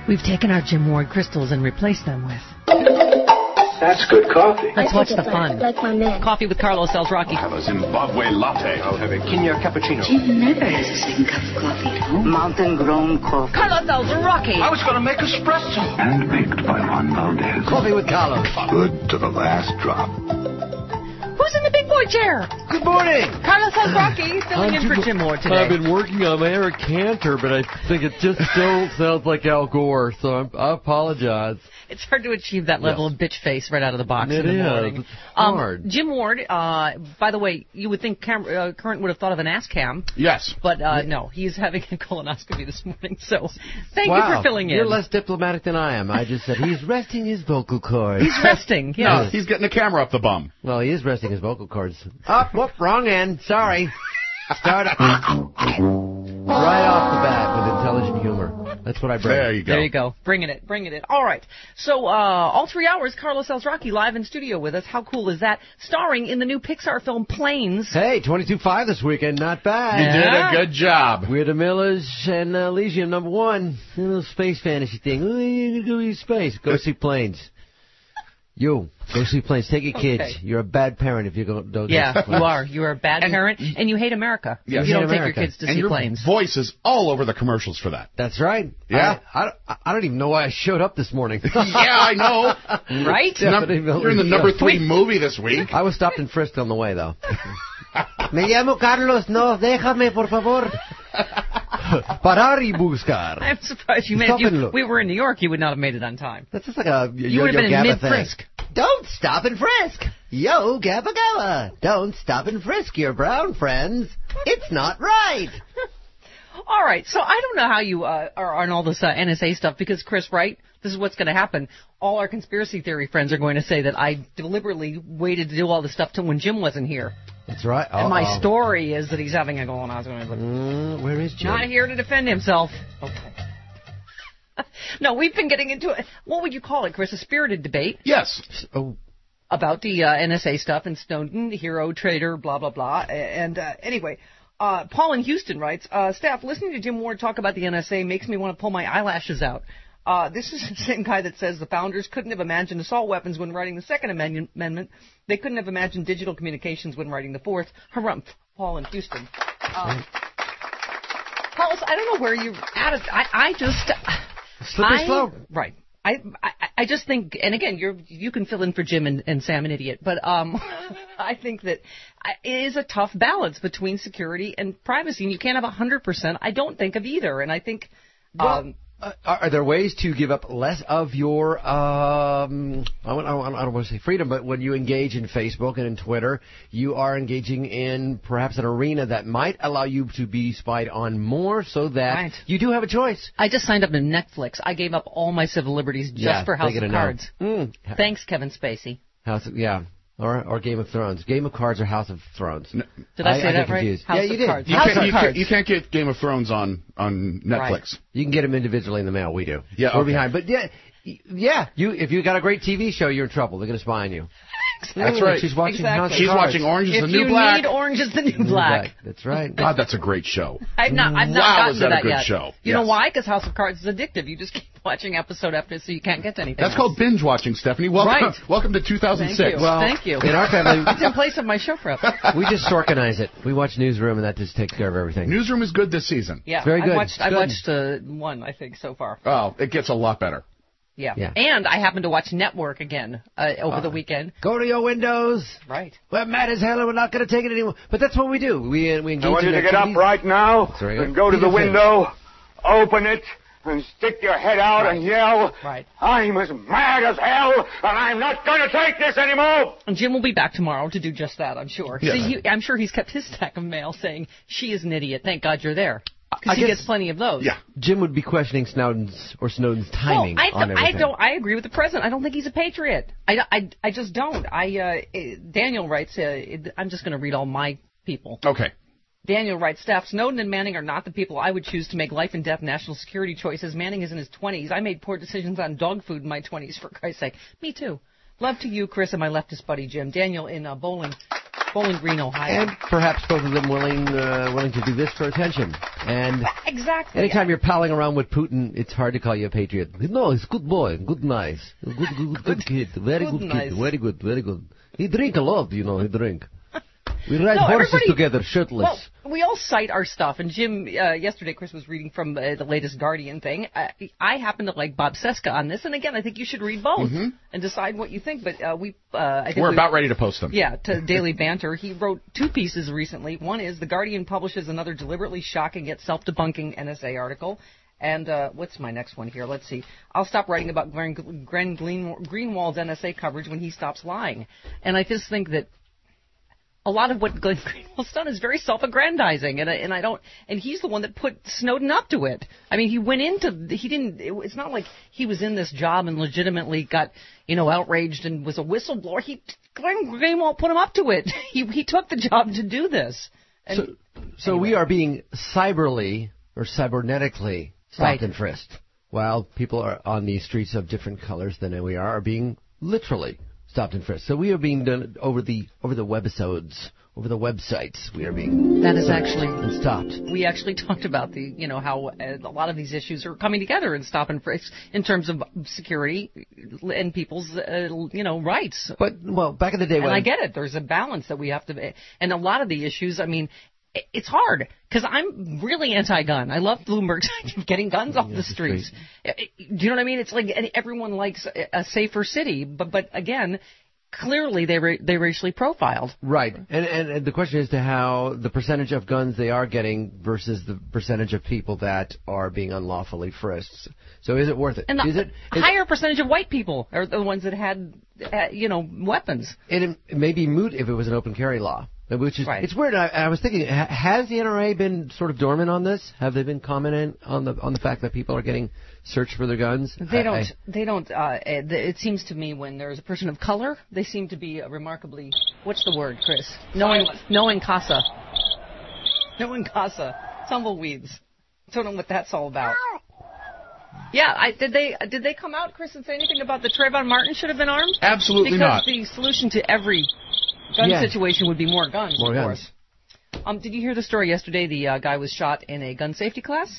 We've taken our Jim Ward crystals and replaced them with... That's good coffee. Let's watch the fun. Like my man. Coffee with Carlos Elsraki. I'll have a Zimbabwe latte. I'll have a quinoa cappuccino. Jim never has a second cup of coffee at home. Mountain-grown coffee. Carlos Elsraki. I was going to make espresso. And baked by Juan Valdez. Coffee with Carlos. Good to the last drop. Who's in the big boy chair? Good morning. Carlos Elsraki filling in for Jim Ward today. I've been working on my Eric Cantor, but I think it just still sounds like Al Gore, so I apologize. It's hard to achieve that level of bitch face right out of the box It in the is. morning. It's hard. Jim Ward, by the way, you would think Current would have thought of an ass cam. Yes. But no, he's having a colonoscopy this morning, so thank you Wow. for filling in. You're less diplomatic than I am. I just said he's resting his vocal cords. He's resting, No, yes. he's getting a camera up the bum. Well, he is resting his vocal cords. Oh, whoop, wrong end. Sorry. Start right off the bat with intelligent humor. That's what I bring. There you go. There you go. Bringing it. All right. So, all 3 hours, Carlos Elsraki live in studio with us. How cool is that? Starring in the new Pixar film Planes. Hey, 22.5 this weekend. Not You bad. did a good job. We're the Millers and Elysium #1. A little space fantasy thing. Oh, you're going to go to space. Go see Planes. You, go see Planes. Take your kids. Okay. You're a bad parent if you don't Yeah, go see Planes. you are. You are a bad parent, and you hate America. Yes. You don't Hate take America. your kids to And see your Planes. voice is all over the commercials for that. That's right. Yeah. I don't even know why I showed up this morning. Yeah, I know. Right? You're in the number 3 movie this week. I was stopped and frisked on the way, though. Me llamo Carlos. No, déjame, por favor. Parar y buscar. I'm surprised you made Stop it. and look. We were in New York, you would not have made it on time. That's just like a You would have been in Gabba thing. mid-frisk. Don't stop and frisk. Yo, Gabba Gabba. Don't stop and frisk your brown friends. It's not right. All right, so I don't know how you are on all this NSA stuff because, Chris, right, this is what's going to happen. All our conspiracy theory friends are going to say that I deliberately waited to do all this stuff till when Jim wasn't here. That's right. And my story is that he's having a colonoscopy. Where is Jim? Not here to defend himself. Okay. No, we've been getting into it. What would you call it, Chris? A spirited debate Yes. Oh, about the NSA stuff and Snowden, hero, traitor, blah, blah, blah. And anyway, Paul in Houston writes, Staff, listening to Jim Ward talk about the NSA makes me want to pull my eyelashes out. This is the same guy that says the founders couldn't have imagined assault weapons when writing the Second Amendment. They couldn't have imagined digital communications when writing the Fourth. Harumph. Paul in Houston. Paul, I don't know where you're at. I just... slippery slope. Right. I just think, and again, you can fill in for Jim and Sam, an idiot, but I think that it is a tough balance between security and privacy, and you can't have 100%. I don't think of either, and I think... Are there ways to give up less of your, I don't want to say freedom, but when you engage in Facebook and in Twitter, you are engaging in perhaps an arena that might allow you to be spied on more so that you do have a choice. I just signed up to Netflix. I gave up all my civil liberties just for House of Cards. Thanks, Kevin Spacey. Or Game of Thrones. Game of Cards or House of Thrones. Did I say that right? Confused. House yeah, of you did. Cards. You can't get Game of Thrones on Netflix. Right. You can get them individually in the mail. We do. Yeah, We're okay. behind. But if you got a great TV show, you're in trouble. They're going to spy on you. That's right. She's watching House of She's Cards. watching Orange is the If New you Black. need Orange is the New Black. That's right. God, that's a great show. I've not Wow, gotten is to that a that good yet. show? You know Yes. why? Because House of Cards is addictive. You just keep watching episode after, so you can't get to anything. That's else. called binge watching, Stephanie. Welcome, welcome to 2006. Thank you. Well, Thank you. In our family, It's in place of my show prep. we just Sorkinize it. We watch Newsroom, and that just takes care of everything. Newsroom is good this season. Yeah, Very good. I've Good. watched one, I think, so far. Oh, it gets a lot better. Yeah. Yeah. And I happened to watch Network again over the weekend. Go to your windows. Right. We're mad as hell and we're not going to take it anymore. But that's what we do. We engage I want you in to get up activities. right now Very good. and go to the window, open it, and stick your head out and yell, Right. I'm as mad as hell, and I'm not going to take this anymore! And Jim will be back tomorrow to do just that, I'm sure. Yes. See, I'm sure he's kept his stack of mail saying, she is an idiot, thank God you're there. Because he guess- gets plenty of those. Yeah. Jim would be questioning Snowden's timing Well, on everything. I agree with the president. I don't think he's a patriot. I just don't. Daniel writes, I'm just going to read all my people. Okay. Daniel writes, Staff, Snowden and Manning are not the people I would choose to make life and death national security choices. Manning is in his 20s. I made poor decisions on dog food in my 20s, for Christ's sake. Me too. Love to you, Chris, and my leftist buddy, Jim. Daniel in Bowling. Bowling Green, Ohio. And perhaps both of them willing to do this for attention. And exactly. anytime you're palling around with Putin, it's hard to call you a patriot. No, he's a good boy, good nice, good kid, very good nice. kid, very good. He drink a lot, he drink. We ride horses together, shirtless. Well, we all cite our stuff, and Jim, yesterday, Chris was reading from the latest Guardian thing. I happen to like Bob Seska on this, and again, I think you should read both and decide what you think. But I think we're about ready to post them. Yeah, to Daily Banter. He wrote 2 pieces recently. One is The Guardian publishes another deliberately shocking yet self-debunking NSA article. And what's my next one here? Let's see. I'll stop writing about Glenn Greenwald's NSA coverage when he stops lying. And I just think that a lot of what Glenn Greenwald's done is very self-aggrandizing, and he's the one that put Snowden up to it. I mean, it's not like he was in this job and legitimately got, outraged and was a whistleblower. Glenn Greenwald put him up to it. He took the job to do this. And so anyway. We are being cybernetically stopped and frisked, while people are on the streets of different colors than we are being literally stopped and frisked. So we are being done over the webisodes, over the websites. We are being stopped. We actually talked about how a lot of these issues are coming together and stop and frisk in terms of security and people's rights. But back in the day, and I get it. There's a balance that we have to, and a lot of the issues. I mean, it's hard because I'm really anti-gun. I love Bloomberg's getting guns off the streets. Do you know what I mean? It's like everyone likes a safer city, but again, clearly they racially profiled. Right, and the question is to how the percentage of guns they are getting versus the percentage of people that are being unlawfully frisked. So is it worth it? And higher percentage of white people are the ones that had weapons. And it may be moot if it was an open carry law. Which is, It's weird. I was thinking, has the NRA been sort of dormant on this? Have they been commenting on the fact that people are getting searched for their guns? They don't. It seems to me when there's a person of color, they seem to be remarkably. What's the word, Chris? Knowing casa. Knowing casa. Tumbleweeds. Don't know what that's all about. Yeah, did they come out, Chris, and say anything about the Trayvon Martin should have been armed? Absolutely not. Because the solution to every gun situation would be more guns, of course. Did you hear the story yesterday? The guy was shot in a gun safety class.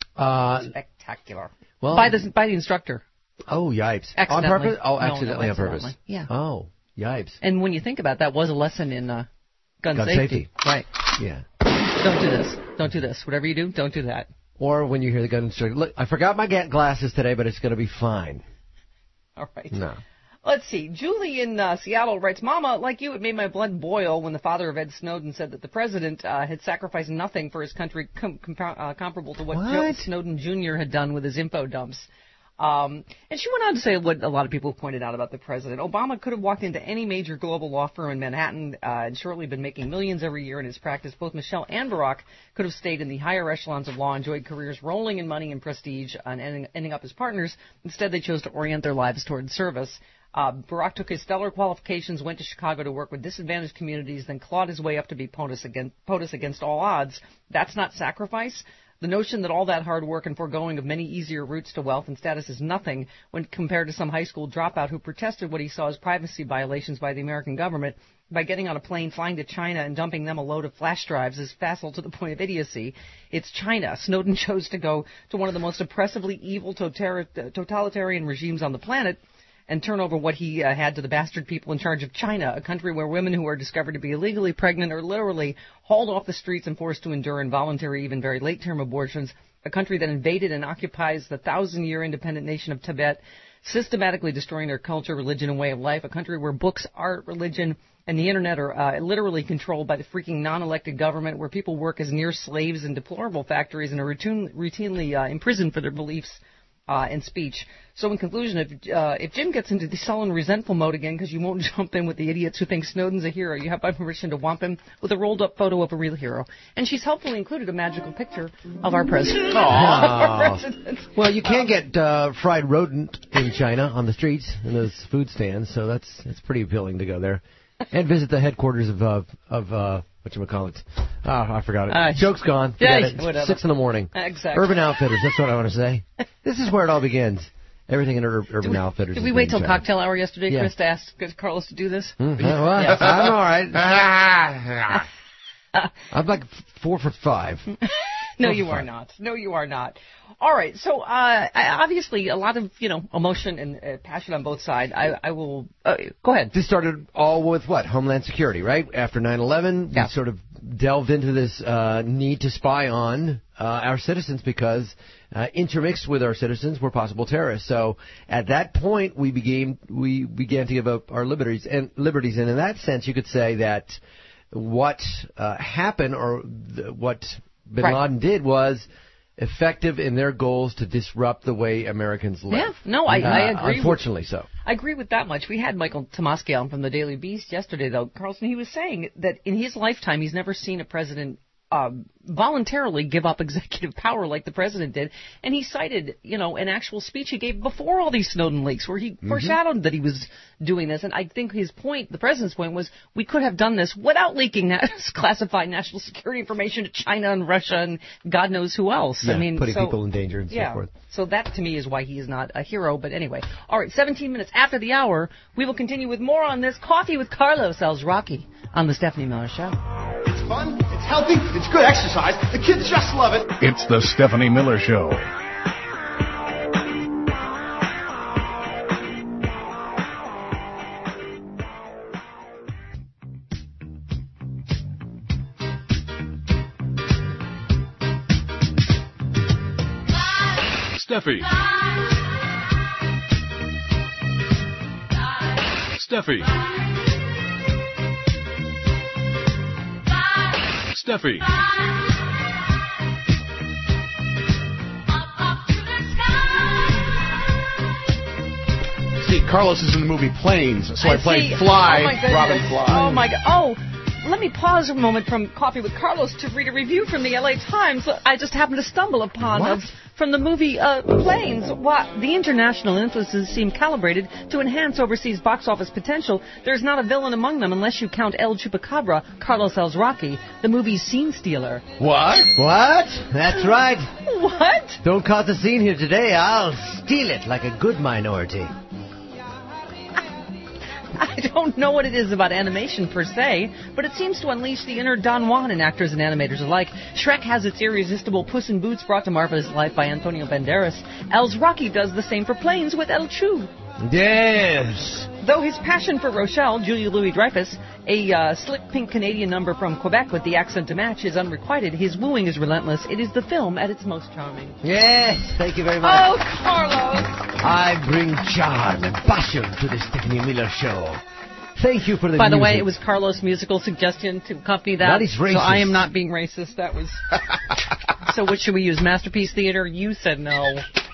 Spectacular. Well, by the instructor. Oh, yipes! On purpose? Oh, accidentally on purpose. Yeah. Oh, yipes! And when you think about it, that was a lesson in gun safety. Right. Yeah. Don't do this. Don't do this. Whatever you do, don't do that. Or when you hear the gun instructor, look, I forgot my glasses today, but it's going to be fine. All right. No. Let's see. Julie in Seattle writes, Mama, like you, it made my blood boil when the father of Ed Snowden said that the president had sacrificed nothing for his country comparable to what Joe Snowden Jr. had done with his info dumps. And she went on to say what a lot of people pointed out about the president. Obama could have walked into any major global law firm in Manhattan and shortly been making millions every year in his practice. Both Michelle and Barack could have stayed in the higher echelons of law, enjoyed careers rolling in money and prestige, and ending up as partners. Instead, they chose to orient their lives toward service. Barack took his stellar qualifications, went to Chicago to work with disadvantaged communities, then clawed his way up to be POTUS against all odds. That's not sacrifice. The notion that all that hard work and foregoing of many easier routes to wealth and status is nothing when compared to some high school dropout who protested what he saw as privacy violations by the American government by getting on a plane, flying to China, and dumping them a load of flash drives is facile to the point of idiocy. It's China. Snowden chose to go to one of the most oppressively evil totalitarian regimes on the planet and turn over what he had to the bastard people in charge of China, a country where women who are discovered to be illegally pregnant are literally hauled off the streets and forced to endure involuntary, even very late-term abortions, a country that invaded and occupies the 1,000-year independent nation of Tibet, systematically destroying their culture, religion, and way of life, a country where books, art, religion, and the Internet are literally controlled by the freaking non-elected government, where people work as near slaves in deplorable factories and are routinely imprisoned for their beliefs and speech. So in conclusion, if Jim gets into the sullen, resentful mode again because you won't jump in with the idiots who think Snowden's a hero, you have my permission to whomp him with a rolled-up photo of a real hero. And she's helpfully included a magical picture of our president. Well, you can get fried rodent in China on the streets in those food stands, so it's pretty appealing to go there. And visit the headquarters of whatchamacallit. Oh, I forgot it. Joke's gone. Forget it. 6 in the morning. Exactly. Urban Outfitters, that's what I want to say. This is where it all begins. Everything in Urban Outfitters. Did we wait till cocktail hour yesterday, Yeah. Chris, to ask Carlos to do this? Well, I'm all right. I'm like 4 for 5. No, you are not. No, you are not. All right. So, obviously, a lot of, emotion and passion on both sides. I will go ahead. This started all with what? Homeland Security, right? After 9/11, we sort of delved into this need to spy on our citizens because intermixed with our citizens were possible terrorists. So at that point, we began to give up our liberties, and in that sense, you could say that what happened or what Bin Laden did was effective in their goals to disrupt the way Americans live. Yeah, no, I agree. Unfortunately so. I agree with that much. We had Michael Tomasky on from the Daily Beast yesterday, though, Carlson. He was saying that in his lifetime, he's never seen a president voluntarily give up executive power like the president did. And he cited, an actual speech he gave before all these Snowden leaks where he foreshadowed that he was doing this. And I think his point, the president's point, was we could have done this without leaking that classified national security information to China and Russia and God knows who else. Yeah, putting people in danger and so forth. So that, to me, is why he is not a hero. But anyway, all right, 17 minutes after the hour, we will continue with more on this Coffee with Carlos Alzraqui on the Stephanie Miller Show. It's fun, it's healthy, it's good exercise. The kids just love it. It's the Stephanie Miller Show. Steffi. Steffi. Steffi. See, Carlos is in the movie Planes, so I played Fly, Robin Fly. Oh, my God. Oh, let me pause a moment from Coffee with Carlos to read a review from the LA Times I just happened to stumble upon from the movie Planes. The international influences seem calibrated to enhance overseas box office potential. There's not a villain among them unless you count El Chupacabra, Carlos Alzraqui, the movie's scene stealer. What? That's right. What? Don't cause a scene here today. I'll steal it like a good minority. I don't know what it is about animation per se, but it seems to unleash the inner Don Juan in actors and animators alike. Shrek has its irresistible Puss in Boots brought to marvelous life by Antonio Banderas. Alzraqui does the same for Planes with El Chu. Yes. Though his passion for Rochelle, Julia Louis-Dreyfus, a slick pink Canadian number from Quebec with the accent to match, is unrequited, his wooing is relentless. It is the film at its most charming. Yes, thank you very much. Oh, Carlos! I bring charm and passion to the Stephanie Miller Show. Thank you for the By the music. way, it was Carlos' musical suggestion to accompany that. That is racist. So I am not being racist. That was... So what should we use? Masterpiece Theater? You said no.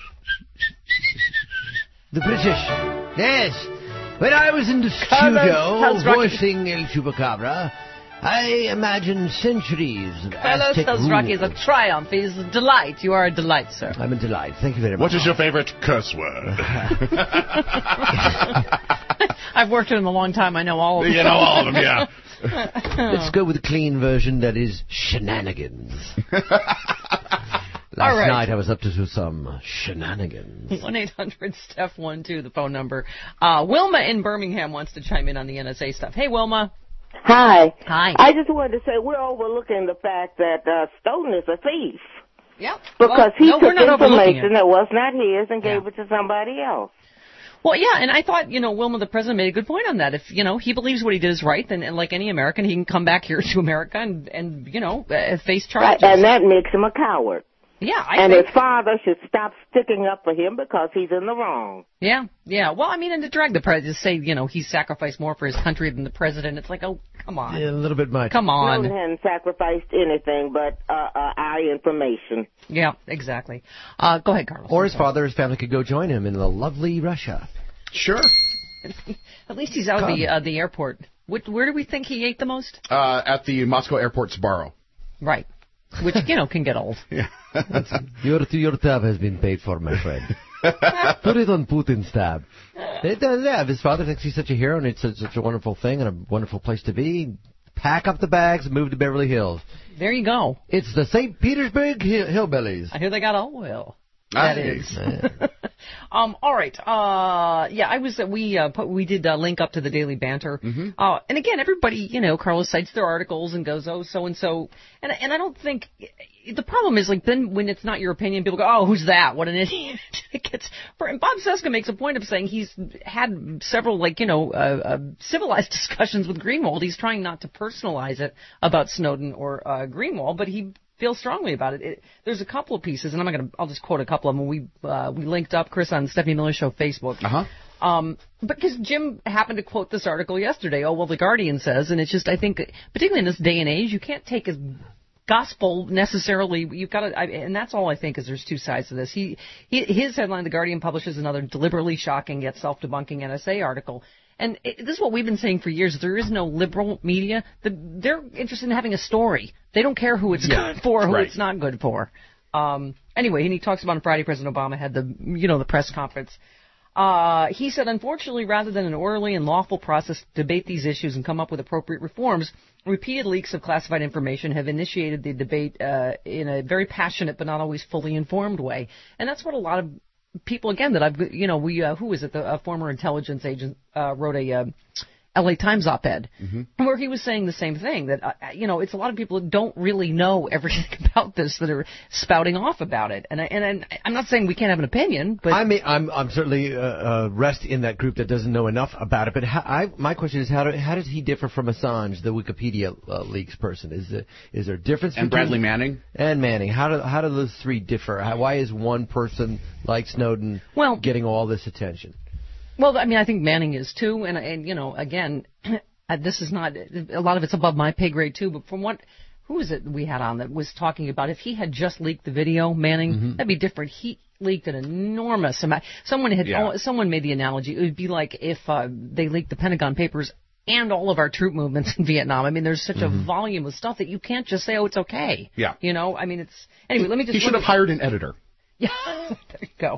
The British. Yes. When I was in the studio voicing El Chupacabra, I imagined centuries of Aztec Carlos Alzraqui is rule. a triumph. He's a delight. You are a delight, sir. I'm a delight. Thank you very much. What is your favorite curse word? I've worked with him a long time. I know all of them. You know all of them, yeah. Let's go with the clean version that is shenanigans. Last night I was up to some shenanigans. 1-800-STEPH-12, the phone number. Wilma in Birmingham wants to chime in on the NSA stuff. Hey, Wilma. Hi. Hi. I just wanted to say we're overlooking the fact that Stone is a thief. Yeah. Because he took information it. that was not his and gave it to somebody else. Well, yeah, and I thought, Wilma, the president, made a good point on that. If, he believes what he did is right, then, and like any American, he can come back here to America and face charges. Right, and that makes him a coward. Yeah, I think his father should stop sticking up for him because he's in the wrong. Yeah. Well, I mean, and to drag the president, say, he sacrificed more for his country than the president, it's like, oh, come on. Yeah, a little bit much. Come on. No one hadn't sacrificed anything but our information. Yeah, exactly. Go ahead, Carlos. Or his father, his family could go join him in the lovely Russia. Sure. At least he's out of the airport. Where do we think he ate the most? At the Moscow Airport Sbarro. Right. Which, can get old. Yeah. Your tab has been paid for, my friend. Put it on Putin's tab. Yeah, his father thinks he's such a hero and it's such a wonderful thing and a wonderful place to be. Pack up the bags and move to Beverly Hills. There you go. It's the St. Petersburg Hillbillies. I hear they got oil. That is. All right. We did link up to the Daily Banter. Mm-hmm. And again, everybody, Carlos cites their articles and goes, oh, so-and-so. And I don't think, the problem is, like, then when it's not your opinion, people go, oh, who's that? What an idiot. And Bob Cesca makes a point of saying he's had several, civilized discussions with Greenwald. He's trying not to personalize it about Snowden or Greenwald, but he feels strongly about it. There's a couple of pieces, and I'll just quote a couple of them. We linked up, Chris, on Stephanie Miller Show Facebook. Because Jim happened to quote this article yesterday. Oh, well, The Guardian says, and it's just, I think, particularly in this day and age, you can't take as gospel necessarily. You've got to, and that's all I think is there's two sides to this. His headline, The Guardian publishes another deliberately shocking yet self-debunking NSA article. And this is what we've been saying for years. There is no liberal media. They're interested in having a story. They don't care who it's good for, who it's not good for. Anyway, and he talks about on Friday, President Obama had the press conference. He said, unfortunately, rather than an orderly and lawful process to debate these issues and come up with appropriate reforms, repeated leaks of classified information have initiated the debate in a very passionate but not always fully informed way. And that's what a lot of people, again, that I've, who is it, the former intelligence agent wrote a L.A. Times op-ed, where he was saying the same thing, that, it's a lot of people that don't really know everything about this that are spouting off about it. And I'm not saying we can't have an opinion, but... I'm certainly rest in that group that doesn't know enough about it, but my question is, how does he differ from Assange, the Wikipedia leaks person? Is there a difference between... And Bradley Manning? And Manning. How do those three differ? Why is one person like Snowden getting all this attention? Well, I mean, I think Manning is too, and again, this is not, a lot of it's above my pay grade too, but from who was it we had on that was talking about if he had just leaked the video, Manning, that'd be different. He leaked an enormous amount. Someone made the analogy, it would be like if they leaked the Pentagon Papers and all of our troop movements in Vietnam. I mean, there's such a volume of stuff that you can't just say, oh, it's okay. Yeah. I mean, anyway, let me just... He should have hired an editor. Yeah, there you go.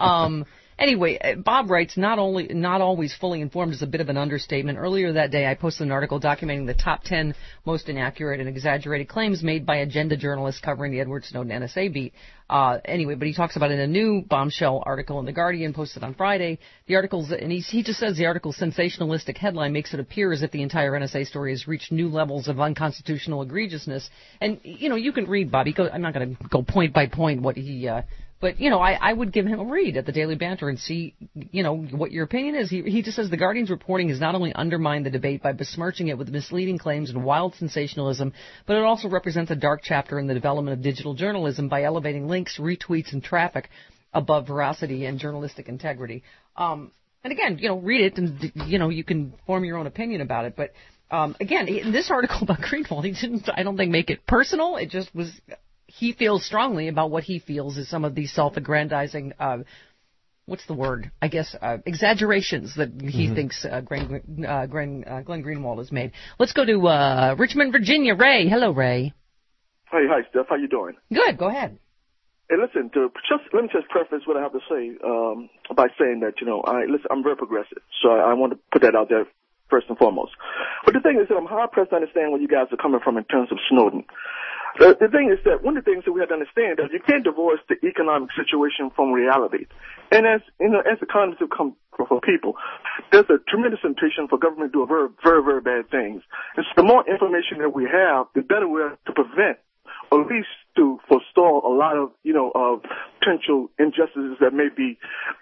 Anyway, Bob writes, not always fully informed is a bit of an understatement. Earlier that day, I posted an article documenting the top 10 most inaccurate and exaggerated claims made by agenda journalists covering the Edward Snowden NSA beat. Anyway, but he talks about it in a new bombshell article in The Guardian posted on Friday. The article's, and he just says the article's sensationalistic headline makes it appear as if the entire NSA story has reached new levels of unconstitutional egregiousness. And, you can read, Bobby, I'm not going to go point by point what he... But, I would give him a read at the Daily Banter and see, what your opinion is. He just says the Guardian's reporting has not only undermined the debate by besmirching it with misleading claims and wild sensationalism, but it also represents a dark chapter in the development of digital journalism by elevating links, retweets, and traffic above veracity and journalistic integrity. And again, read it and, you can form your own opinion about it. But, again, in this article about Greenwald, he didn't, I don't think, make it personal. It just was... He feels strongly about what he feels is some of these self-aggrandizing, what's the word? I guess exaggerations that he thinks Glenn Greenwald has made. Let's go to Richmond, Virginia. Ray. Hello, Ray. Hi, Steph. How you doing? Good. Go ahead. Hey, listen. Let me just preface what I have to say by saying that I'm very progressive, so I want to put that out there first and foremost. But the thing is that I'm hard pressed to understand where you guys are coming from in terms of Snowden. The thing is that one of the things that we have to understand is you can't divorce the economic situation from reality. And as economists have come for people, there's a tremendous temptation for government to do very, very, very bad things. And so the more information that we have, the better we are to prevent, or at least to forestall a lot of, potential injustices that may be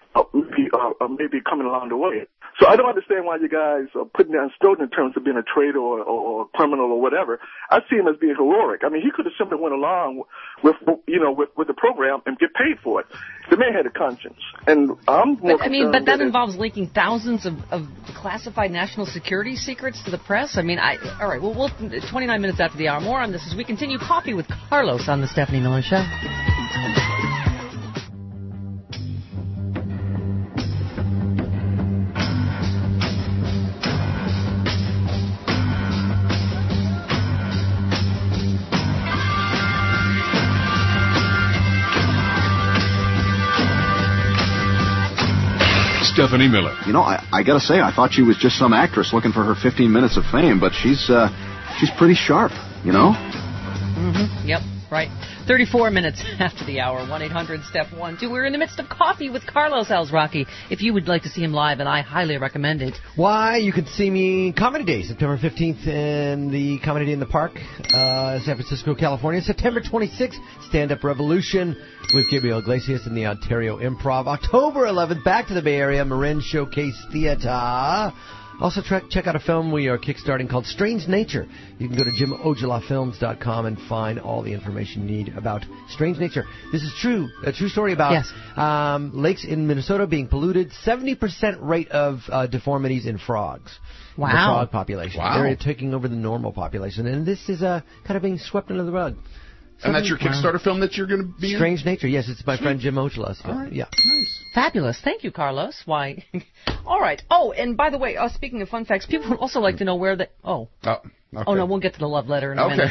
coming along the way. So I don't understand why you guys are putting down Snowden in terms of being a traitor or a criminal or whatever. I see him as being heroic. I mean, he could have simply went along with the program and get paid for it. The man had a conscience, and I'm more. But that involves leaking thousands of classified national security secrets to the press. I mean, all right. Well, 29 minutes after the hour. More on this as we continue Coffee with Carlos on the Stephanie Miller Show. Stephanie Miller. I got to say, I thought she was just some actress looking for her 15 minutes of fame, but she's pretty sharp, Mm-hmm. Yep. Right. 34 minutes after the hour, 1-800-STEP-1-2. We're in the midst of Coffee with Carlos Alzraqui. If you would like to see him live, and I highly recommend it. Why? You can see me Comedy Day, September 15th in the Comedy Day in the Park, San Francisco, California. September 26th, Stand-Up Revolution with Gabriel Iglesias in the Ontario Improv. October 11th, back to the Bay Area, Marin Showcase Theater. Also, check out a film we are kickstarting called Strange Nature. You can go to JimOjolafilms.com and find all the information you need about Strange Nature. This is true, a true story about lakes in Minnesota being polluted. 70% rate of deformities in frogs. Wow. The frog population. Wow. They're taking over the normal population, and this is kind of being swept under the rug. And that's your Kickstarter film that you're going to be in? Strange Nature, yes. It's my friend Jim Ojola's film. All right. Yeah. Nice. Fabulous. Thank you, Carlos. Why? All right. Oh, and by the way, speaking of fun facts, people would also like to know where the... Oh. Okay. Oh, no, we'll get to the love letter in a minute.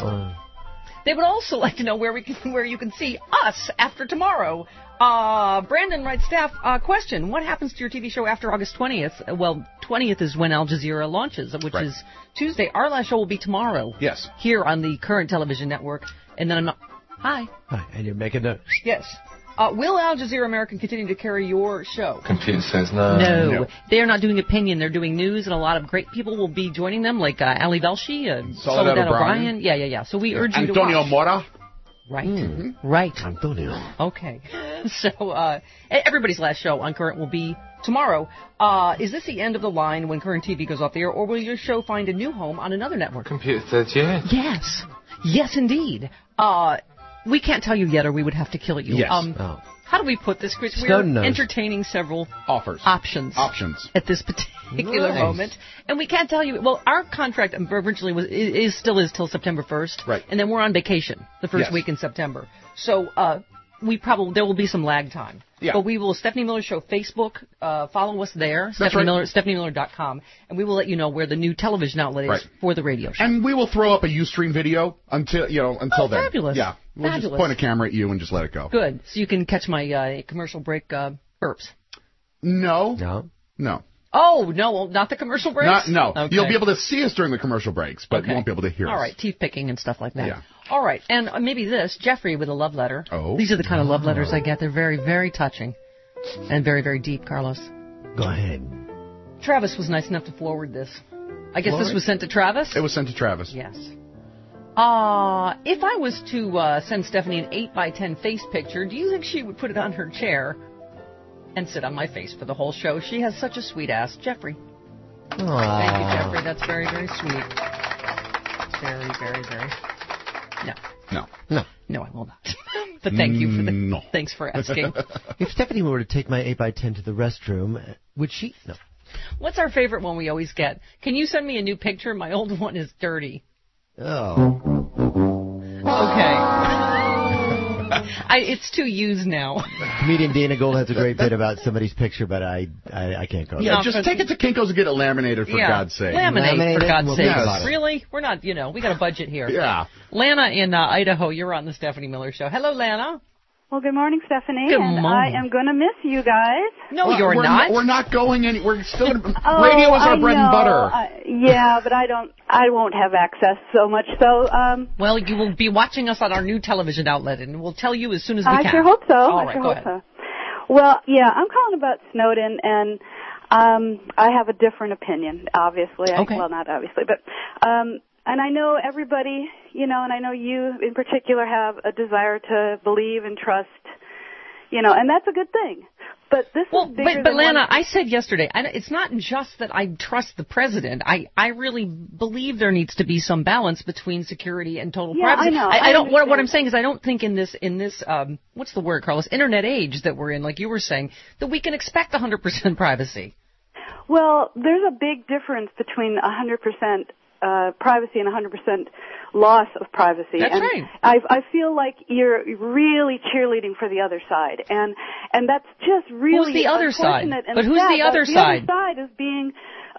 They would also like to know where you can see us after tomorrow. Brandon writes, staff, question. What happens to your TV show after August 20th? Well, 20th is when Al Jazeera launches, which is Tuesday. Our last show will be tomorrow. Yes. Here on the current television network. And then Hi. Hi. And you're making the... Yes. Will Al Jazeera American continue to carry your show? Computer says no. No. They are not doing opinion. They're doing news, and a lot of great people will be joining them, like Ali Velshi, Soledad O'Brien. Yeah. So we urge you to watch. Antonio Mora. Right. Mm-hmm. Right. Antonio. Okay. So everybody's last show on Current will be tomorrow. Is this the end of the line when Current TV goes off the air, or will your show find a new home on another network? Computer says yes. Yes. Yes, indeed. We can't tell you yet, or we would have to kill you. Yes. How do we put this, Chris? We're entertaining several options at this particular moment, and we can't tell you. Well, our contract originally still is till September 1st, right? And then we're on vacation the first week in September, so there will be some lag time. Yeah. But we will, Stephanie Miller Show Facebook, follow us there, StephanieMiller.com, and we will let you know where the new television outlet is for the radio show. And we will throw up a Ustream video until then. Fabulous. Yeah. We'll just point a camera at you and just let it go. Good. So you can catch my commercial break burps. No. Oh, no, not the commercial breaks? No. Okay. You'll be able to see us during the commercial breaks, but you won't be able to hear us. All right, teeth picking and stuff like that. Yeah. All right, and maybe this, Jeffrey with a love letter. Oh. These are the kind of love letters I get. They're very, very touching and very, very deep, Carlos. Go ahead. Travis was nice enough to forward this. I guess this was sent to Travis? It was sent to Travis. Yes. If I was to send Stephanie an 8x10 face picture, do you think she would put it on her chair and sit on my face for the whole show? She has such a sweet ass. Jeffrey. Aww. Thank you, Jeffrey. That's very, very sweet. Very, very, very... No, I will not. But thank you for thanks for asking. If Stephanie were to take my 8x10 to the restroom, would she? No. What's our favorite one we always get? Can you send me a new picture? My old one is dirty. Oh. Okay. It's too used now. Comedian Dana Gold has a great bit about somebody's picture, but I can't go there. Yeah, just take it to Kinko's and get it laminated, for God's sake. Laminate for God's sake. Yes. Really? We're not, we got a budget here. Yeah. Lana in Idaho, you're on the Stephanie Miller Show. Hello, Lana. Well, good morning, Stephanie. Good and morning. I am going to miss you guys. No, you're not. We're not going any. We're still. Radio is our bread and butter. Yeah, but I won't have access so much. So. Well, you will be watching us on our new television outlet, and we'll tell you as soon as we can. I sure hope so. All right, go ahead. So. Well, yeah, I'm calling about Snowden, and I have a different opinion. Obviously, okay. Well, not obviously, but. And I know everybody, and I know you in particular have a desire to believe and trust, and that's a good thing. But this is bigger but Lana, I said yesterday, it's not just that I trust the president. I really believe there needs to be some balance between security and total privacy. I know. I don't. What I'm saying is, I don't think in this what's the word, Carlos? Internet age that we're in, like you were saying, that we can expect 100% privacy. Well, there's a big difference between 100%. Privacy and 100% loss of privacy. That's right. I feel like you're really cheerleading for the other side, and that's just really Who's the other side? And but who's the other side? The other side is being,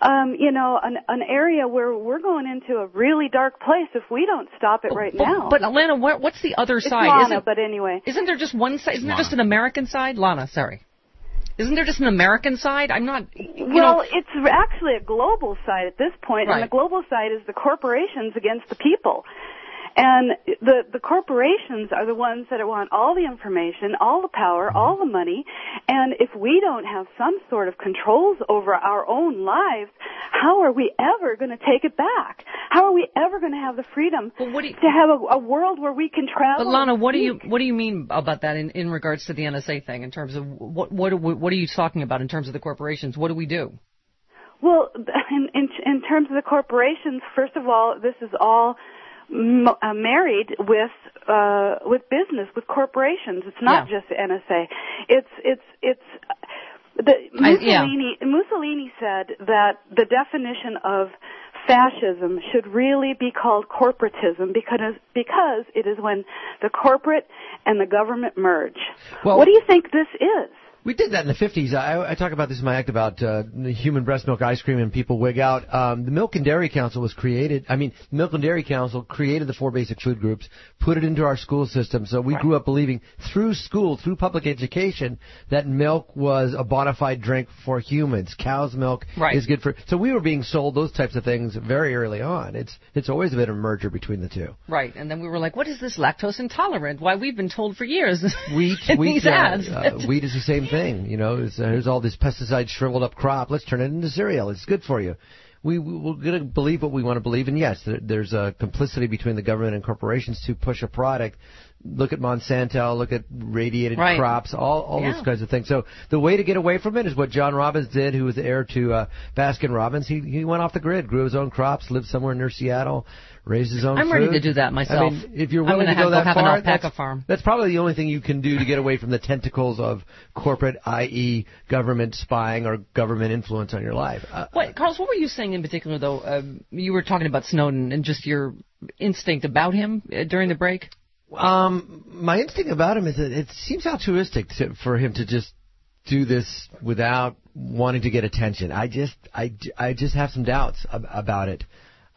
an area where we're going into a really dark place if we don't stop it right now. But Lana, what's the other side? Lana, but anyway. Isn't there just one side? Isn't there just an American side? Lana, sorry. Isn't there just an American side? I'm not... Well, it's actually a global side at this point, right. And the global side is the corporations against the people. And the corporations are the ones that want all the information, all the power, all the money, and if we don't have some sort of controls over our own lives, how are we ever going to take it back? How are we ever going to have the freedom to have a world where we can travel? But Lana, what do you mean about that in regards to the NSA thing? In terms of what are you talking about in terms of the corporations? What do we do? Well, in terms of the corporations, first of all, this is all married with business, with corporations. It's not just the NSA. Mussolini said that the definition of fascism should really be called corporatism because it is when the corporate and the government merge. Well, what do you think this is? We did that in the 50s. I talk about this in my act about human breast milk ice cream and people wig out. The Milk and Dairy Council was created. The Milk and Dairy Council created the 4 basic food groups, put it into our school system. So we grew up believing through school, through public education, that milk was a bona fide drink for humans. Cow's milk is good for... So we were being sold those types of things very early on. It's always been a merger between the two. Right. And then we were like, what is this lactose intolerant? Why, we've been told for years wheat these ads. Wheat is the same thing. There's all this pesticide shriveled up crop. Let's turn it into cereal. It's good for you. We're going to believe what we want to believe. And yes, there's a complicity between the government and corporations to push a product. Look at Monsanto, look at radiated crops, all those kinds of things. So the way to get away from it is what John Robbins did, who was the heir to Baskin Robbins. He went off the grid, grew his own crops, lived somewhere near Seattle, raised his own food. I'm ready to do that myself. If you're willing to go that far, an alpaca farm. That's probably the only thing you can do to get away from the tentacles of corporate, i.e. government spying or government influence on your life. Carlos, what were you saying in particular, though? You were talking about Snowden and just your instinct about him during the break. My instinct about him is that it seems altruistic for him to just do this without wanting to get attention. I just have some doubts about it.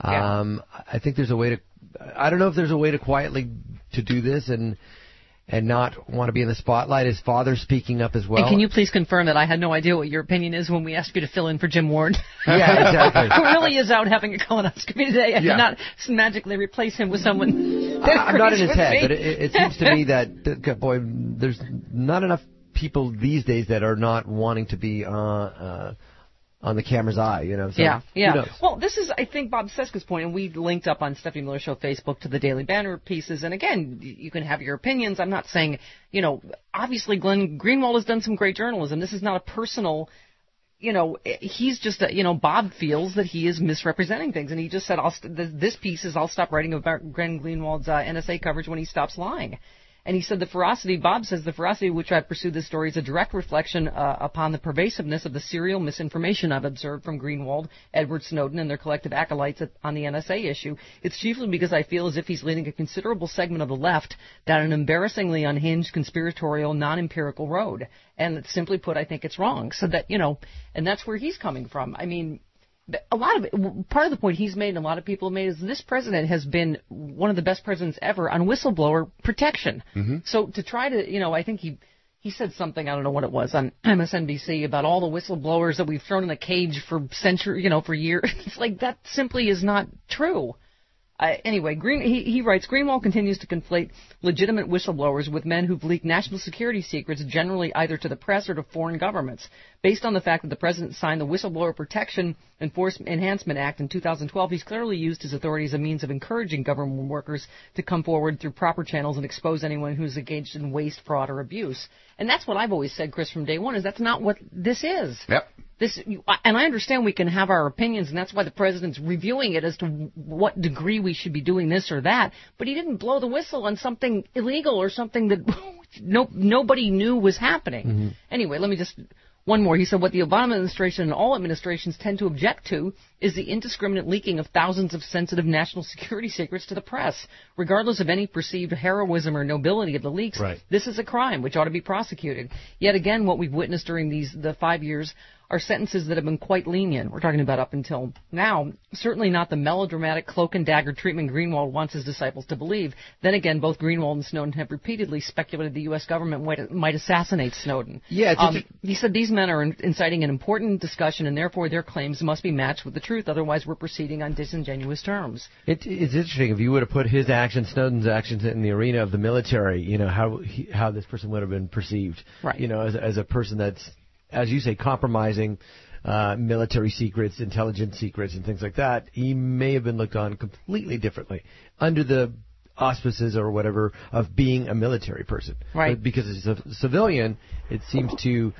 I think there's a way to. I don't know if there's a way to quietly to do this and not want to be in the spotlight. His father speaking up as well. And can you please confirm that I had no idea what your opinion is when we asked you to fill in for Jim Ward? Yeah, exactly. Who really is out having a colonoscopy today. I cannot magically replace him with someone. I'm not in his head, but it seems to me that, boy, there's not enough people these days that are not wanting to be on the camera's eye, So, yeah. Well, this is, I think, Bob Cesca's point, and we linked up on Stephanie Miller Show Facebook to the Daily Banner pieces. And again, you can have your opinions. I'm not saying, obviously Glenn Greenwald has done some great journalism. This is not a personal, he's just, Bob feels that he is misrepresenting things. And he just said, this piece is, I'll stop writing about Glenn Greenwald's NSA coverage when he stops lying. And he said Bob says the ferocity with which I pursued this story is a direct reflection upon the pervasiveness of the serial misinformation I've observed from Greenwald, Edward Snowden, and their collective acolytes on the NSA issue. It's chiefly because I feel as if he's leading a considerable segment of the left down an embarrassingly unhinged, conspiratorial, non-empirical road. And simply put, I think it's wrong. So that, and that's where he's coming from. I mean, part of the point he's made and a lot of people have made is this president has been one of the best presidents ever on whistleblower protection. Mm-hmm. So to try to, I think he said something, I don't know what it was, on MSNBC about all the whistleblowers that we've thrown in a cage for centuries, for years. It's like that simply is not true. Anyway, he writes, Greenwald continues to conflate legitimate whistleblowers with men who've leaked national security secrets, generally either to the press or to foreign governments. Based on the fact that the president signed the Whistleblower Protection Enhancement Act in 2012, he's clearly used his authority as a means of encouraging government workers to come forward through proper channels and expose anyone who's engaged in waste, fraud, or abuse. And that's what I've always said, Chris, from day one, is that's not what this is. Yep. And I understand we can have our opinions, and that's why the president's reviewing it as to what degree we should be doing this or that. But he didn't blow the whistle on something illegal or something that nobody knew was happening. Mm-hmm. Anyway, let me just... One more. He said, what the Obama administration and all administrations tend to object to is the indiscriminate leaking of thousands of sensitive national security secrets to the press. Regardless of any perceived heroism or nobility of the leaks, This is a crime which ought to be prosecuted. Yet again, what we've witnessed during the 5 years are sentences that have been quite lenient. We're talking about up until now. Certainly not the melodramatic cloak and dagger treatment Greenwald wants his disciples to believe. Then again, both Greenwald and Snowden have repeatedly speculated the U.S. government might assassinate Snowden. Yeah, he said these men are inciting an important discussion, and therefore their claims must be matched with the truth. Otherwise, we're proceeding on disingenuous terms. It's interesting. If you would have put his actions, Snowden's actions, in the arena of the military, how this person would have been perceived. Right. As a person that's, as you say, compromising military secrets, intelligence secrets, and things like that, he may have been looked on completely differently under the auspices or whatever of being a military person. Right. But because as a civilian, it seems to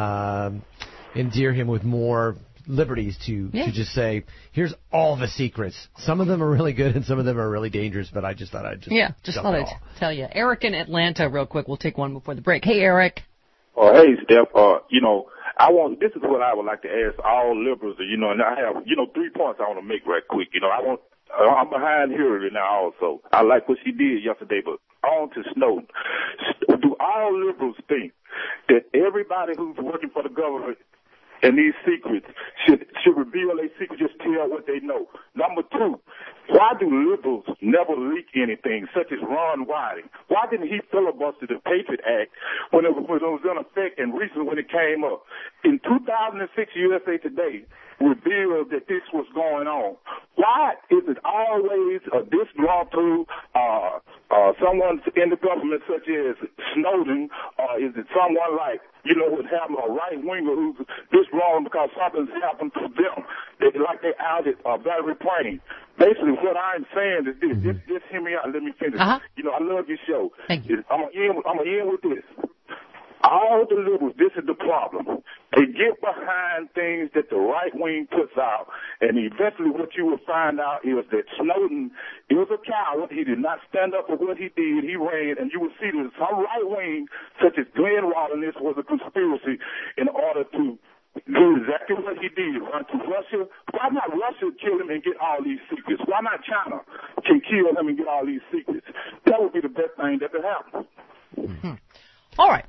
endear him with more liberties to just say, here's all the secrets. Some of them are really good and some of them are really dangerous, but I just thought I'd tell you. Eric in Atlanta, real quick. We'll take one before the break. Hey, Eric. Hey, Steph. This is what I would like to ask all liberals, and I have, 3 points I want to make right quick. I'm behind Hillary now also. I like what she did yesterday, but on to Snowden. Do all liberals think that everybody who's working for the government and these secrets should reveal their secrets, just tell what they know? Number 2, why do liberals never leak anything, such as Ron Wyden? Why didn't he filibuster the Patriot Act when it was in effect and recently when it came up? In 2006, USA Today revealed that this was going on. Why is it always a disgruntled someone in the government such as Snowden, or is it someone like, would have a right-winger who's disgruntled because something's happened to them? They out at Battery Plain. Basically, what I'm saying is this. Just hear me out and let me finish. I love your show. Thank you. I'm going to end with this. All the liberals, this is the problem. They get behind things that the right wing puts out, and eventually what you will find out is that Snowden is a coward. He did not stand up for what he did. He ran, and you will see that some right wing, such as Glenn Walden, this was a conspiracy in order to do exactly what he did, run to Russia. Why not Russia kill him and get all these secrets? Why not China can kill him and get all these secrets? That would be the best thing that could happen. Mm-hmm. All right.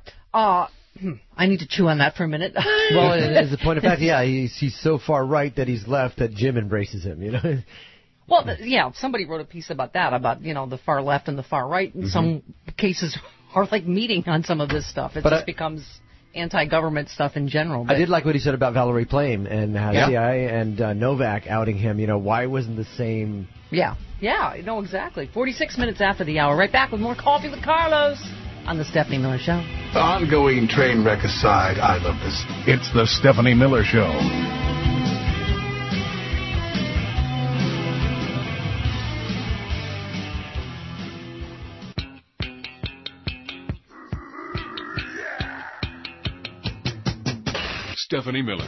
I need to chew on that for a minute. Well, as a point of fact, he's so far right that he's left that Jim embraces him, Well, somebody wrote a piece about that, about, the far left and the far right. In some cases are like meeting on some of this stuff. It just becomes anti-government stuff in general. But I did like what he said about Valerie Plame and CIA and Novak outing him. Why wasn't the same... Yeah, exactly. 46 minutes after the hour. Right back with more Coffee with Carlos on the Stephanie Miller Show. The ongoing train wreck aside, I love this. It's the Stephanie Miller Show. Stephanie Miller.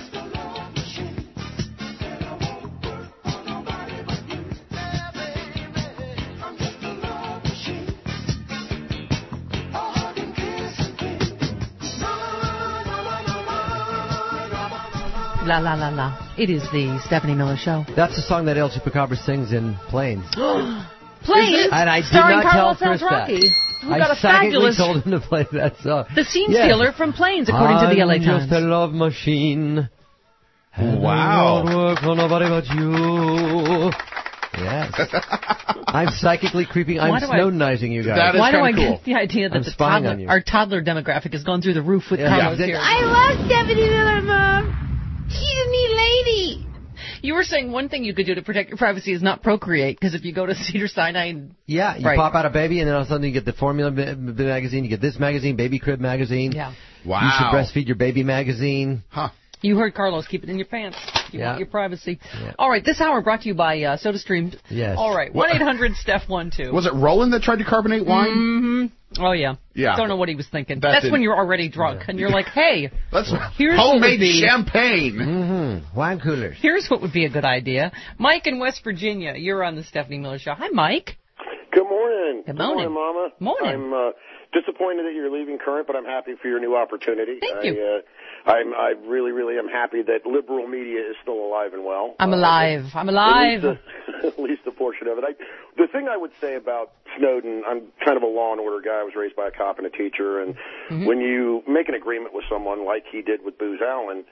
La la la la. It is the Stephanie Miller Show. That's the song that El Chupacabra sings in Planes. Planes? And I did starring not Carlos tell Chris Rocky. that. I psychically told him to play that song. The scene stealer from Planes, according to the LA Times. I'm just a love machine. Wow. I don't work for nobody but you. Yes. I'm psychically creeping. I'm Snowdenizing you guys. That is Why do I cool. get the idea that our toddler demographic has gone through the roof with Carlos here? I love Stephanie Miller, Mom. She's a neat lady. You were saying one thing you could do to protect your privacy is not procreate, because if you go to Cedars-Sinai... you pop out a baby, and then all of a sudden you get the Formula magazine, you get this magazine, Baby Crib magazine. Yeah. Wow. You should breastfeed your baby magazine. Huh. You heard Carlos. Keep it in your pants. You want your privacy. Yeah. All right, this hour brought to you by SodaStream. Yes. All right, 1-800-STEPH-12. Was it Roland that tried to carbonate wine? Mm-hmm. Oh, yeah. Yeah. Don't know what he was thinking. That's when you're already drunk, and you're like, hey, here's homemade champagne. Mm-hmm. Wine coolers. Here's what would be a good idea. Mike in West Virginia, you're on the Stephanie Miller Show. Hi, Mike. Good morning. Good morning. Good morning, Mama. Morning. I'm disappointed that you're leaving Current, but I'm happy for your new opportunity. Thank you. I really, really am happy that liberal media is still alive and well. I'm alive. I'm alive. At least a portion of it. The thing I would say about Snowden, I'm kind of a law and order guy. I was raised by a cop and a teacher, and when you make an agreement with someone like he did with Booz Allen,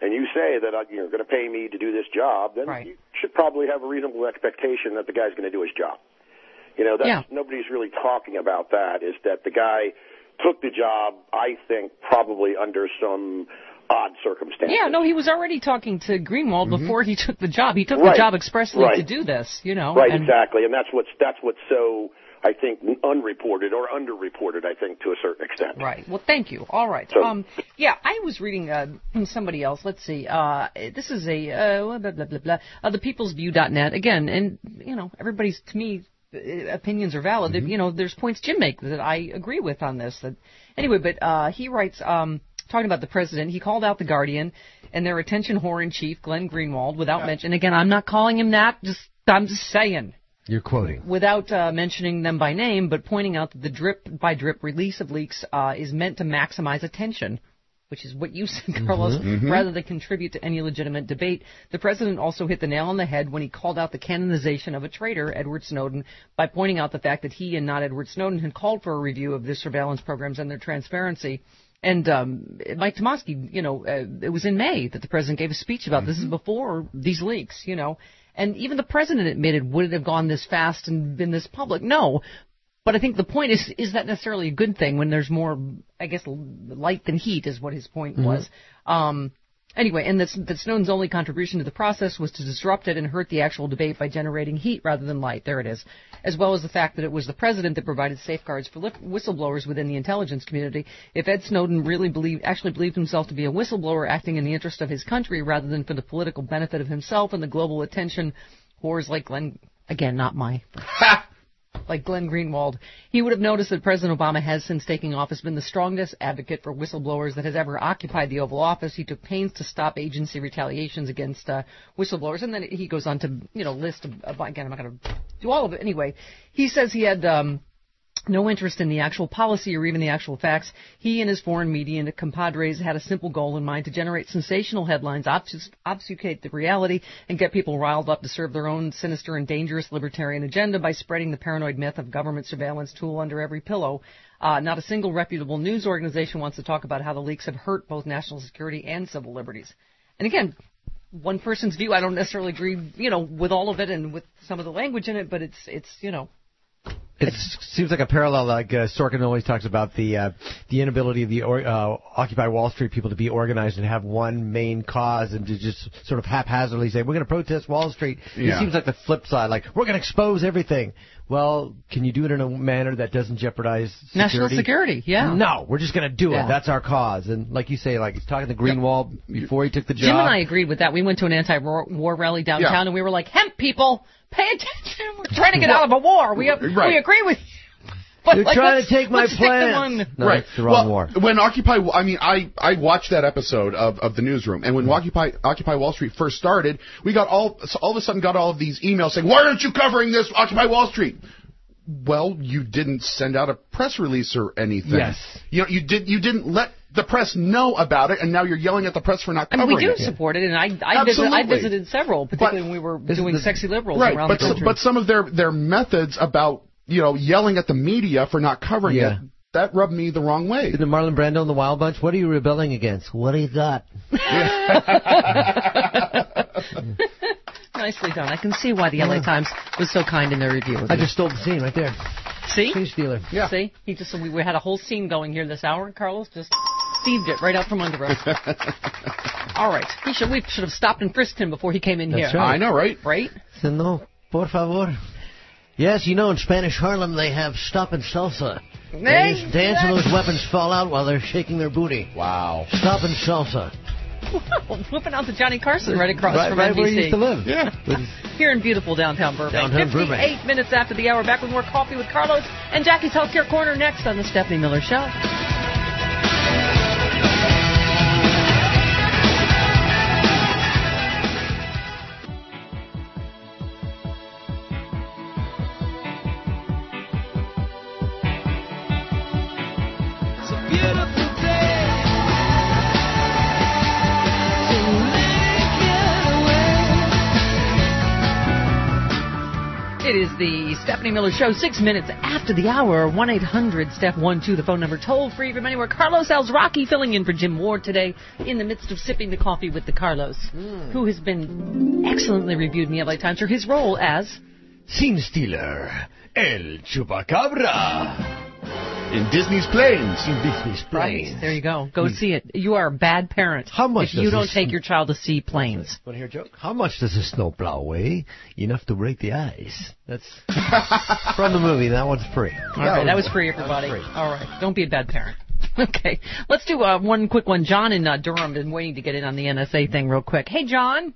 and you say that you're going to pay me to do this job, then you should probably have a reasonable expectation that the guy's going to do his job. Nobody's really talking about that, is that the guy took the job, I think, probably under some odd circumstances. Yeah, no, he was already talking to Greenwald before he took the job. He took the job expressly to do this, Right, exactly, and that's what's so, I think, unreported or underreported, I think, to a certain extent. Right. Well, thank you. All right. So, I was reading somebody else. Let's see. This is thepeoplesview.net. Again, and, everybody's, to me, opinions are valid. There's points Jim makes that I agree with on this. He writes, talking about the president, he called out the Guardian and their attention whore in chief, Glenn Greenwald, without mentioning. Again, I'm not calling him that. I'm just saying. You're quoting. Without mentioning them by name, but pointing out that the drip-by-drip release of leaks is meant to maximize attention, which is what you said, Carlos, rather than contribute to any legitimate debate. The president also hit the nail on the head when he called out the canonization of a traitor, Edward Snowden, by pointing out the fact that he and not Edward Snowden had called for a review of the surveillance programs and their transparency. And Mike Tomasky, it was in May that the president gave a speech about this. Is before these leaks, And even the president admitted, would it have gone this fast and been this public? No. But I think the point is that necessarily a good thing when there's more, I guess, light than heat is what his point was. Anyway, and that Snowden's only contribution to the process was to disrupt it and hurt the actual debate by generating heat rather than light. There it is. As well as the fact that it was the president that provided safeguards for whistleblowers within the intelligence community. If Ed Snowden really believed himself to be a whistleblower acting in the interest of his country rather than for the political benefit of himself and the global attention whores like Glenn, again, not my... like Glenn Greenwald, he would have noticed that President Obama has, since taking office, been the strongest advocate for whistleblowers that has ever occupied the Oval Office. He took pains to stop agency retaliations against whistleblowers, and then he goes on to, list, again, I'm not going to do all of it. Anyway, he says he had no interest in the actual policy or even the actual facts. He and his foreign media and compadres had a simple goal in mind: to generate sensational headlines, obfuscate the reality, and get people riled up to serve their own sinister and dangerous libertarian agenda by spreading the paranoid myth of government surveillance tool under every pillow. Not a single reputable news organization wants to talk about how the leaks have hurt both national security and civil liberties. And again, one person's view, I don't necessarily agree, with all of it and with some of the language in it, but it's It seems like a parallel, like Sorkin always talks about the inability of the Occupy Wall Street people to be organized and have one main cause and to just sort of haphazardly say, we're going to protest Wall Street. Yeah. It seems like the flip side, like, we're going to expose everything. Well, can you do it in a manner that doesn't jeopardize security? National security, yeah. No, we're just going to do it. That's our cause. And like you say, like he's talking to Greenwald before he took the job. Jim and I agreed with that. We went to an anti-war rally downtown, and we were like, hemp people, pay attention. We're trying to get out of a war. We agree with you. But you're trying to take my plans. No, right. It's the wrong war. When Occupy, I watched that episode of the newsroom, and when Occupy Wall Street first started, we got all of a sudden got all of these emails saying, "Why aren't you covering this Occupy Wall Street?" Well, you didn't send out a press release or anything. Yes. You didn't let the press know about it, and now you're yelling at the press for not covering it. We do support it, and I visited several, particularly when we were doing Sexy Liberals around the country. But some of their methods about yelling at the media for not covering it, that rubbed me the wrong way. The Marlon Brando and the Wild Bunch, what are you rebelling against? What do you got? Nicely done. I can see why the LA Times was so kind in their review. I just stole the scene right there. See? Scene stealer. Yeah. See? We had a whole scene going here this hour, and Carlos just thieved it right out from under us. All right. We should have stopped and frisked him before he came in here. Right. I know, right? Right? No, por favor. Yes, in Spanish Harlem they have stop and salsa. They dance and those weapons fall out while they're shaking their booty. Wow. Stop and salsa. Flipping out to Johnny Carson right across from right NBC. Where he used to live. Yeah. Here in beautiful downtown Burbank. 58 minutes after the hour. Back with more Coffee with Carlos and Jackie's Healthcare Corner next on the Stephanie Miller Show. It is the Stephanie Miller Show, 6 minutes after the hour, 1-800-STEPH-12, the phone number, toll free from anywhere. Carlos Alzraki filling in for Jim Ward today in the midst of sipping the coffee with the Carlos, who has been excellently reviewed in the LA Times for his role as Scene Stealer, El Chupacabra. In Disney's Planes. Right, there you go. Go see it. You are a bad parent if you don't take your child to see Planes. Want to hear a joke? How much does a snowplow weigh? Enough to break the ice. That's from the movie. That one's free. All right, that was free, everybody. All right, don't be a bad parent. Okay, let's do one quick one. John in Durham been waiting to get in on the NSA thing real quick. Hey, John.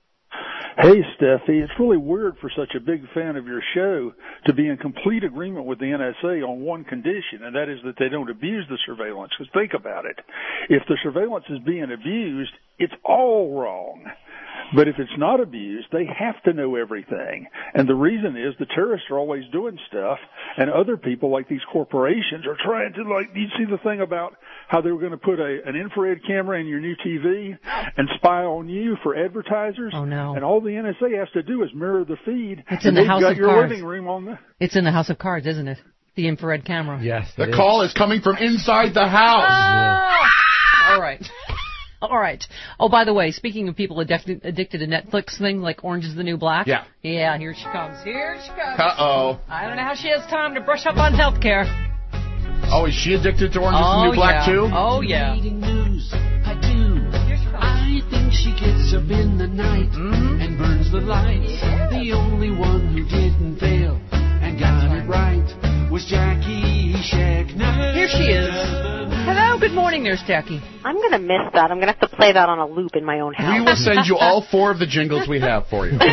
Hey, Steffi, it's really weird for such a big fan of your show to be in complete agreement with the NSA on one condition, and that is that they don't abuse the surveillance. Because think about it. If the surveillance is being abused, it's all wrong. But if it's not abused, they have to know everything. And the reason is the terrorists are always doing stuff, and other people like these corporations are trying to, like, you see the thing about how they were going to put an infrared camera in your new TV and spy on you for advertisers? Oh, no. And all the NSA has to do is mirror the feed. It's in the House of your Cards. living room on the... It's in the House of Cards, isn't it? The infrared camera. Yes. The call is coming from inside the house. All right. All right. Oh, by the way, speaking of people addicted to Netflix thing, like Orange is the New Black. Yeah. Yeah, here she comes. Here she comes. Uh-oh. I don't know how she has time to brush up on health care. Oh, is she addicted to Orange is the New Black, too? Oh, yeah. News, I do. I think she gets up in the night and burns the lights. Yeah. The only one who didn't fail and got it right was Jackie Schechner. Here she is. Hello, good morning there, Jackie. I'm going to miss that. I'm going to have to play that on a loop in my own house. We will send you all 4 of the jingles we have for you.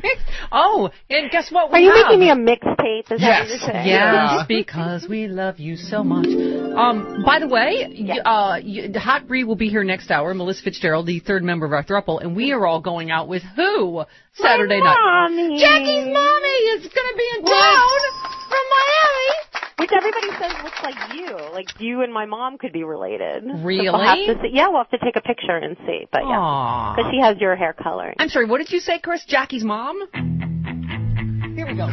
Oh, and guess what? Are you making me a mixtape? Is that what you're saying? Yes, because we love you so much. By the way, Hot Bree will be here next hour. Melissa Fitzgerald, the third member of our throuple, and we are all going out with who Saturday night? Mommy. Jackie's mommy is going to be in town from Miami. Which everybody says looks like you. Like you and my mom could be related. Really? So we'll have to see. Yeah, we'll have to take a picture and see. But yeah, because she has your hair coloring. I'm sorry, what did you say, Chris? Jackie's mom? Here we go.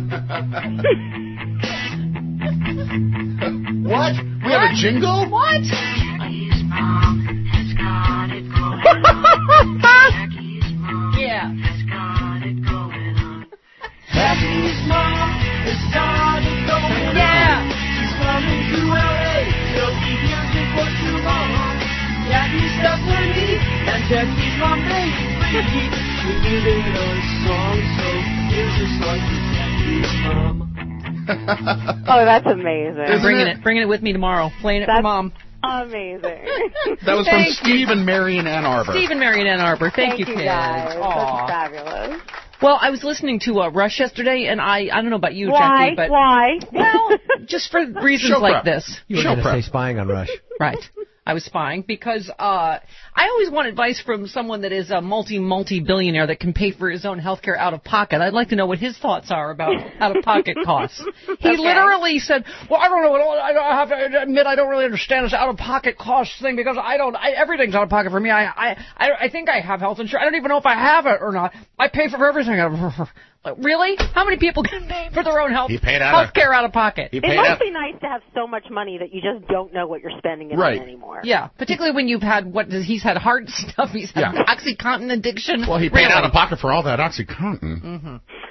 What? We have a jingle? What? Jackie's mom has got it going on. Jackie's mom has got it going on. Jackie's mom has got it going on. Yeah. She's coming to LA. She'll be here before too long. Jackie's Stephanie and Jackie's mom made free. We needed a song, so here's a song for Jackie's mom. Oh, that's amazing. I'm bringing it with me tomorrow. Playing it for Mom. Amazing. That was from Steve and Mary in Ann Arbor. Steve and Mary in Ann Arbor. Thank you, kids. Guys. That's fabulous. Well, I was listening to Rush yesterday, and I don't know about you, Why? Jackie, but... Why? Well, just for reasons Show like prep. this. You were going to say spying on Rush. Right. I was spying because I always want advice from someone that is a multi-billionaire that can pay for his own health care out of pocket. I'd like to know what his thoughts are about out-of-pocket costs. He literally said, well, I don't know. I have to admit I don't really understand this out-of-pocket cost thing because everything's out of pocket for me. I think I have health insurance. I don't even know if I have it or not. I pay for everything. Really? How many people can pay for their own health care out of pocket? It must be nice to have so much money that you just don't know what you're spending it on anymore. Yeah, particularly when you've had, he's had heart stuff, he's had OxyContin addiction. Well, he paid out of pocket for all that OxyContin. Mm-hmm.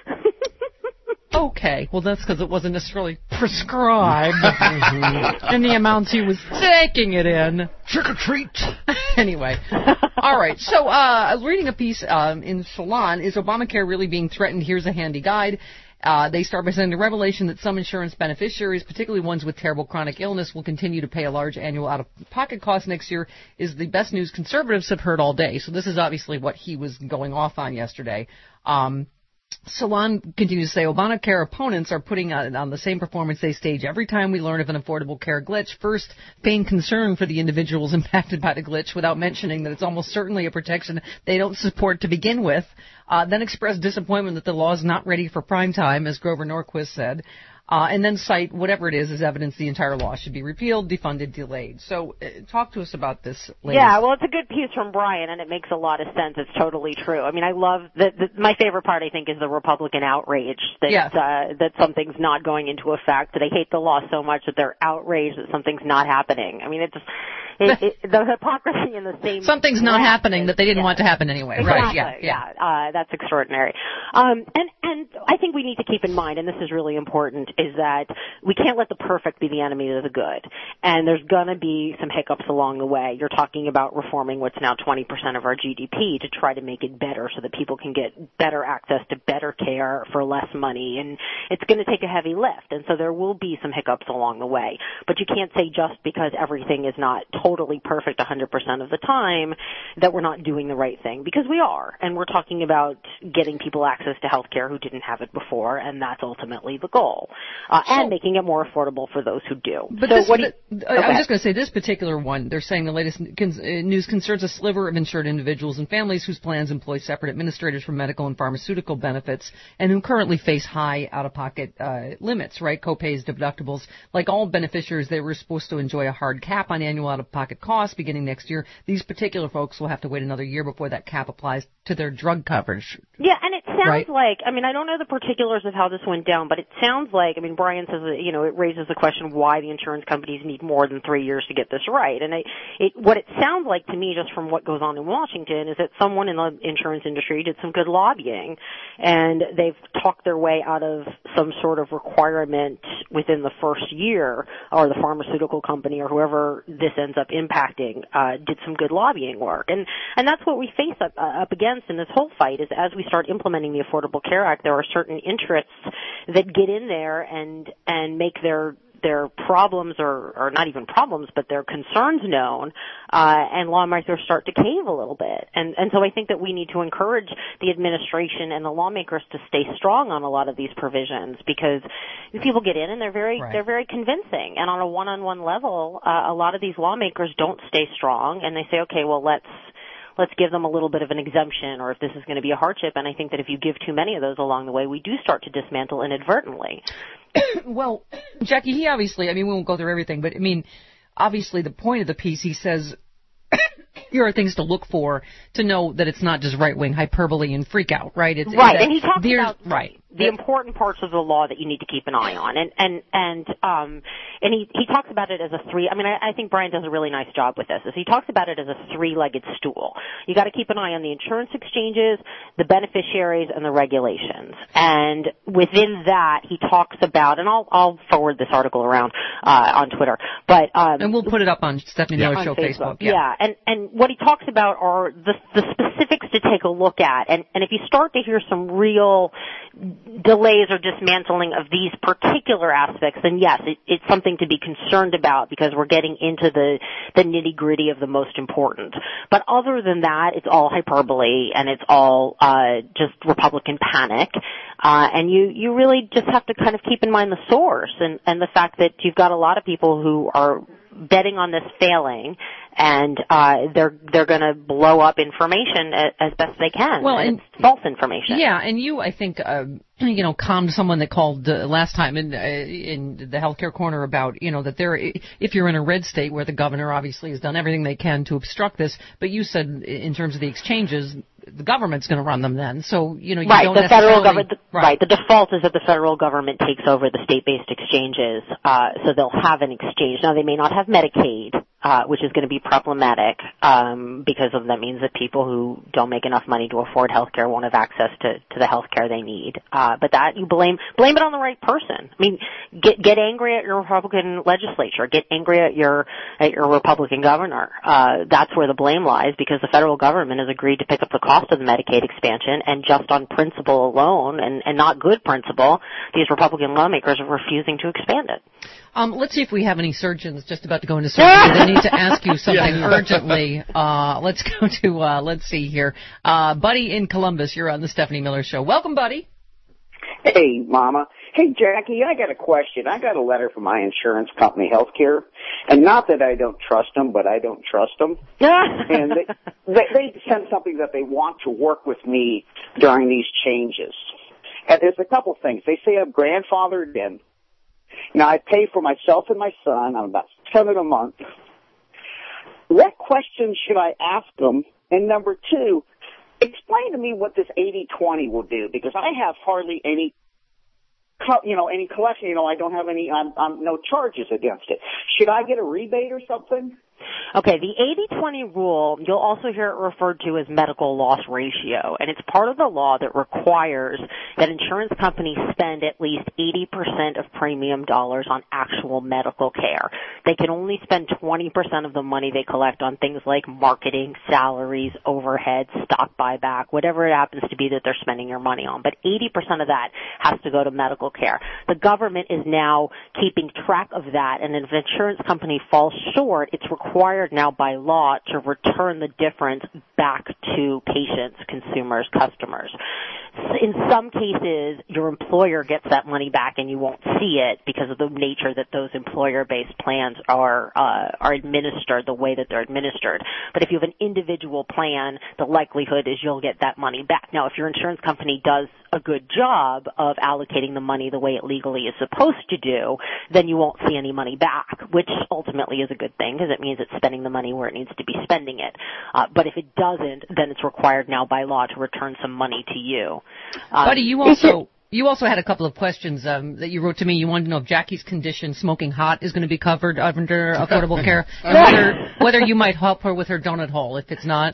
Okay, well, that's because it wasn't necessarily prescribed in the amounts he was taking it in. Trick or treat. Anyway. All right, so reading a piece in Salon, Is Obamacare Really Being Threatened? Here's a handy guide. They start by saying the revelation that some insurance beneficiaries, particularly ones with terrible chronic illness, will continue to pay a large annual out-of-pocket cost next year is the best news conservatives have heard all day. So this is obviously what he was going off on yesterday. Salon continues to say Obamacare opponents are putting on the same performance they stage every time we learn of an Affordable Care glitch. First, feign concern for the individuals impacted by the glitch without mentioning that it's almost certainly a protection they don't support to begin with. Then express disappointment that the law is not ready for prime time, as Grover Norquist said. and then cite whatever it is as evidence the entire law should be repealed, defunded, delayed. So talk to us about this, ladies. Yeah, well, it's a good piece from Brian, and it makes a lot of sense. It's totally true. I mean, I love my favorite part, I think, is the Republican outrage that something's not going into effect. They hate the law so much that they're outraged that something's not happening. I mean, the hypocrisy in the same. Something's not happening that they didn't want to happen anyway. Exactly. Right? Yeah. That's extraordinary. And I think we need to keep in mind, and this is really important, is that we can't let the perfect be the enemy of the good. And there's going to be some hiccups along the way. You're talking about reforming what's now 20% of our GDP to try to make it better so that people can get better access to better care for less money. And it's going to take a heavy lift. And so there will be some hiccups along the way. But you can't say just because everything is not totally perfect 100% of the time that we're not doing the right thing, because we are. And we're talking about getting people access to health care who didn't have it before, and that's ultimately the goal. And making it more affordable for those who do. But I was just going to say, this particular one, they're saying the latest news concerns a sliver of insured individuals and families whose plans employ separate administrators for medical and pharmaceutical benefits and who currently face high out-of-pocket limits, right? Copays, deductibles. Like all beneficiaries, they were supposed to enjoy a hard cap on annual out-of-pocket costs beginning next year. These particular folks will have to wait another year before that cap applies to their drug coverage. Yeah, and it sounds like, I mean, I don't know the particulars of how this went down, but it sounds like, I mean, Brian says that, it raises the question why the insurance companies need more than 3 years to get this right. And what it sounds like to me, just from what goes on in Washington, is that someone in the insurance industry did some good lobbying, and they've talked their way out of some sort of requirement within the first year, or the pharmaceutical company or whoever this ends up impacting did some good lobbying work. And that's what we face up against in this whole fight, is as we start implementing the Affordable Care Act, there are certain interests that get in there and make their problems, or not even problems, but their concerns known, and lawmakers start to cave a little bit. And so I think that we need to encourage the administration and the lawmakers to stay strong on a lot of these provisions, because people get in and they're very convincing. And on a one-on-one level, a lot of these lawmakers don't stay strong, and they say, okay, well, let's give them a little bit of an exemption, or if this is going to be a hardship. And I think that if you give too many of those along the way, we do start to dismantle inadvertently. Well, Jackie, he obviously, I mean, we won't go through everything, but I mean, obviously the point of the piece, he says, here are things to look for to know that it's not just right-wing hyperbole and freak out, right? And he talks about the important parts of the law that you need to keep an eye on, and he talks about it as a three. I mean, I think Brian does a really nice job with this. He talks about it as a three-legged stool. You got to keep an eye on the insurance exchanges, the beneficiaries, and the regulations. And within that, he talks about, and I'll forward this article around on Twitter, but and we'll put it up on Stephanie Miller Show Facebook. Yeah, and what he talks about are the specifics to take a look at, and if you start to hear some real delays or dismantling of these particular aspects, then yes, it's something to be concerned about, because we're getting into the nitty-gritty of the most important. But other than that, it's all hyperbole, and it's all just Republican panic. And you really just have to kind of keep in mind the source and the fact that you've got a lot of people who are betting on this failing, and they're going to blow up information as best they can. Well, and it's false information. Yeah, and you, I think, calmed someone that called last time in the healthcare corner about, that if you're in a red state where the governor obviously has done everything they can to obstruct this, but you said in terms of the exchanges, the government's going to run them then. So, you don't the federal government, the default is that the federal government takes over the state-based exchanges, so they'll have an exchange. Now, they may not have Medicaid, which is going to be problematic, because that means that people who don't make enough money to afford health care won't have access to the health care they need. But that you blame it on the right person. I mean, get angry at your Republican legislature, get angry at your Republican governor. That's where the blame lies, because the federal government has agreed to pick up the cost of the Medicaid expansion, and just on principle alone, and not good principle, these Republican lawmakers are refusing to expand it. Let's see if we have any surgeons just about to go into surgery. They need to ask you something urgently. Let's go to, let's see here. Buddy in Columbus, you're on the Stephanie Miller Show. Welcome, Buddy. Hey, Mama. Hey, Jackie, I got a question. I got a letter from my insurance company, Healthcare, and not that I don't trust them, but I don't trust them. And they sent something that they want to work with me during these changes. And there's a couple things. They say I'm grandfathered in, Now, I pay for myself and my son. I'm about $7 a month. What questions should I ask them? And number two, explain to me what this 80/20 will do, because I have hardly any collection. I don't have any, I'm no charges against it. Should I get a rebate or something? Okay, the 80/20 rule, you'll also hear it referred to as medical loss ratio, and it's part of the law that requires that insurance companies spend at least 80% of premium dollars on actual medical care. They can only spend 20% of the money they collect on things like marketing, salaries, overhead, stock buyback, whatever it happens to be that they're spending your money on. But 80% of that has to go to medical care. The government is now keeping track of that, and if an insurance company falls short, it's required now by law to return the difference back to patients, consumers, customers. In some cases, your employer gets that money back and you won't see it because of the nature that those employer-based plans are administered the way that they're administered. But if you have an individual plan, the likelihood is you'll get that money back. Now, if your insurance company does a good job of allocating the money the way it legally is supposed to do, then you won't see any money back, which ultimately is a good thing because it means it's spending the money where it needs to be spending it. But if it doesn't, then it's required now by law to return some money to you. Buddy, you also had a couple of questions that you wrote to me. You wanted to know if Jackie's condition, smoking hot, is going to be covered under Affordable Care, and whether you might help her with her donut hole if it's not.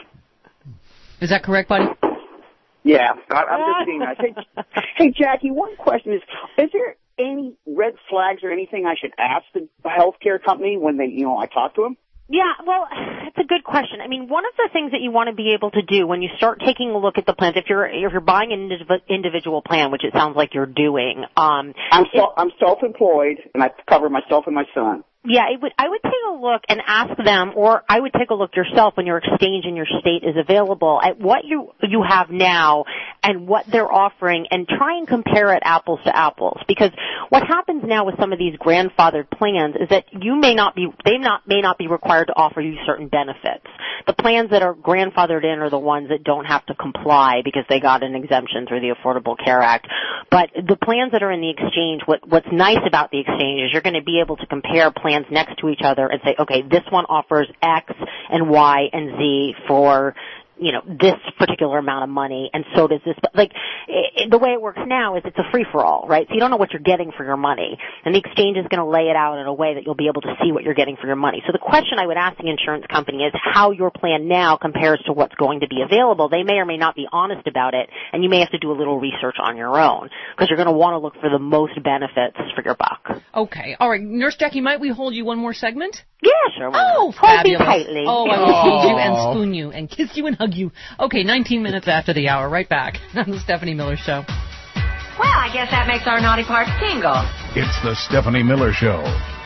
Is that correct, buddy? Yeah, I'm just being nice. Hey, Jackie, one question is there any red flags or anything I should ask the healthcare company when I talk to them? Yeah, well, it's a good question. I mean, one of the things that you want to be able to do when you start taking a look at the plans, if you're buying an individual plan, which it sounds like you're doing, I'm self-employed and I cover myself and my son. Yeah, I would take a look and ask them, or I would take a look yourself when your exchange in your state is available at what you have now and what they're offering, and try and compare it apples to apples. Because what happens now with some of these grandfathered plans is that they may not be required to offer you certain benefits. The plans that are grandfathered in are the ones that don't have to comply because they got an exemption through the Affordable Care Act. But the plans that are in the exchange, what's nice about the exchange is you're going to be able to compare plans next to each other and say, okay, this one offers X and Y and Z for, this particular amount of money, and so does this. But the way it works now is it's a free-for-all, right? So you don't know what you're getting for your money, and the exchange is going to lay it out in a way that you'll be able to see what you're getting for your money. So the question I would ask the insurance company is how your plan now compares to what's going to be available. They may or may not be honest about it, and you may have to do a little research on your own because you're going to want to look for the most benefits for your buck. Okay. All right. Nurse Jackie, might we hold you one more segment? Yeah, sure. Oh, fabulous. Hold me tightly. Oh, I will hold you and spoon you and kiss you and hug you. Okay, 19 minutes after the hour. Right back on the Stephanie Miller Show. Well, I guess that makes our naughty parts tingle. It's the Stephanie Miller Show.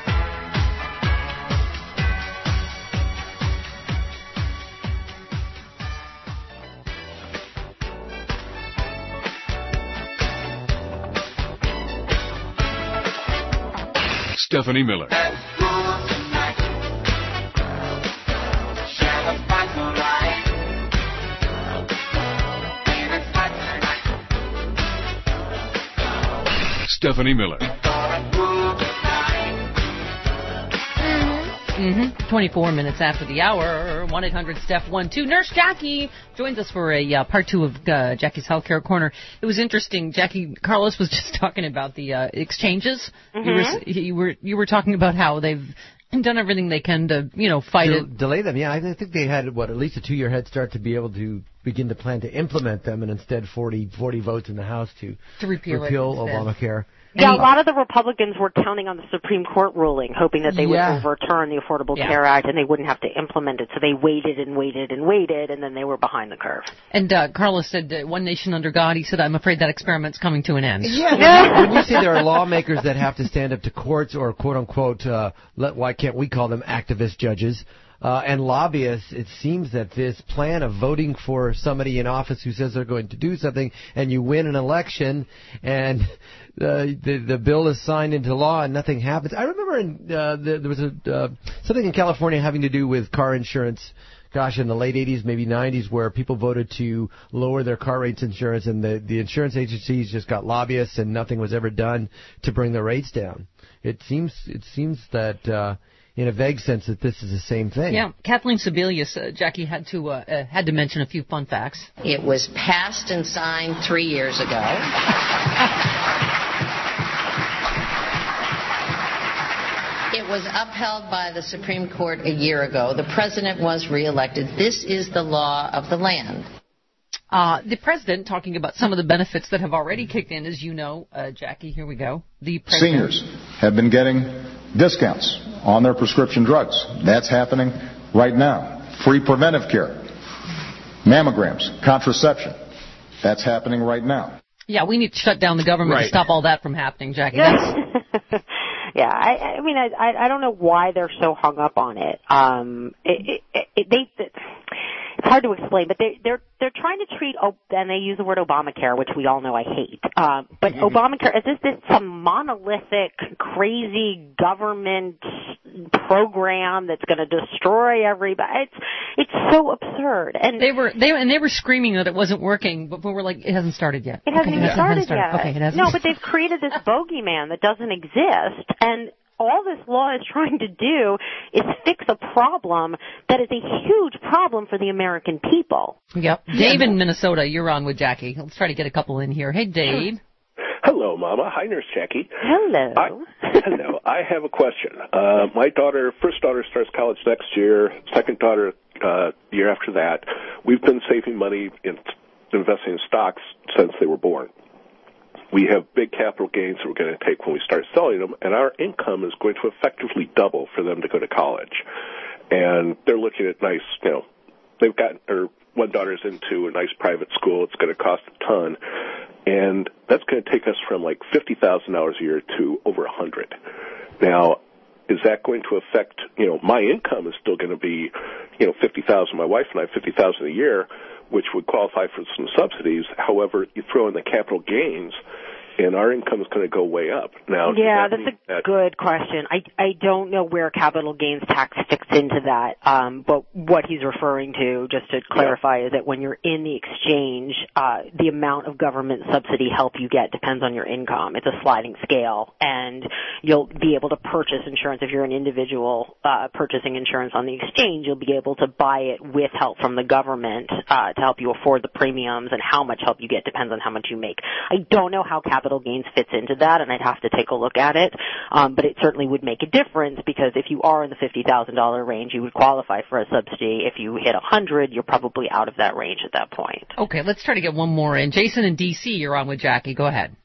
Stephanie Miller. Stephanie Miller. 24 minutes after the hour, 1-800-STEPH-12. Nurse Jackie joins us for a part two of Jackie's Healthcare Corner. It was interesting. Jackie, Carlos was just talking about the exchanges. You were talking about how they've done everything they can to, fight it. Delay them, yeah. I think they had, at least a 2-year head start to be able to begin to plan to implement them, and instead 40 votes in the House to repeal Obamacare. Yeah, a lot of the Republicans were counting on the Supreme Court ruling, hoping that they would overturn the Affordable Care Act and they wouldn't have to implement it. So they waited and waited and waited, and then they were behind the curve. And Carlos said, one nation under God, he said, I'm afraid that experiment's coming to an end. Yeah, when you say there are lawmakers that have to stand up to courts or quote-unquote, why can't we call them activist judges, and lobbyists, it seems that this plan of voting for somebody in office who says they're going to do something and you win an election and the bill is signed into law and nothing happens. I remember there was something in California having to do with car insurance in the late 80s, maybe 90s, where people voted to lower their car rates insurance, and the insurance agencies just got lobbyists, and nothing was ever done to bring the rates down. It seems that in a vague sense that this is the same thing. Yeah, Kathleen Sebelius, Jackie had to mention a few fun facts. It was passed and signed 3 years ago. It was upheld by the Supreme Court a year ago. The president was reelected. This is the law of the land. The president, talking about some of the benefits that have already kicked in, as you know, Jackie, here we go. The president. Seniors have been getting discounts on their prescription drugs. That's happening right now. Free preventive care, mammograms, contraception. That's happening right now. Yeah, we need to shut down the government to stop all that from happening, Jackie. Yeah, I mean, I don't know why they're so hung up on it. It's hard to explain, but they're trying to treat, and they use the word Obamacare, which we all know I hate. But Obamacare, is this some monolithic, crazy government program that's going to destroy everybody? It's so absurd. And they were screaming that it wasn't working, but we were like, it hasn't started yet. It hasn't even started yet. Okay, it hasn't. No, but they've created this bogeyman that doesn't exist, and all this law is trying to do is fix a problem that is a huge problem for the American people. Yep. Dave in Minnesota, you're on with Jackie. Let's try to get a couple in here. Hey, Dave. Hello, Mama. Hi, Nurse Jackie. Hello. Hello. I have a question. My first daughter starts college next year. Second daughter, year after that. We've been saving money in investing in stocks since they were born. We have big capital gains that we're going to take when we start selling them, and our income is going to effectively double for them to go to college. And they're looking at nice, they've got, or one daughter's into a nice private school. It's going to cost a ton. And that's going to take us from like $50,000 a year to over $100,000. Now, is that going to affect, my income is still going to be, $50,000. My wife and I, $50,000 a year, which would qualify for some subsidies. However, you throw in the capital gains, and our income is going to go way up. Now, yeah, that's a good question. I don't know where capital gains tax fits into that, but what he's referring to, just to clarify, is that when you're in the exchange, the amount of government subsidy help you get depends on your income. It's a sliding scale, and you'll be able to purchase insurance. If you're an individual purchasing insurance on the exchange, you'll be able to buy it with help from the government to help you afford the premiums, and how much help you get depends on how much you make. I don't know how capital gains fits into that, and I'd have to take a look at it, but it certainly would make a difference, because if you are in the $50,000 range, you would qualify for a subsidy. If you hit $100,000, you're probably out of that range at that point. Okay, let's try to get one more in. Jason in D.C., you're on with Jackie. Go ahead.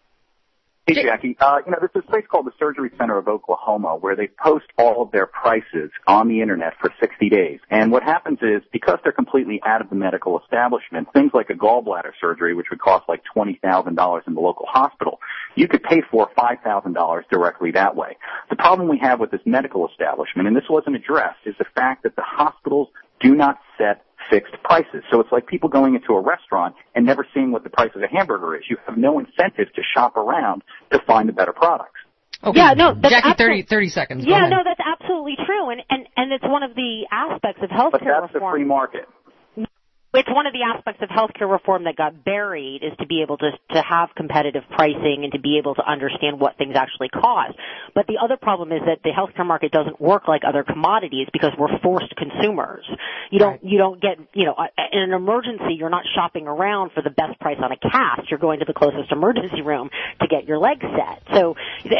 Hey, Jackie. There's this place called the Surgery Center of Oklahoma where they post all of their prices on the Internet for 60 days. And what happens is, because they're completely out of the medical establishment, things like a gallbladder surgery, which would cost like $20,000 in the local hospital, you could pay for $5,000 directly that way. The problem we have with this medical establishment, and this wasn't addressed, is the fact that the hospitals do not set fixed prices. So it's like people going into a restaurant and never seeing what the price of a hamburger is. You have no incentive to shop around to find the better products. Okay. Yeah, no, that's Jackie, 30 seconds. Yeah, no, that's absolutely true, and it's one of the aspects of healthcare reform. But that's the free market. It's one of the aspects of healthcare reform that got buried, is to be able to have competitive pricing and to be able to understand what things actually cost. But the other problem is that the healthcare market doesn't work like other commodities, because we're forced consumers. You don't get, in an emergency, you're not shopping around for the best price on a cast. You're going to the closest emergency room to get your leg set. So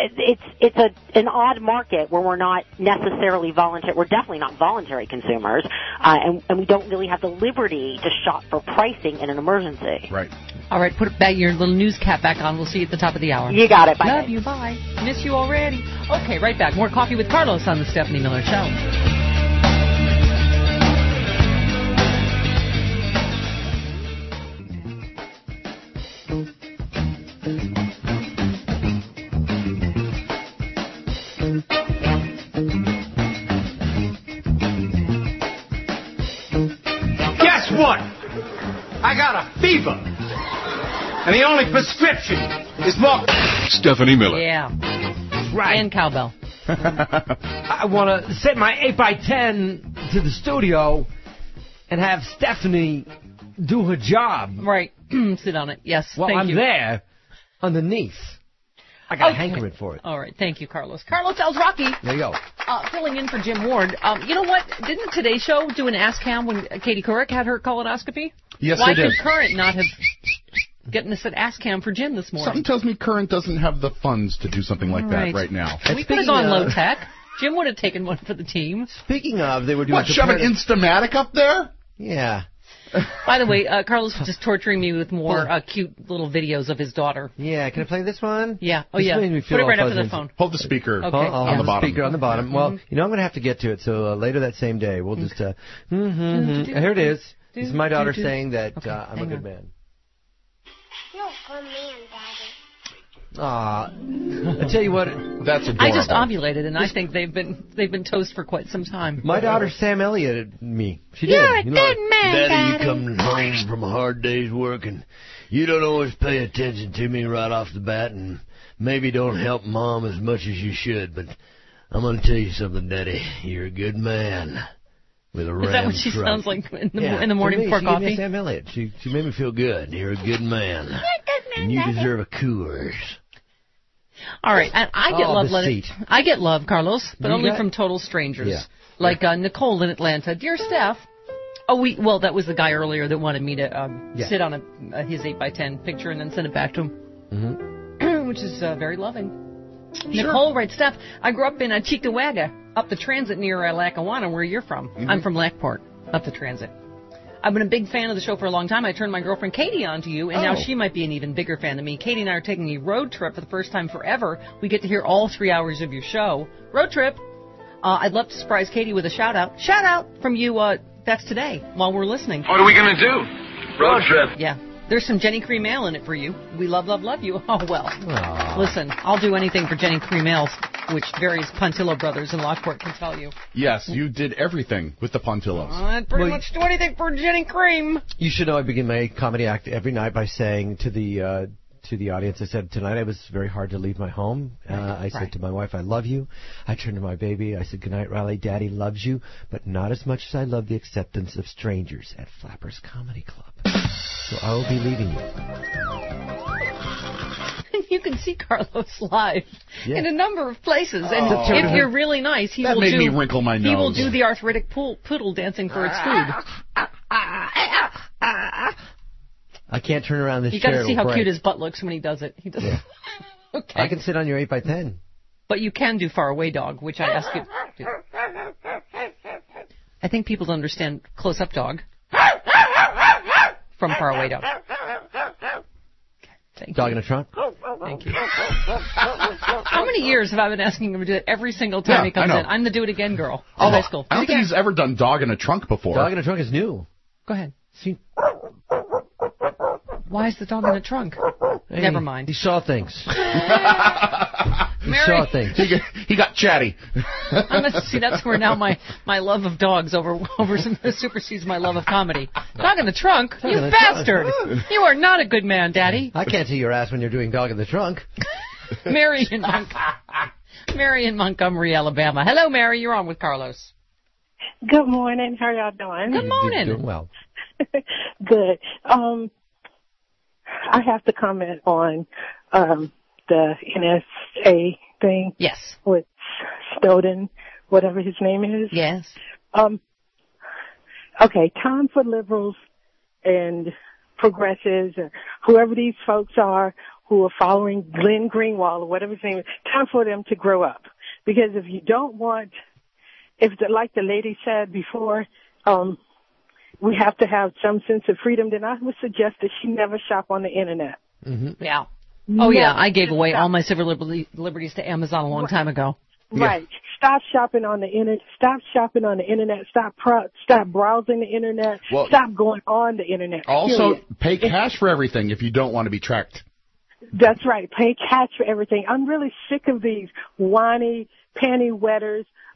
it's an odd market where we're not necessarily voluntary. We're definitely not voluntary consumers, and we don't really have the liberty to shop for pricing in an emergency. Right. All right, put your little news cap back on. We'll see you at the top of the hour. You got it. Bye. Love you. Bye. Miss you already. Okay, right back. More Coffee with Carlos on the Stephanie Miller Show. Guess what? I got a fever. And the only prescription is more... Stephanie Miller. Yeah. Right. And cowbell. I want to send my 8x10 to the studio and have Stephanie do her job. Right. Sit on it. Yes. Well, thank I'm you. there underneath. I got a hankering for it. All right. Thank you, Carlos. Carlos tells Rocky. There you go. Filling in for Jim Ward. You know what? Didn't the Today Show do an Ask Cam when Katie Couric had her colonoscopy? Yes, Why they did. could Current not have gotten us an Ask Cam for Jim this morning? Something tells me Current doesn't have the funds to do something like that right now. We could have gone low tech. Jim would have taken one for the team. Speaking of, they were doing... What, shove an Instamatic up there? Yeah. By the way, Carlos was just torturing me with more cute little videos of his daughter. Yeah, can I play this one? Yeah. Oh, This yeah. made me Put feel it right all up to the fuzzy. phone. Hold the speaker Okay. on the bottom. Speaker on the bottom. Well, I'm going to have to get to it, so later that same day, we'll just... Here it is. This is my daughter saying that I'm a good man. You're a good man, Daddy. I tell you what, that's adorable. I just ovulated, and I think they've been toast for quite some time. My daughter Sam Elliott me. She did. You're a good man, Daddy, you come home from a hard day's work and you don't always pay attention to me right off the bat and maybe don't help Mom as much as you should, but I'm going to tell you something, Daddy. You're a good man. With a Is that what she sounds like in the morning before coffee? Gave me Sam Elliott. She made me feel good. You're a good man. And you deserve a Coors. All right, and I get love, Carlos, but only from total strangers. Yeah. Like Nicole in Atlanta. Dear Steph. Well, that was the guy earlier that wanted me to sit on his 8x10 picture and then send it back to him, which is very loving. Sure. Nicole writes, Steph, I grew up in Cheektowaga, up the transit near Lackawanna, where you're from. I'm from Lackport, up the transit. I've been a big fan of the show for a long time. I turned my girlfriend Katie on to you, and now she might be an even bigger fan than me. Katie and I are taking a road trip for the first time forever. We get to hear all 3 hours of your show. Road trip. I'd love to surprise Katie with a shout-out. Shout-out from you, that's today, while we're listening. What are we going to do? Road trip. Yeah. There's some Jenny Cream Ale in it for you. We love you. Oh, well. Aww. Listen, I'll do anything for Jenny Cream Ales, which various Pontillo brothers in Lockport can tell you. Yes, you did everything with the Pontillos. I'd pretty much do anything for Jenny Cream. You should know I begin my comedy act every night by saying to the audience, I said, tonight it was very hard to leave my home. I said to my wife, I love you. I turned to my baby. I said, good night, Riley. Daddy loves you, but not as much as I love the acceptance of strangers at Flappers Comedy Club. So I will be leaving you. You can see Carlos live in a number of places, and if you're really nice, That made me wrinkle my nose. He will do the arthritic poodle dancing for its food. I can't turn around this You chair. got to see how break. cute his butt looks when he does it. He does. Yeah. Okay. I can sit on your 8x10. But you can do far away dog, which I ask you to do. I think people don't understand close up dog from far away dog. Dog in a trunk? Thank you. How many years have I been asking him to do it every single time he comes in? I'm the do it again girl in high school. I don't think he's ever done dog in a trunk before. Dog in a trunk is new. Go ahead. See? Why is the dog in the trunk? Hey, Never mind. He saw things. Mary, things. He got chatty. See, that's where now my love of dogs supersedes my love of comedy. Dog in the trunk? Dog You in the bastard! trunk. You are not a good man, Daddy. I can't see your ass when you're doing dog in the trunk. Mary in Montgomery, Alabama. Hello, Mary. You're on with Carlos. Good morning. How y'all doing? Good morning. Doing well. Good. I have to comment on the NSA thing. Yes. With Snowden, whatever his name is. Yes. Okay, time for liberals and progressives or whoever these folks are who are following Glenn Greenwald or whatever his name is, time for them to grow up. Because if you don't want, like the lady said before, we have to have some sense of freedom, then I would suggest that she never shop on the Internet. Mm-hmm. Yeah. Oh, yeah. I gave away all my civil liberties to Amazon a long time ago. Right. Stop shopping on the Internet. Stop shopping on the Internet. Stop browsing the Internet. Well, stop going on the Internet. Also, period. pay cash for everything if you don't want to be tracked. That's right. Pay cash for everything. I'm really sick of these whiny panty wetters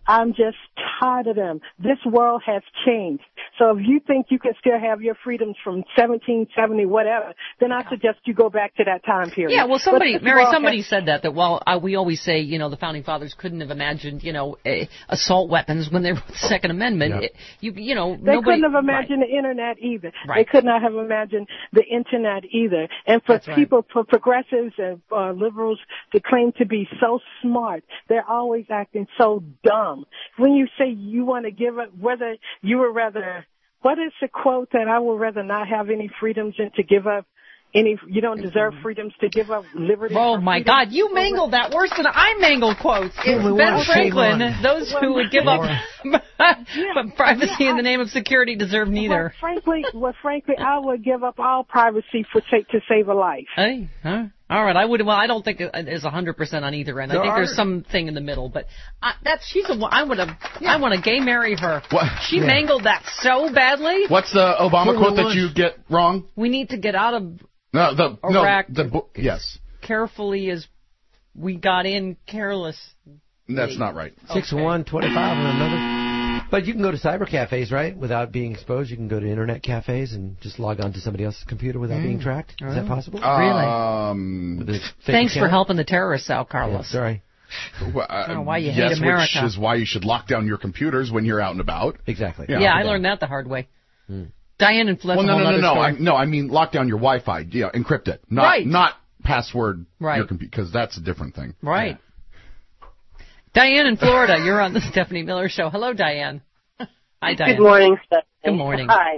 I'm just tired of them. This world has changed. So if you think you can still have your freedoms from 1770, whatever, then I suggest you go back to that time period. Yeah, well, somebody said that we always say, you know, the Founding Fathers couldn't have imagined, you know, assault weapons when they wrote the Second Amendment. Yeah. They couldn't have imagined the Internet either. Right. They could not have imagined the Internet either. And for people, for progressives and liberals to claim to be so smart, they're always acting so dumb. When you say you want to give up, whether you would rather, what is the quote that I would rather not have any freedoms than to give up any, you don't deserve freedoms to give up liberty. Oh my God, you mangled that worse than I mangled quotes. It's Ben Franklin. Those who would give up privacy in the name of security deserve neither. Frankly, I would give up all privacy to save a life. Hey, huh? All right, I would. Well, I don't think it's 100% on either end. I think there's something in the middle. But I want to gay marry her. What? She mangled that so badly. What's the Obama quote that you get wrong? We need to get out of Iraq. Yes. Carefully as we got in, careless. That's not right. 6-1-25 on another. But you can go to cyber cafes, right? Without being exposed. You can go to internet cafes and just log on to somebody else's computer without being tracked. Is that possible? Really? Thanks for helping the terrorists out, Carlos. Yeah, sorry. I don't know why you hate America. Which is why you should lock down your computers when you're out and about. Exactly. Yeah, I learned that the hard way. Diane and Flip. Well, no. I mean, lock down your Wi-Fi. Yeah, encrypt it. Not password your computer, because that's a different thing. Right. Yeah. Diane in Florida, you're on the Stephanie Miller Show. Hello, Diane. Hi, Diane. Good morning, Stephanie. Good morning. Hi.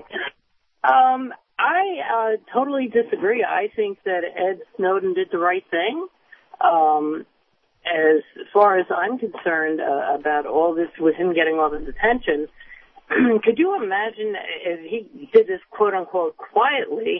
I totally disagree. I think that Ed Snowden did the right thing. As far as I'm concerned about all this, with him getting all this attention, could you imagine if he did this quote-unquote quietly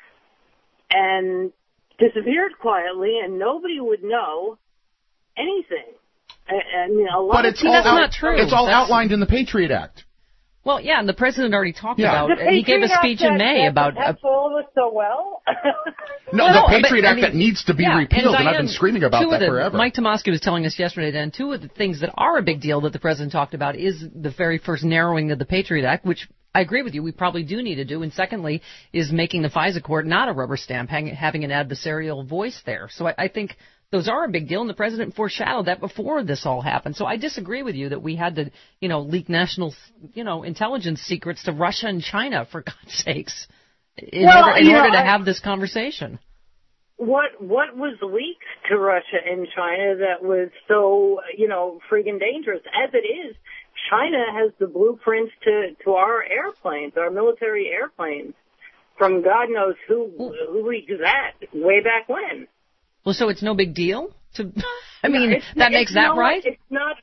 and disappeared quietly and nobody would know anything? I mean, that's not true. It's all outlined in the Patriot Act. Well, yeah, and the president already talked about it. He gave a speech in May about... That's all of us so well? The Patriot Act that needs to be repealed, and I've been screaming about that forever. Mike Tomasky was telling us yesterday, then, two of the things that are a big deal that the president talked about is the very first narrowing of the Patriot Act, which I agree with you, we probably do need to do, and secondly, is making the FISA court not a rubber stamp, having an adversarial voice there. So I think... those are a big deal, and the president foreshadowed that before this all happened. So I disagree with you that we had to, leak national, intelligence secrets to Russia and China, for God's sakes, in order to have this conversation. What was leaked to Russia and China that was so, freaking dangerous? As it is, China has the blueprints to our airplanes, our military airplanes, from God knows who leaked that way back when. Well, so it's no big deal? That makes that right? It's not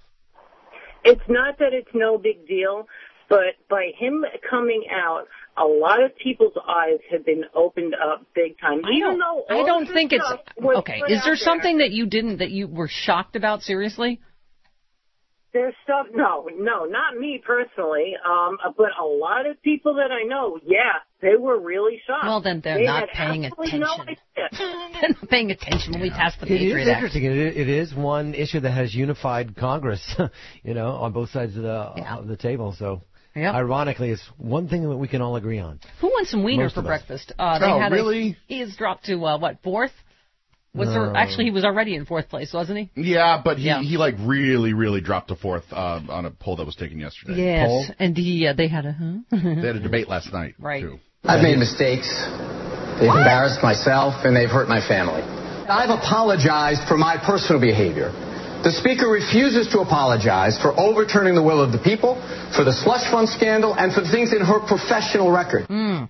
that it's no big deal, but by him coming out, a lot of people's eyes have been opened up big time. I don't think it's... Okay, is there something that you were shocked about, seriously? There's stuff, no, not me personally, but a lot of people that I know, they were really shocked. Well, then they're not paying attention. They're not paying attention when we pass the Patriot Act. It is interesting. It is one issue that has unified Congress, on both sides of the table. So, ironically, it's one thing that we can all agree on. Who wants some wiener for breakfast? Really? He has dropped to, fourth? Actually, he was already in fourth place, wasn't he? Yeah, but he really, really dropped to fourth on a poll that was taken yesterday. Yes, and they had they had a debate last night, too. I've made mistakes. They've embarrassed myself, and they've hurt my family. I've apologized for my personal behavior. The Speaker refuses to apologize for overturning the will of the people, for the slush fund scandal, and for the things in her professional record.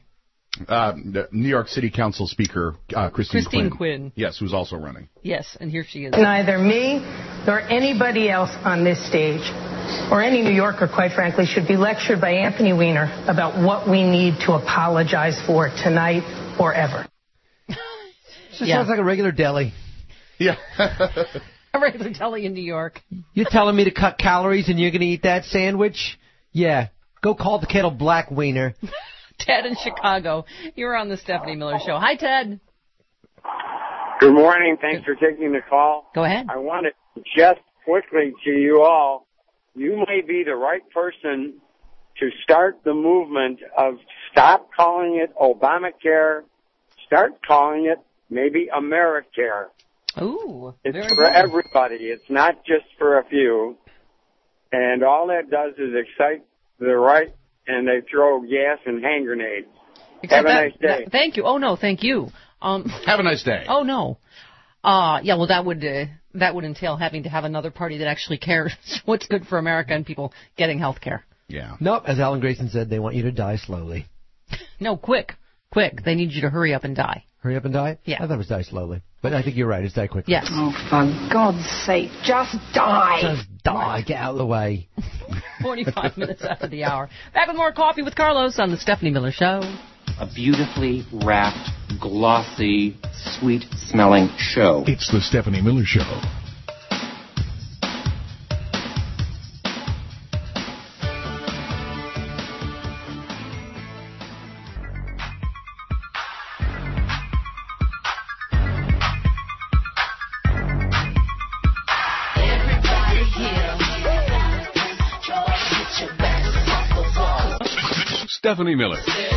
New York City Council Speaker Christine Quinn. Yes, who's also running. Yes, and here she is. Neither me nor anybody else on this stage, or any New Yorker, quite frankly, should be lectured by Anthony Weiner about what we need to apologize for tonight or ever. She sounds like a regular deli. Yeah. A regular deli in New York. You're telling me to cut calories and you're going to eat that sandwich? Yeah. Go call the kettle black, Weiner. Ted in Chicago. You're on the Stephanie Miller Show. Hi, Ted. Good morning. Thanks for taking the call. Go ahead. I wanted just quickly to you all you may be the right person to start the movement of stop calling it Obamacare, start calling it maybe AmeriCare. Ooh, it's very for good. everybody. It's not just for a few. And all that does is excite the right, and they throw gas and hand grenades. Have a nice day. Thank you. Oh, no, thank you. Have a nice day. Oh, no. Yeah, well, that would entail having to have another party that actually cares what's good for America and people getting health care. Yeah. Nope, as Alan Grayson said, they want you to die slowly. No, quick. They need you to hurry up and die. Hurry up and die? Yeah. I thought it was die slowly. But I think you're right, it's die quickly. Yes. Oh, for God's sake, just die. Just die, get out of the way. 45 minutes after the hour. Back with more Coffee with Carlos on the Stephanie Miller Show. A beautifully wrapped, glossy, sweet-smelling show. It's the Stephanie Miller Show. Stephanie Miller.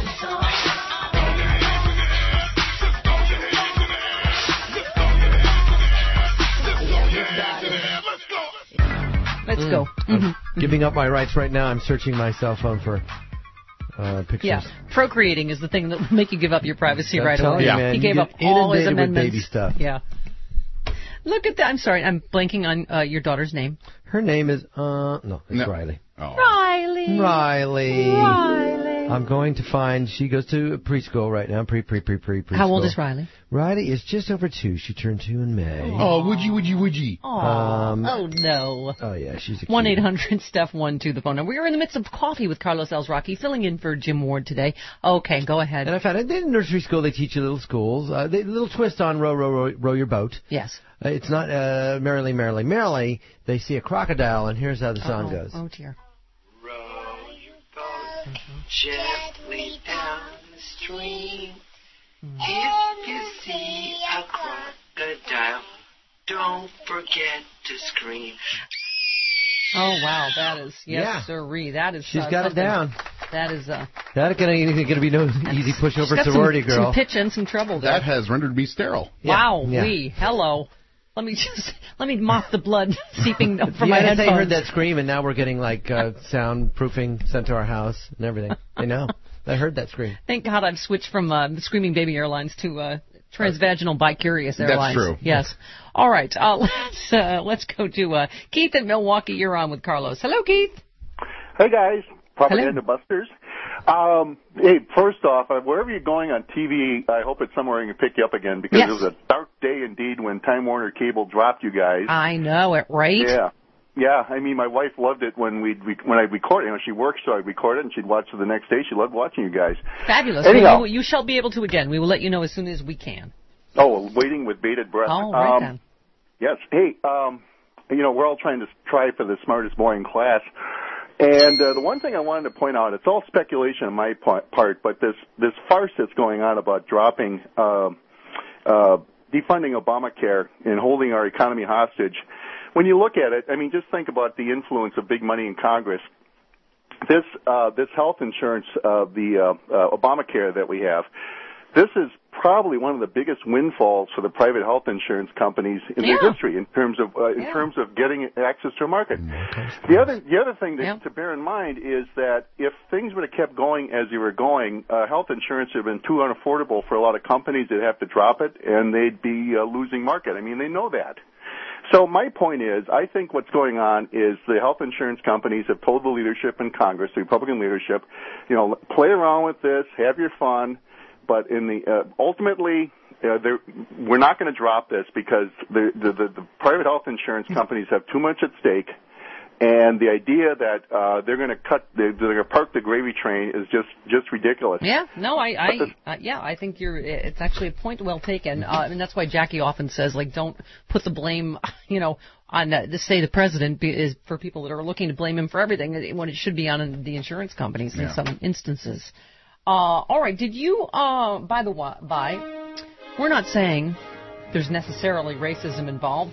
Let's go. I'm giving up my rights right now. I'm searching my cell phone for pictures. Yeah, procreating is the thing that will make you give up your privacy right away. You, man, he gave up all his amendments. With baby stuff. Yeah. Look at that. I'm sorry. I'm blanking on your daughter's name. Her name is Riley. Oh. Riley. I'm going to find. She goes to preschool right now. Preschool. How old is Riley? Riley is just over 2. She turned 2 in May. Oh, would you? Oh no. Oh yeah, she's a 1-800-STEPH1 to the phone. Now we are in the midst of Coffee with Carlos Alzraki, filling in for Jim Ward today. Okay, go ahead. And I found in nursery school they teach you little schools. They little twist on row your boat. Yes. It's not merrily, merrily, merrily. They see a crocodile, and here's how the song goes. Oh dear. Gently down the stream. If you see a crocodile, don't forget to scream. Oh wow, that is sirree. That is. She's got it down. That is. That ain't gonna be no easy pushover sorority girl. Some pitch and some trouble there. That has rendered me sterile. Wow, hello. Let me mop the blood seeping from my headphones. They heard that scream, and now we're getting like soundproofing sent to our house and everything. They know. They heard that scream. Thank God I've switched from Screaming Baby Airlines to Transvaginal Bicurious Airlines. That's true. Yes. All right. Let's go to Keith in Milwaukee. You're on with Carlos. Hello, Keith. Hey guys, Propaganda Busters. Hey, first off, wherever you're going on TV, I hope it's somewhere I can pick you up again, because it was a dark day indeed when Time Warner Cable dropped you guys. I know it, right? Yeah. I mean, my wife loved it when I record. She works, so I record it, and she'd watch it the next day. She loved watching you guys. Fabulous. Anyhow, you shall be able to again. We will let you know as soon as we can. Oh, waiting with bated breath. Oh, right then. Yes. Hey, we're all trying to try for the smartest boy in class. And the one thing I wanted to point out, it's all speculation on my part, but this farce that's going on about dropping, defunding Obamacare and holding our economy hostage, when you look at it, I mean, just think about the influence of big money in Congress. This health insurance, the Obamacare that we have, this is probably one of the biggest windfalls for the private health insurance companies in their history in terms of getting access to a market. The other thing to bear in mind is that if things would have kept going as they were going, health insurance would have been too unaffordable for a lot of companies that have to drop it, and they'd be losing market. I mean, they know that. So my point is, I think what's going on is the health insurance companies have told the leadership in Congress, the Republican leadership, play around with this, have your fun. But in the ultimately, we're not going to drop this because the private health insurance companies have too much at stake, and the idea that they're going to park the gravy train is just ridiculous. Yeah, no, I think it's actually a point well taken, and that's why Jackie often says, like, don't put the blame, on the president is for people that are looking to blame him for everything when it should be on the insurance companies in some instances. All right, did you, by the way, we're not saying there's necessarily racism involved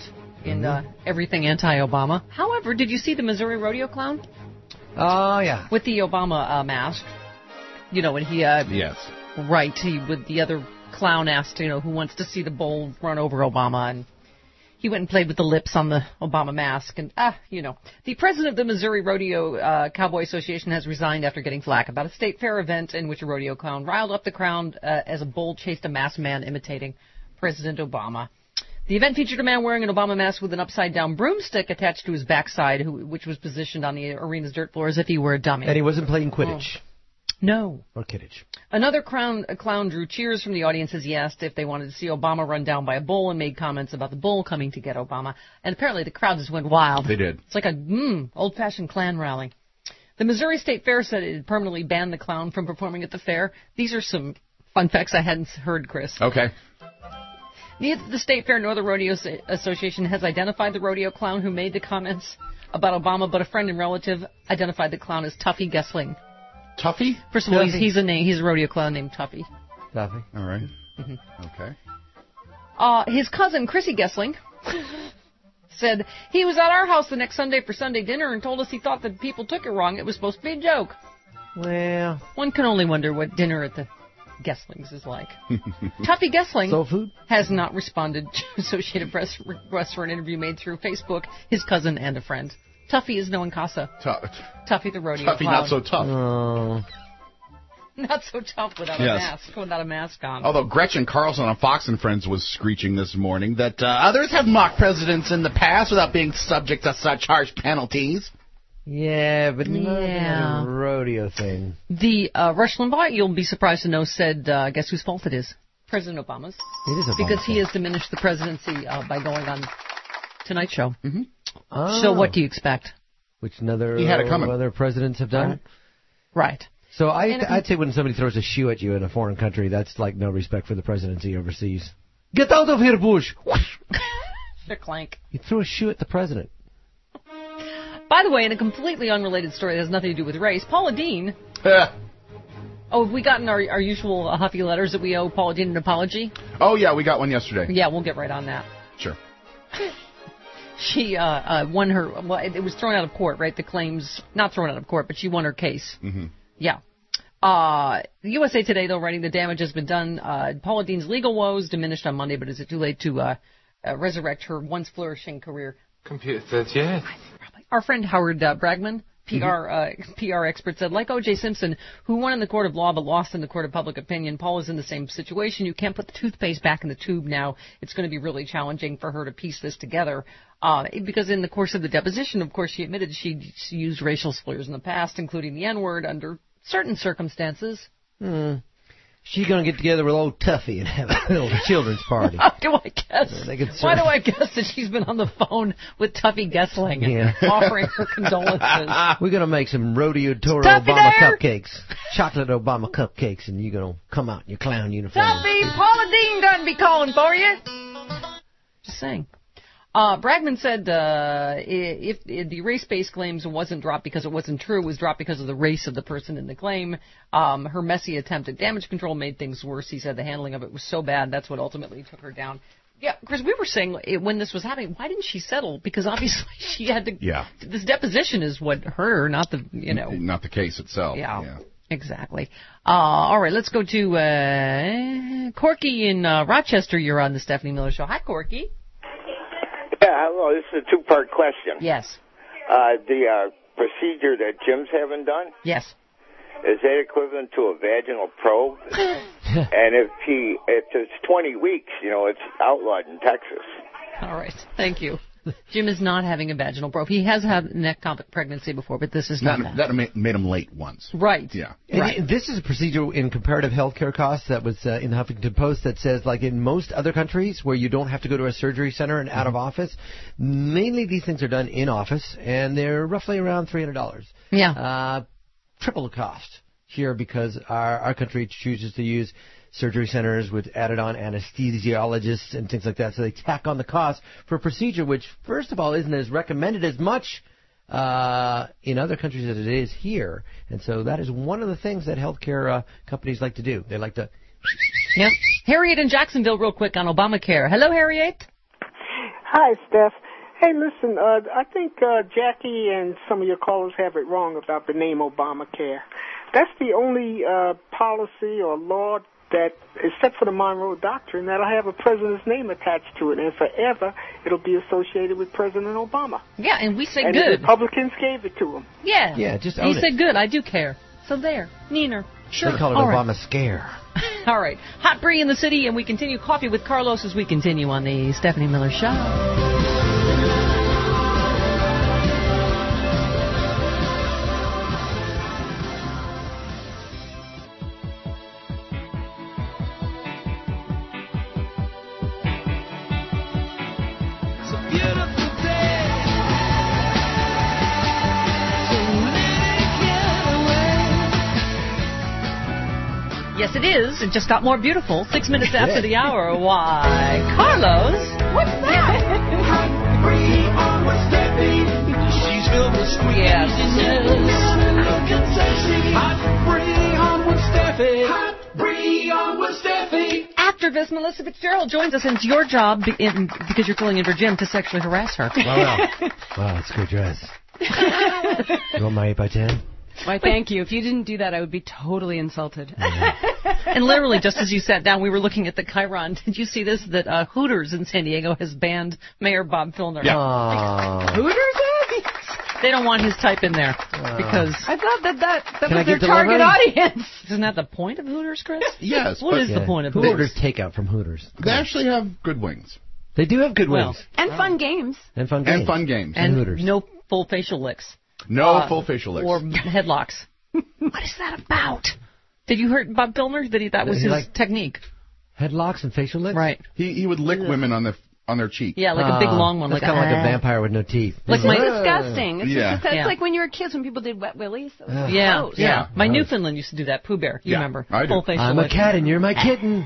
in everything anti-Obama. However, did you see the Missouri rodeo clown? Oh, yeah. With the Obama mask. You know, when he... yes. Right. With the other clown asked, who wants to see the bull run over Obama, and he went and played with the lips on the Obama mask. And, the president of the Missouri Rodeo Cowboy Association has resigned after getting flack about a state fair event in which a rodeo clown riled up the crowd as a bull chased a masked man imitating President Obama. The event featured a man wearing an Obama mask with an upside-down broomstick attached to his backside, which was positioned on the arena's dirt floor as if he were a dummy. And he wasn't playing Quidditch. No. Or Kidditch. Another clown drew cheers from the audience as he asked if they wanted to see Obama run down by a bull and made comments about the bull coming to get Obama. And apparently the crowd just went wild. They did. It's like a old-fashioned Klan rally. The Missouri State Fair said it had permanently banned the clown from performing at the fair. These are some fun facts I hadn't heard, Chris. Okay. Neither the State Fair nor the Rodeo Association has identified the rodeo clown who made the comments about Obama, but a friend and relative identified the clown as Tuffy Gessling. Tuffy? First of all, he's a rodeo clown named Tuffy. Tuffy. All right. Mm-hmm. Okay. His cousin, Chrissy Gessling, said he was at our house the next Sunday for Sunday dinner and told us he thought that people took it wrong. It was supposed to be a joke. Well, one can only wonder what dinner at the Gesslings is like. Tuffy Gessling Soul food? Has not responded to Associated Press requests for an interview made through Facebook, his cousin, and a friend. Tuffy is no in casa. Tuffy the rodeo Tuffy clown. not so tough. Not so tough without a mask on. Although Gretchen Carlson on Fox and Friends was screeching this morning that others have mocked presidents in the past without being subject to such harsh penalties. Yeah, but not a rodeo thing. The Rush Limbaugh, you'll be surprised to know, said, guess whose fault it is? President Obama's. It is Obama's because he has diminished the presidency by going on Tonight Show. Mm-hmm. Oh. So what do you expect? Which other presidents have done? Right. So I'd say when somebody throws a shoe at you in a foreign country, that's like no respect for the presidency overseas. Get out of here, Bush! Clank. You threw a shoe at the president. By the way, in a completely unrelated story that has nothing to do with race, Paula Deen... have we gotten our usual Huffy letters that we owe Paula Deen an apology? Oh, yeah, we got one yesterday. Yeah, we'll get right on that. Sure. She won her... Well, it was thrown out of court, right? The claims... Not thrown out of court, but she won her case. Mm-hmm. Yeah. The USA Today, though, writing the damage has been done. Paula Deen's legal woes diminished on Monday, but is it too late to resurrect her once flourishing career? Computer says yes. Our friend Howard Bragman, PR expert, said, like O.J. Simpson, who won in the court of law but lost in the court of public opinion, Paul is in the same situation. You can't put the toothpaste back in the tube now. It's going to be really challenging for her to piece this together. Because in the course of the deposition, of course, she admitted she used racial slurs in the past, including the N-word, under certain circumstances. She's going to get together with old Tuffy and have a little children's party. Why do I guess that she's been on the phone with Tuffy Gessling and offering her condolences? We're going to make some rodeo Toro Obama cupcakes. Chocolate Obama cupcakes, and you're going to come out in your clown uniform. Tuffy, Paula Deen done be calling for you. Just saying. Bragman said if the race-based claims wasn't dropped because it wasn't true, it was dropped because of the race of the person in the claim. Her messy attempt at damage control made things worse. He said the handling of it was so bad, that's what ultimately took her down. Yeah, Chris, we were saying when this was happening, why didn't she settle? Because obviously she had to... Yeah. This deposition is what hurt her, not the, Not the case itself. Yeah. Exactly. All right, let's go to Corky in Rochester. You're on the Stephanie Miller Show. Hi, Corky. Yeah, hello. This is a two-part question. Yes. The procedure that Jim's having done? Yes. Is that equivalent to a vaginal probe? And if it's 20 weeks, it's outlawed in Texas. All right. Thank you. Jim is not having a vaginal probe. He has had an ectopic pregnancy before, but this is not that. That made him late once. Right. Yeah. Right. This is a procedure in comparative health care costs that was in the Huffington Post that says, like in most other countries where you don't have to go to a surgery center and out of office, mainly these things are done in office, and they're roughly around $300. Yeah. Triple the cost here because our country chooses to use surgery centers with added-on anesthesiologists and things like that. So they tack on the cost for a procedure which, first of all, isn't as recommended as much in other countries as it is here. And so that is one of the things that healthcare companies like to do. They like to... Yep. Harriet in Jacksonville real quick on Obamacare. Hello, Harriet. Hi, Steph. Hey, listen, I think Jackie and some of your callers have it wrong about the name Obamacare. That's the only policy or law that, except for the Monroe Doctrine, that'll have a president's name attached to it, and forever it'll be associated with President Obama. Yeah, and we say and good. The Republicans gave it to him. Yeah. Yeah, just He own it. said good. I do care. So there. Neener. Sure. They call it All Obama right. scare. All right. Hot Bree in the city, and we continue Coffee with Carlos as we continue on the Stephanie Miller Show. Yes, it is. It just got more beautiful. 6 minutes after the hour. Why, Carlos? What's that? She's filled with Yes. Actress Melissa Fitzgerald joins us, and it's your job, because you're filling in for Jim, to sexually harass her. Wow, it's a good dress. You want my 8 by 10? Why, thank you. If you didn't do that, I would be totally insulted. And literally, just as you sat down, we were looking at the Chiron. Did you see this? That Hooters in San Diego has banned Mayor Bob Filner. Yeah. Hooters is? They don't want his type in there because I thought that Can I was their get target delivery? audience. Isn't that the point of Hooters, Chris? Yes. What is the point of Who Hooters? orders takeout from Hooters? They actually have good wings. They do have good Well, wings. And fun games. And fun games. And fun games. And Hooters. no full facial licks. No full facial licks. Or headlocks. What is that about? Did you hear Bob Filner? That was his technique. Headlocks and facial licks? Right. He would lick women on their cheek. Yeah, like a big long one. That's like kind of like a vampire with no teeth. It's disgusting. It's Yeah. just, that's Yeah. like when you were kids when people did wet willies. Yeah, gross. yeah. My Gross. Newfoundland used to do that. Pooh Bear, you remember? I do. Full facial I'm a lick. cat and you're my kitten.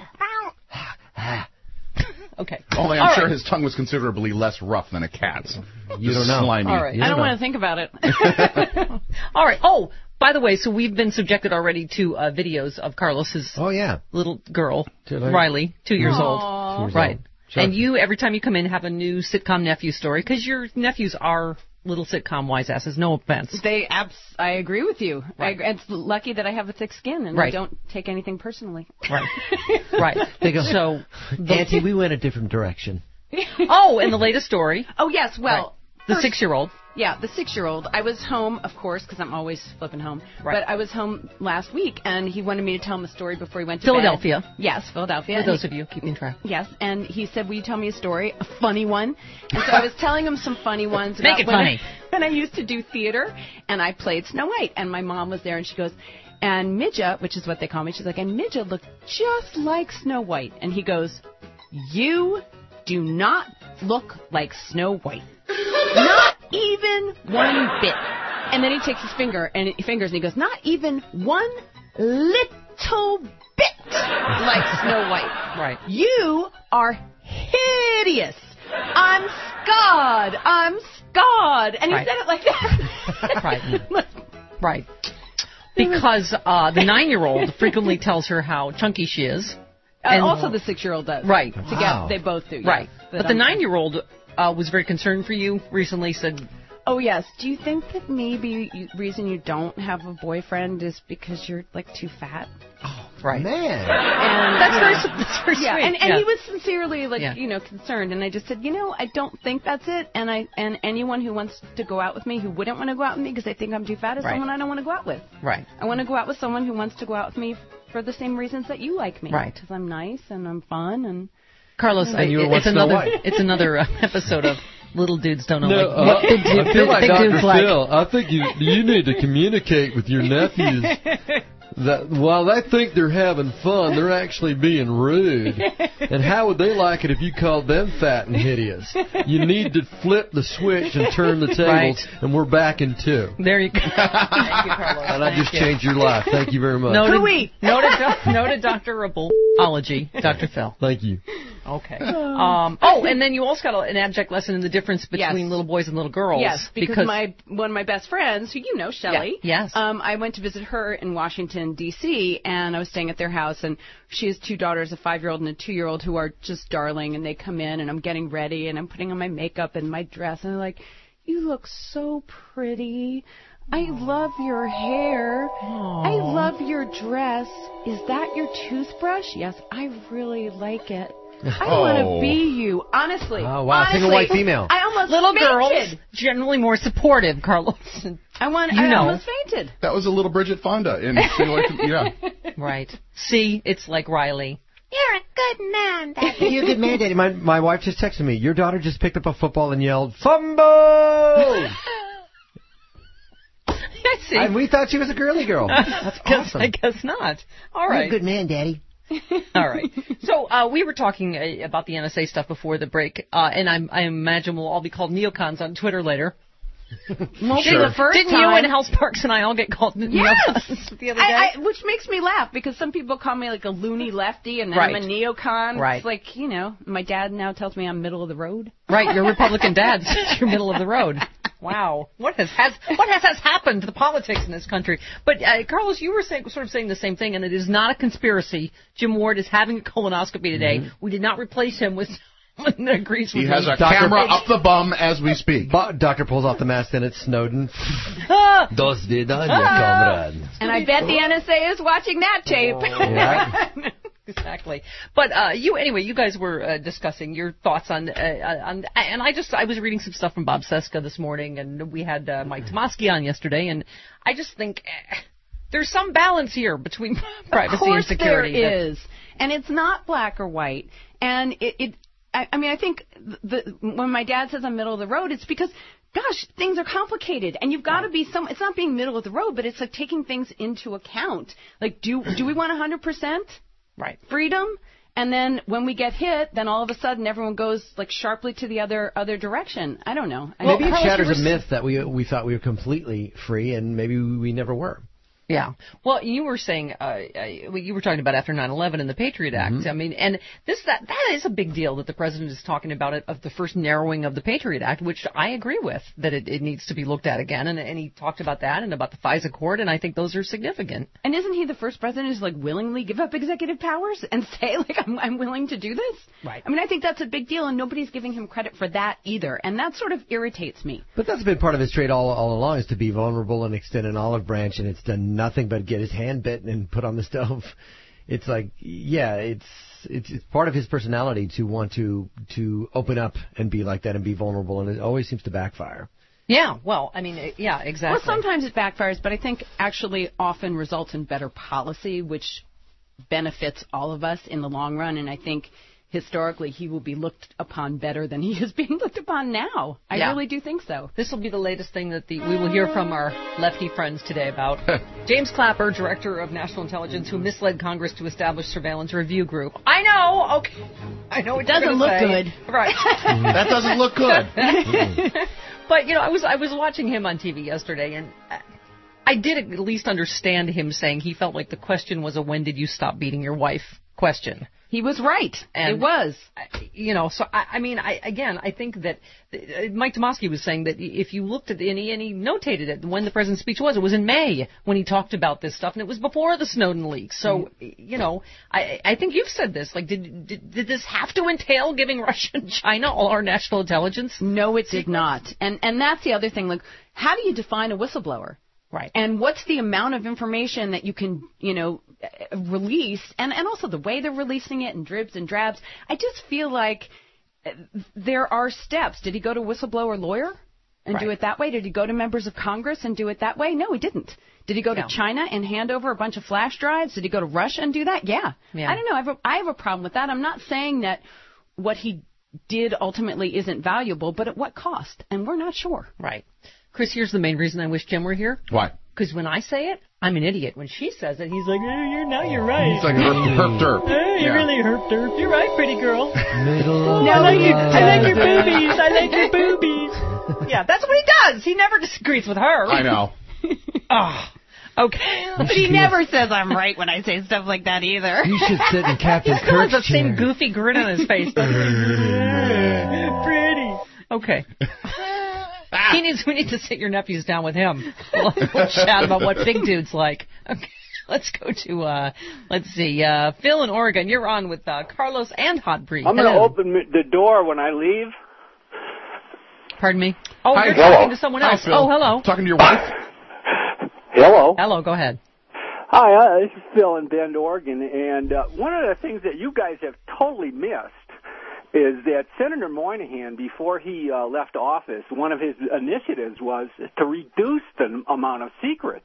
Okay. Only I'm sure his tongue was considerably less rough than a cat's. You don't know. Slimy. All right. I don't want to think about it. All right. Oh, by the way, so we've been subjected already to videos of Carlos's little girl, Riley, 2 years old. 2 years Right. old. And you, every time you come in, have a new sitcom nephew story, because your nephews are little sitcom wise asses, no offense. I agree with you. Right. It's lucky that I have a thick skin and I don't take anything personally. Right. Right. They go, so, Auntie, we went a different direction. Oh, and the latest story. Oh, yes. Well, the 6-year-old. Yeah, the 6-year-old. I was home, of course, because I'm always flipping home. Right. But I was home last week, and he wanted me to tell him a story before he went to Philadelphia. bed. Yes, Philadelphia. For those of you keeping track. Yes, and he said, will you tell me a story, a funny one? And so I was telling him some funny ones. Make about it funny. When I used to do theater, and I played Snow White, and my mom was there, and she goes, and Midja, which is what they call me, she's like, and Midja looked just like Snow White. And he goes, you do not look like Snow White. Not even one bit. And then he takes his fingers and he goes, not even one little bit like Snow White. Right. You are hideous. I'm scarred. And he said it like that. Right. Right. Because the 9-year-old frequently tells her how chunky she is. And also the 6-year-old does. Right. Together, they both do. Right. Yes. But the 9-year-old was very concerned for you recently, said... Oh, yes. Do you think that maybe reason you don't have a boyfriend is because you're, like, too fat? Oh, right. Man. And, That's very sweet. And Yeah. he was sincerely, concerned. And I just said, I don't think that's it. And anyone who wants to go out with me, who wouldn't want to go out with me because they think I'm too fat, is someone I don't want to go out with. Right. I want to go out with someone who wants to go out with me for the same reasons that you like me. Right. Because I'm nice and I'm fun and... Carlos, it's another episode of Little Dudes Don't Know No, Big I feel like Big Dr. Dudes like. Phil, I think you need to communicate with your nephews that while they think they're having fun, they're actually being rude. And how would they like it if you called them fat and hideous? You need to flip the switch and turn the tables, and we're back in 2. There you go. Thank you, Carlos. And I just changed your life. Thank you very much. Noted Dr. Apology, Dr. Phil. Thank you. Okay. And then you also got an abject lesson in the difference between little boys and little girls. Yes, because one of my best friends, who you know, Shelley. Yeah, yes. I went to visit her in Washington, D.C., and I was staying at their house, and she has 2 daughters, a 5-year-old and a 2-year-old, who are just darling, and they come in, and I'm getting ready, and I'm putting on my makeup and my dress, and they're like, "You look so pretty. I love your hair. I love your dress. Is that your toothbrush? Yes, I really like it. I want to be you." Honestly. Oh, wow. Single white female. I almost Little fainted. girls, generally more supportive, Carlos. I almost fainted. That was a little Bridget Fonda in yeah. Right. See, it's like Riley. You're a good man, Daddy. You're a good man, Daddy. My wife just texted me. Your daughter just picked up a football and yelled, "Fumble!" I see. And we thought she was a girly girl. That's awesome. I guess not. All right. You're a good man, Daddy. All right. So we were talking about the NSA stuff before the break, and I imagine we'll all be called neocons on Twitter later. Won't be the first Didn't time. you and Hal Sparks and I all get called neocons the other day? Which makes me laugh, because some people call me like a loony lefty, and then I'm a neocon. Right. It's like, my dad now tells me I'm middle of the road. Right, your Republican dad says you're middle of the road. Wow, what has happened to the politics in this country? But Carlos, you were sort of saying the same thing, and it is not a conspiracy. Jim Ward is having a colonoscopy today. Mm-hmm. We did not replace him with someone that agrees with me. He has a camera up the bum as we speak. Doctor pulls off the mask, and it's Snowden. Dos vidania, comrade. And I bet the NSA is watching that tape. Yeah. Exactly. But you guys were discussing your thoughts on and I was reading some stuff from Bob Cesca this morning, and we had Mike Tomasky on yesterday, and I just think there's some balance here between privacy and security. Of course there is, and it's not black or white. And I think when my dad says I'm middle of the road, it's because, gosh, things are complicated, and you've got to be it's not being middle of the road, but it's like taking things into account. Like, do we want 100%? Right. Freedom, and then when we get hit, then all of a sudden everyone goes like sharply to the other direction. I don't know. Maybe it shatters a myth that we thought we were completely free, and maybe we never were. Yeah. Well, you were saying, you were talking about after 9/11 and the Patriot Act. Mm-hmm. I mean, and that is a big deal that the president is talking about it, of the first narrowing of the Patriot Act, which I agree with, that it needs to be looked at again. And he talked about that and about the FISA court, and I think those are significant. And isn't he the first president who's like willingly give up executive powers and say, like, I'm willing to do this? Right. I mean, I think that's a big deal, and nobody's giving him credit for that either. And that sort of irritates me. But that's been part of his trade all along, is to be vulnerable and extend an olive branch, and it's done nothing but get his hand bitten and put on the stove. It's like, it's part of his personality to want to open up and be like that and be vulnerable, and it always seems to backfire. Yeah, well, I mean, yeah, exactly. Well, sometimes it backfires, but I think actually often results in better policy, which benefits all of us in the long run, and I think historically he will be looked upon better than he is being looked upon now. I really do think so. This will be the latest thing that we will hear from our lefty friends today about. James Clapper, Director of National Intelligence, who misled Congress to establish surveillance review group. I know, okay. I know it doesn't look good. Right. That doesn't look good. But, I was watching him on TV yesterday, and I did at least understand him saying he felt like the question was a "when did you stop beating your wife" question. He was right. And, it was. So I think that Mike Tomasky was saying that if you looked at and he notated it, when the president's speech was, it was in May when he talked about this stuff, and it was before the Snowden leaks. So, I think you've said this. Like, did this have to entail giving Russia and China all our national intelligence? No, it did not. And that's the other thing. Like, how do you define a whistleblower? Right. And what's the amount of information that you can, release, and also the way they're releasing it, and dribs and drabs. I just feel like there are steps. Did he go to whistleblower lawyer and do it that way? Did he go to members of Congress and do it that way? No, he didn't. Did he go to China and hand over a bunch of flash drives? Did he go to Russia and do that? Yeah. I don't know. I have a problem with that. I'm not saying that what he did ultimately isn't valuable, but at what cost? And we're not sure. Right. Chris, here's the main reason I wish Jim were here. Why? Because when I say it, I'm an idiot. When she says it, he's like, you're right. He's like herp derp. Hey, you're really herp derp. You're right, pretty girl. I like your boobies. I like your boobies. Yeah, that's what he does. He never disagrees with her. I know. Okay. But he never says I'm right when I say stuff like that either. You should sit in Captain He still has Kirk's the same chair. goofy grin on his face. Pretty. Okay. We need to sit your nephews down with him. We'll chat about what big dude's like. Okay. Let's go to, Phil in Oregon. You're on with Carlos and Hot Bree. I'm going to open the door when I leave. Pardon me? Oh, Hi, you're hello. talking to someone else. Hi, Phil. Oh, hello. Talking to your wife? Hello. Hello, go ahead. Hi, this is Phil in Bend, Oregon, and one of the things that you guys have totally missed is that Senator Moynihan, before he left office, one of his initiatives was to reduce the amount of secrets.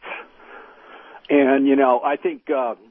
And, I think,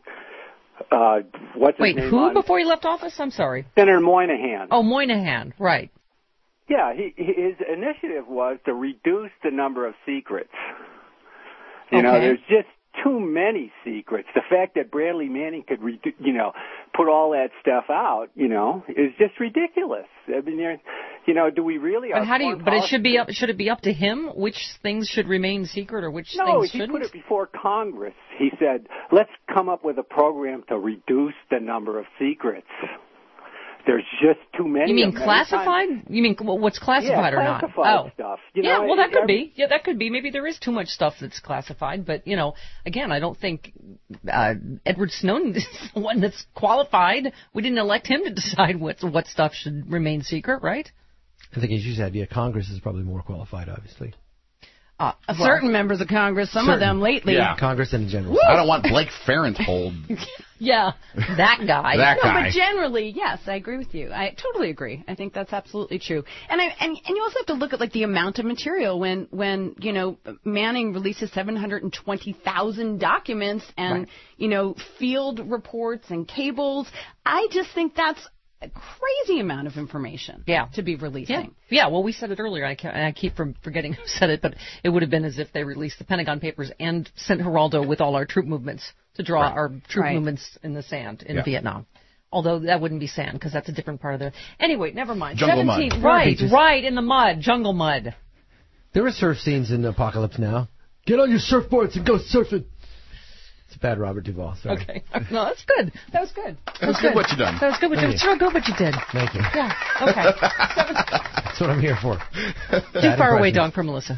what's his name? Wait, who before he left office? I'm sorry. Senator Moynihan. Oh, Moynihan, right. Yeah, his initiative was to reduce the number of secrets. You know, there's just too many secrets. The fact that Bradley Manning could, put all that stuff out, is just ridiculous. I mean, do we really? But it should be up. Should it be up to him which things should remain secret or which things shouldn't? No, he put it before Congress. He said, "Let's come up with a program to reduce the number of secrets." There's just too many. You mean of them. classified? You mean what's classified or not? Classified stuff. That could be. Yeah, that could be. Maybe there is too much stuff that's classified. But, again, I don't think Edward Snowden is the one that's qualified. We didn't elect him to decide what stuff should remain secret, right? I think, as you said, Congress is probably more qualified, obviously. Certain members of Congress, some of them lately. Yeah. Congress in general. Woo! I don't want Blake Farenthold. Yeah, that guy. But generally, yes, I agree with you. I totally agree. I think that's absolutely true. And you also have to look at the amount of material when Manning releases 720,000 documents and field reports and cables. I just think that's a crazy amount of information to be releasing. Yeah, well, we said it earlier, and I keep from forgetting who said it, but it would have been as if they released the Pentagon Papers and sent Geraldo with all our troop movements to draw our troop movements in the sand in Vietnam. Although that wouldn't be sand, because that's a different part of the... Anyway, never mind. Jungle mud. Right, in the mud, jungle mud. There were surf scenes in Apocalypse Now. Get on your surfboards and go surfing. It's bad, Robert Duvall. Sorry. Okay. No, that's good. That was good. That was good what you done. That was good what you did. It's real good what you did. Thank you. Yeah. Okay. That's what I'm here for. Too far away, dog, for Melissa.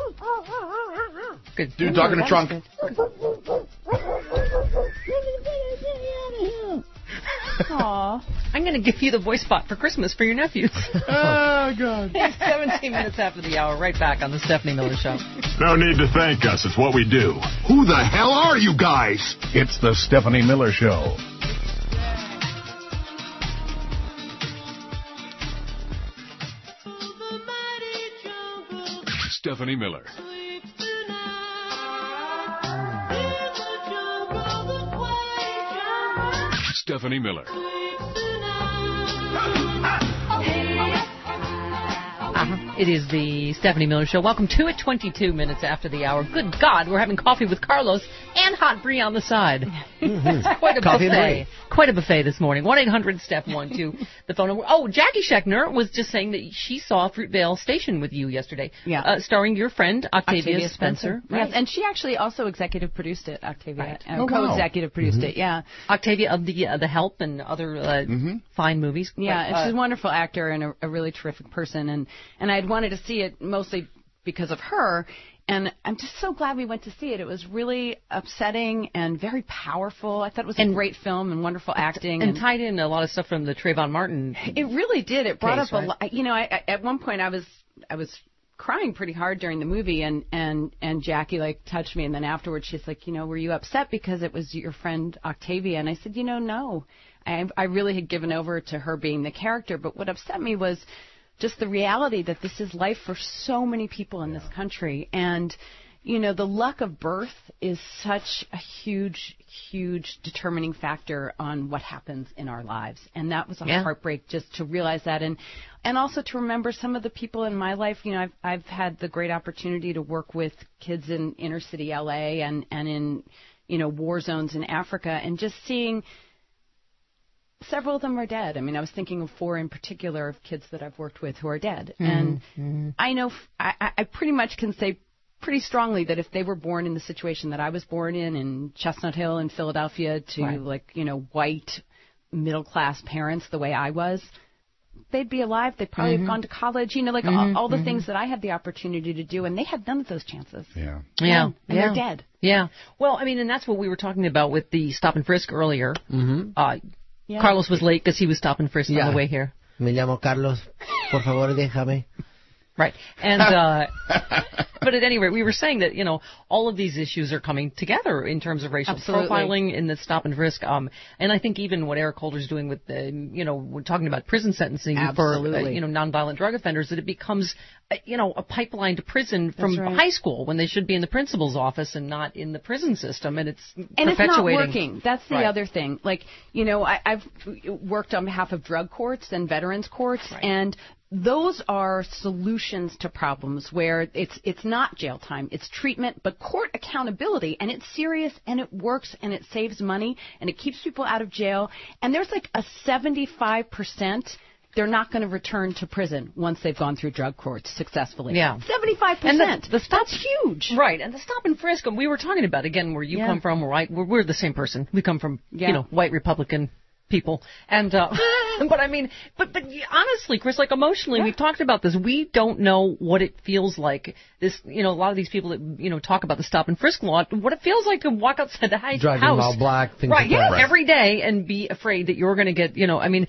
Good. Dude, dog in the trunk. Aw. I'm going to give you the voice spot for Christmas for your nephews. Oh, God. 17 minutes after the hour. Right back on the Stephanie Miller Show. No need to thank us. It's what we do. Who the hell are you guys? It's the Stephanie Miller Show. Stephanie Miller. Stephanie Miller. It is the Stephanie Miller Show. Welcome to it, 22 minutes after the hour. Good God, we're having coffee with Carlos and Hot Bree on the side. It's quite a buffet. Quite a buffet this morning. 1-800-STEP-1-2, the phone number. Oh, Jackie Schechner was just saying that she saw Fruitvale Station with you yesterday. Yeah. Starring your friend, Octavia Spencer. Right. Yes, and she actually also executive produced it, Octavia. Right. Co-executive produced it, yeah. Octavia of the Help and other fine movies. Yeah, and she's a wonderful actor and a really terrific person. And I'd wanted to see it mostly because of her. And I'm just so glad we went to see it. It was really upsetting and very powerful. I thought it was a great film and wonderful acting. And tied in a lot of stuff from the Trayvon Martin. It really did. It brought up right? a lot. I at one point I was crying pretty hard during the movie, and Jackie touched me, and then afterwards she's like, were you upset because it was your friend Octavia? And I said, no. I really had given over to her being the character, but what upset me was just the reality that this is life for so many people in this country. And, the luck of birth is such a huge, huge determining factor on what happens in our lives. And that was a heartbreak just to realize that. And also to remember some of the people in my life. I've had the great opportunity to work with kids in inner city LA and in, war zones in Africa, and just seeing several of them are dead. I mean, I was thinking of 4 in particular of kids that I've worked with who are dead. And I know I pretty much can say pretty strongly that if they were born in the situation that I was born in Chestnut Hill in Philadelphia to white middle-class parents the way I was, they'd be alive. They'd probably have gone to college, all the things that I had the opportunity to do, and they had none of those chances. Yeah. And they're dead. Yeah. Well, I mean, and that's what we were talking about with the stop and frisk earlier. Carlos was late because he was stop and frisk on the way here. Me llamo Carlos. Por favor, déjame. Right. And but at any rate, we were saying that, all of these issues are coming together in terms of racial profiling in the stop and frisk. And I think even what Eric Holder's doing with we're talking about prison sentencing for nonviolent drug offenders, that it becomes a pipeline to prison from high school when they should be in the principal's office and not in the prison system, and it's perpetuating. It's not working. That's the other thing. I've worked on behalf of drug courts and veterans courts, and those are solutions to problems where it's not jail time, it's treatment, but court accountability, and it's serious, and it works, and it saves money, and it keeps people out of jail. And there's a 75% they're not going to return to prison once they've gone through drug courts successfully. Yeah. 75%. And that's huge. Right. And the stop and frisk, we were talking about, again, where you come from, we're the same person. We come from, white Republican people. And, but I mean, but honestly, Chris, emotionally, we've talked about this. We don't know what it feels like. This, a lot of these people that, talk about the stop and frisk law, what it feels like to walk outside the house. Driving while black, things like that. Right, every day and be afraid that you're going to get,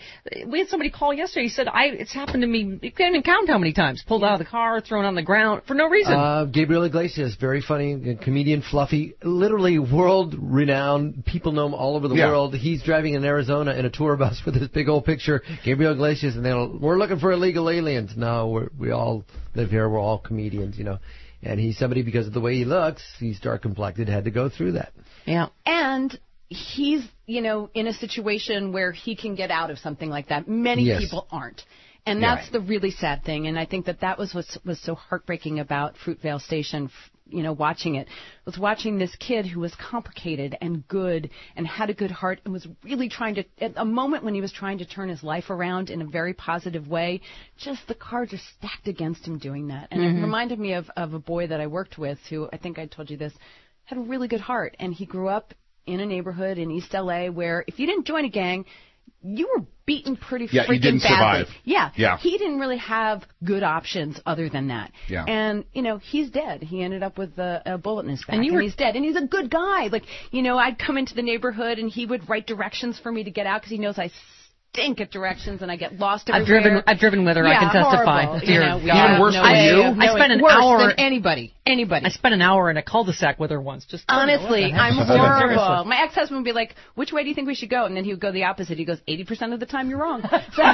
we had somebody call yesterday. He said, it's happened to me. You can't even count how many times. Pulled out of the car, thrown on the ground for no reason. Gabriel Iglesias, very funny, comedian, fluffy, literally world-renowned. People know him all over the world. He's driving in Arizona in a tour bus with this big old picture, Gabriel Iglesias, and we're looking for illegal aliens. No, we all live here. We're all comedians, And he's somebody, because of the way he looks, he's dark-complected, had to go through that. Yeah. And he's, in a situation where he can get out of something like that. Many people aren't. And that's the really sad thing. And I think that was what was so heartbreaking about Fruitvale Station, watching it, was watching this kid who was complicated and good and had a good heart and was really trying to, at a moment when he was trying to turn his life around in a very positive way, just the cards are stacked against him doing that. And it reminded me of a boy that I worked with who, I think I told you this, had a really good heart. And he grew up in a neighborhood in East L.A. where if you didn't join a gang, you were beaten pretty freaking badly. You didn't survive. Yeah. He didn't really have good options other than that. Yeah. And, he's dead. He ended up with a bullet in his back, and he's dead. And he's a good guy. I'd come into the neighborhood, and he would write directions for me to get out because he knows I stink at directions and I get lost everywhere. I've driven with her. I can testify. Horrible. Even worse for you. I spent an worse hour. Than anybody. I spent an hour in a cul-de-sac with her once. Just honestly, I'm horrible. My ex-husband would be like, "Which way do you think we should go?" And then he would go the opposite. He goes, 80% of the time you're wrong.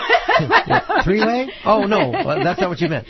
Three-way? Oh no, that's not what you meant.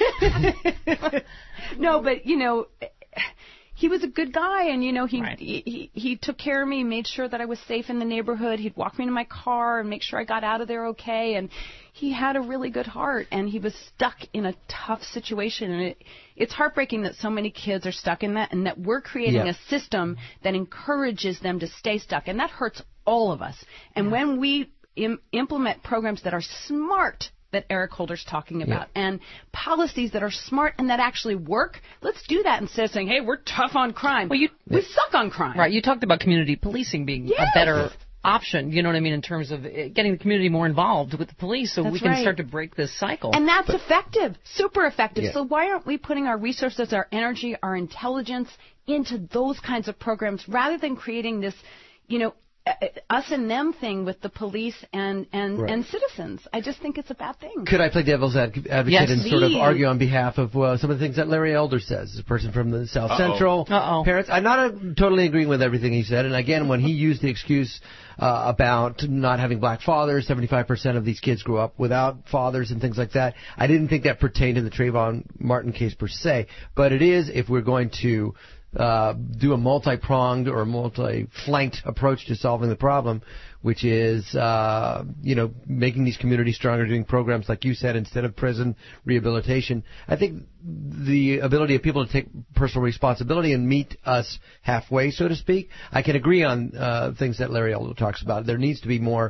No, but he was a good guy, and he took care of me, made sure that I was safe in the neighborhood. He'd walk me to my car and make sure I got out of there okay. And he had a really good heart, and he was stuck in a tough situation. And it's heartbreaking that so many kids are stuck in that, and that we're creating a system that encourages them to stay stuck, and that hurts all of us. And when we implement programs that are smart, that Eric Holder's talking about, and policies that are smart and that actually work, let's do that instead of saying, hey, we're tough on crime. Well, we suck on crime. Right. You talked about community policing being a better option, you know what I mean, in terms of getting the community more involved with the police so we can start to break this cycle. And that's effective, super effective. Yeah. So why aren't we putting our resources, our energy, our intelligence into those kinds of programs rather than creating this, us and them thing with the police and citizens? I just think it's a bad thing. Could I play devil's advocate and sort of argue on behalf of some of the things that Larry Elder says, a person from the South Central parents? I'm not totally agreeing with everything he said. And again, when he used the excuse about not having black fathers, 75% of these kids grew up without fathers and things like that, I didn't think that pertained to the Trayvon Martin case per se. But it is if we're going to do a multi-pronged or multi-flanked approach to solving the problem, which is, making these communities stronger, doing programs like you said, instead of prison rehabilitation. I think the ability of people to take personal responsibility and meet us halfway, so to speak. I can agree on things that Larry Elder talks about. There needs to be more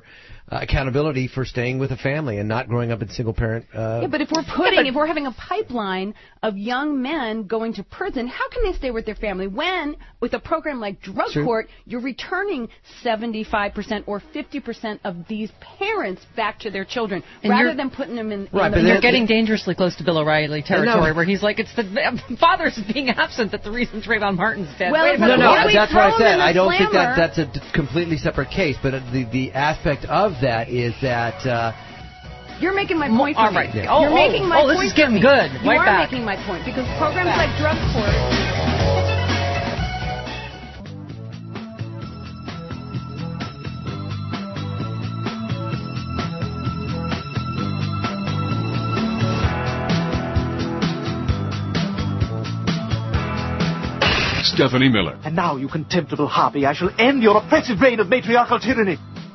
accountability for staying with a family and not growing up in single-parent. Yeah, but if we're having a pipeline of young men going to prison, how can they stay with their family when, with a program like Drug Court, you're returning 75% or 50% of these parents back to their children rather than putting them in? Right, but you're getting dangerously close to Bill O'Reilly territory, where he's like, it's the fathers being absent that's the reason Trayvon Martin's dead. Well, no, that's what I said. I don't think that's a completely separate case, but the aspect of that is that you're making my point for me. Right. Yeah. You're making my point. This is getting good. You are making my point because programs like Drug Court. Stephanie Miller. And now, you contemptible harpy, I shall end your oppressive reign of matriarchal tyranny.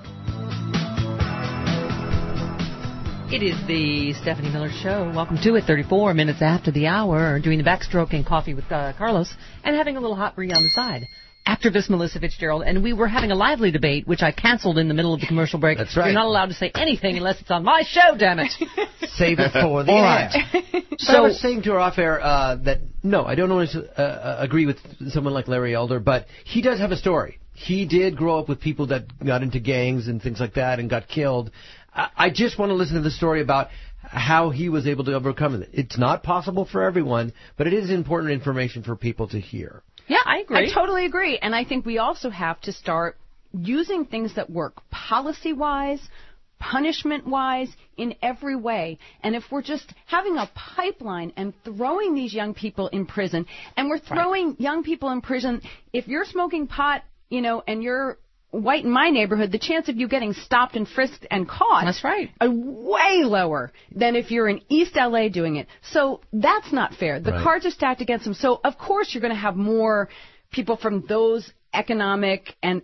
It is the Stephanie Miller Show. Welcome to it, 34 minutes after the hour, doing the backstroking coffee with Carlos and having a little hot brie on the side. Activist Melissa Fitzgerald, and we were having a lively debate, which I canceled in the middle of the commercial break. That's right. You're not allowed to say anything unless it's on my show, damn it. Save it for the air. So I was saying to her off air that, no, I don't always agree with someone like Larry Elder, but he does have a story. He did grow up with people that got into gangs and things like that and got killed. I just want to listen to the story about how he was able to overcome it. It's not possible for everyone, but it is important information for people to hear. Yeah, I agree. I totally agree. And I think we also have to start using things that work policy-wise, punishment-wise, in every way. And if we're just having a pipeline and throwing these young people in prison, and we're throwing young people in prison, if you're smoking pot, and you're white in my neighborhood, the chance of you getting stopped and frisked and caught are way lower than if you're in East L.A. doing it. So that's not fair. The cards are stacked against them. So, of course, you're going to have more people from those economic and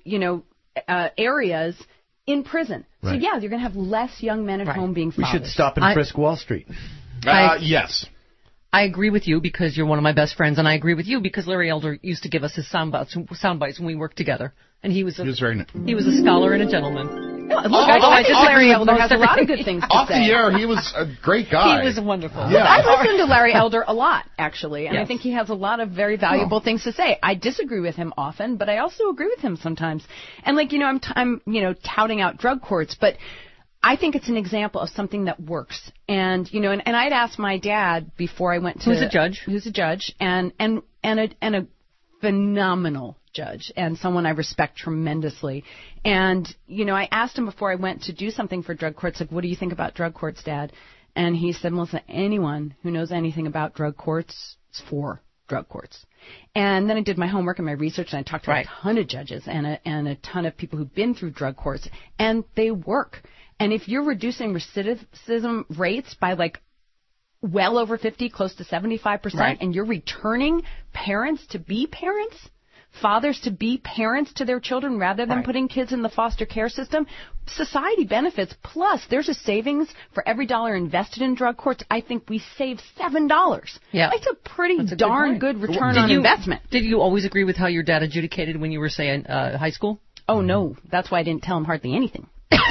areas in prison. So, yeah, you're going to have less young men at home being fathers. We should stop and frisk Wall Street. Yes. I agree with you because you're one of my best friends, and I agree with you because Larry Elder used to give us his sound bites when we worked together. And he was a scholar and a gentleman. No, look, I just Larry Elder has a lot of good things to say. Off the air, he was a great guy. He was wonderful. Yeah. I listen to Larry Elder a lot, actually, and I think he has a lot of very valuable things to say. I disagree with him often, but I also agree with him sometimes. And I'm touting out drug courts, but I think it's an example of something that works. And and I'd asked my dad before I went to who's a judge, and a phenomenal judge and someone I respect tremendously. And I asked him before I went to do something for drug courts, like, what do you think about drug courts, Dad? And he said, Melissa, anyone who knows anything about drug courts is for drug courts. And then I did my homework and my research, and I talked to a ton of judges and a ton of people who've been through drug courts, and they work. And if you're reducing recidivism rates by well over 50, close to 75%, and you're returning parents to be parents, fathers to be parents to their children rather than putting kids in the foster care system, society benefits. Plus, there's a savings for every dollar invested in drug courts. I think we save $7. Yeah. That's a pretty darn good return on investment. Did you always agree with how your dad adjudicated when you were, say, in high school? Oh, no. That's why I didn't tell him hardly anything.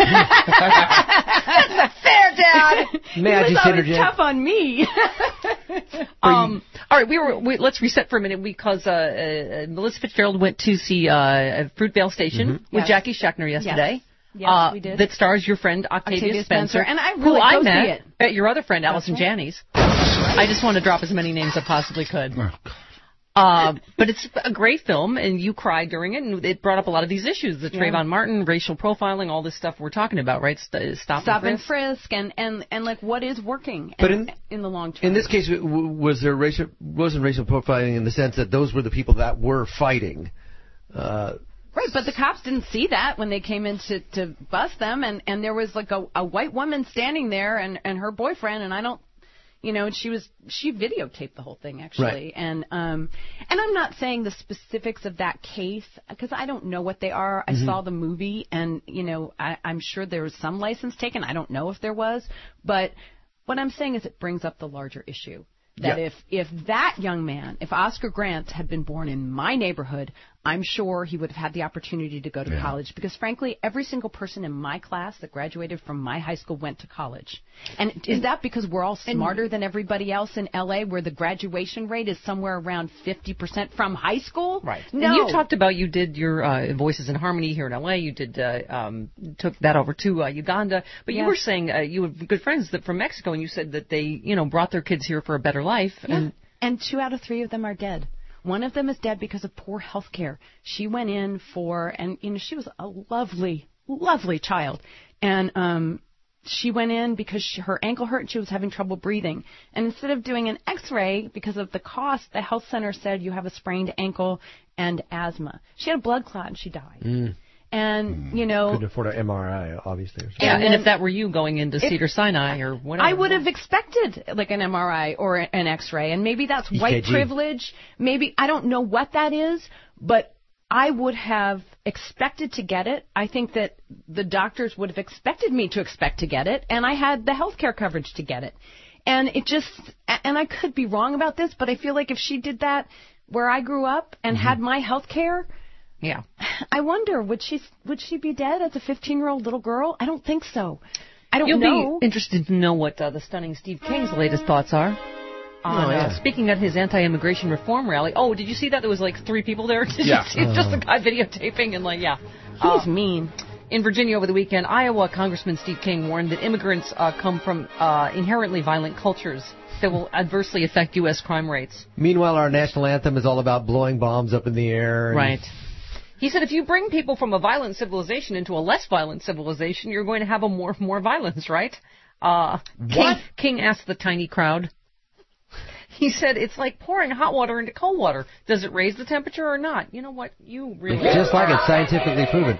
That's not fair, Dad. He was always tough on me. All right, let's reset for a minute because Melissa Fitzgerald went to see Fruitvale Station with Jackie Schechner yesterday. Yes, we did. That stars your friend Octavia Spencer, and I really who I met at your other friend Allison Janney's. I just want to drop as many names as I possibly could. But it's a great film, and you cried during it, and it brought up a lot of these issues, the Trayvon Martin, racial profiling, all this stuff we're talking about, right? Stop and frisk, and what is working but in the long term. In this case, wasn't racial profiling in the sense that those were the people that were fighting. Right, but the cops didn't see that when they came in to bust them, and there was a white woman standing there and her boyfriend, and I don't. She videotaped the whole thing, actually. Right. And I'm not saying the specifics of that case because I don't know what they are. I saw the movie, and, I'm sure there was some license taken. I don't know if there was. But what I'm saying is it brings up the larger issue. That if that young man, if Oscar Grant had been born in my neighborhood, I'm sure he would have had the opportunity to go to college because, frankly, every single person in my class that graduated from my high school went to college. And is that because we're all smarter than everybody else in L.A., where the graduation rate is somewhere around 50% from high school? Right. No. And you talked about you did your Voices in Harmony here in L.A. You did took that over to Uganda. But you were saying you have good friends that from Mexico, and you said that they, brought their kids here for a better life. Yeah. And 2 out of 3 of them are dead. One of them is dead because of poor health care. She went in and she was a lovely, lovely child. And she went in because her ankle hurt and she was having trouble breathing. And instead of doing an X-ray, because of the cost, the health center said you have a sprained ankle and asthma. She had a blood clot and she died. And, couldn't afford an MRI, obviously. Yeah, and if that were you going into Cedars-Sinai or whatever. I would have expected like an MRI or an X-ray, and maybe that's white privilege. Maybe, I don't know what that is, but I would have expected to get it. I think that the doctors would have expected me to expect to get it, and I had the health care coverage to get it. And and I could be wrong about this, but I feel like if she did that where I grew up and had my health care, yeah, I wonder, would she be dead as a 15-year-old little girl? I don't think so. I don't know. You'll be interested to know what the stunning Steve King's latest thoughts are. Speaking at his anti-immigration reform rally. Oh, did you see that? There was like 3 people there. Did you see just a guy videotaping and He's mean. In Virginia over the weekend, Iowa Congressman Steve King warned that immigrants come from inherently violent cultures that will adversely affect U.S. crime rates. Meanwhile, our national anthem is all about blowing bombs up in the air. Right. He said if you bring people from a violent civilization into a less violent civilization, you're going to have more violence, right? What? King asked the tiny crowd. He said it's like pouring hot water into cold water. Does it raise the temperature or not? You know what? You really... It's just like it's scientifically proven.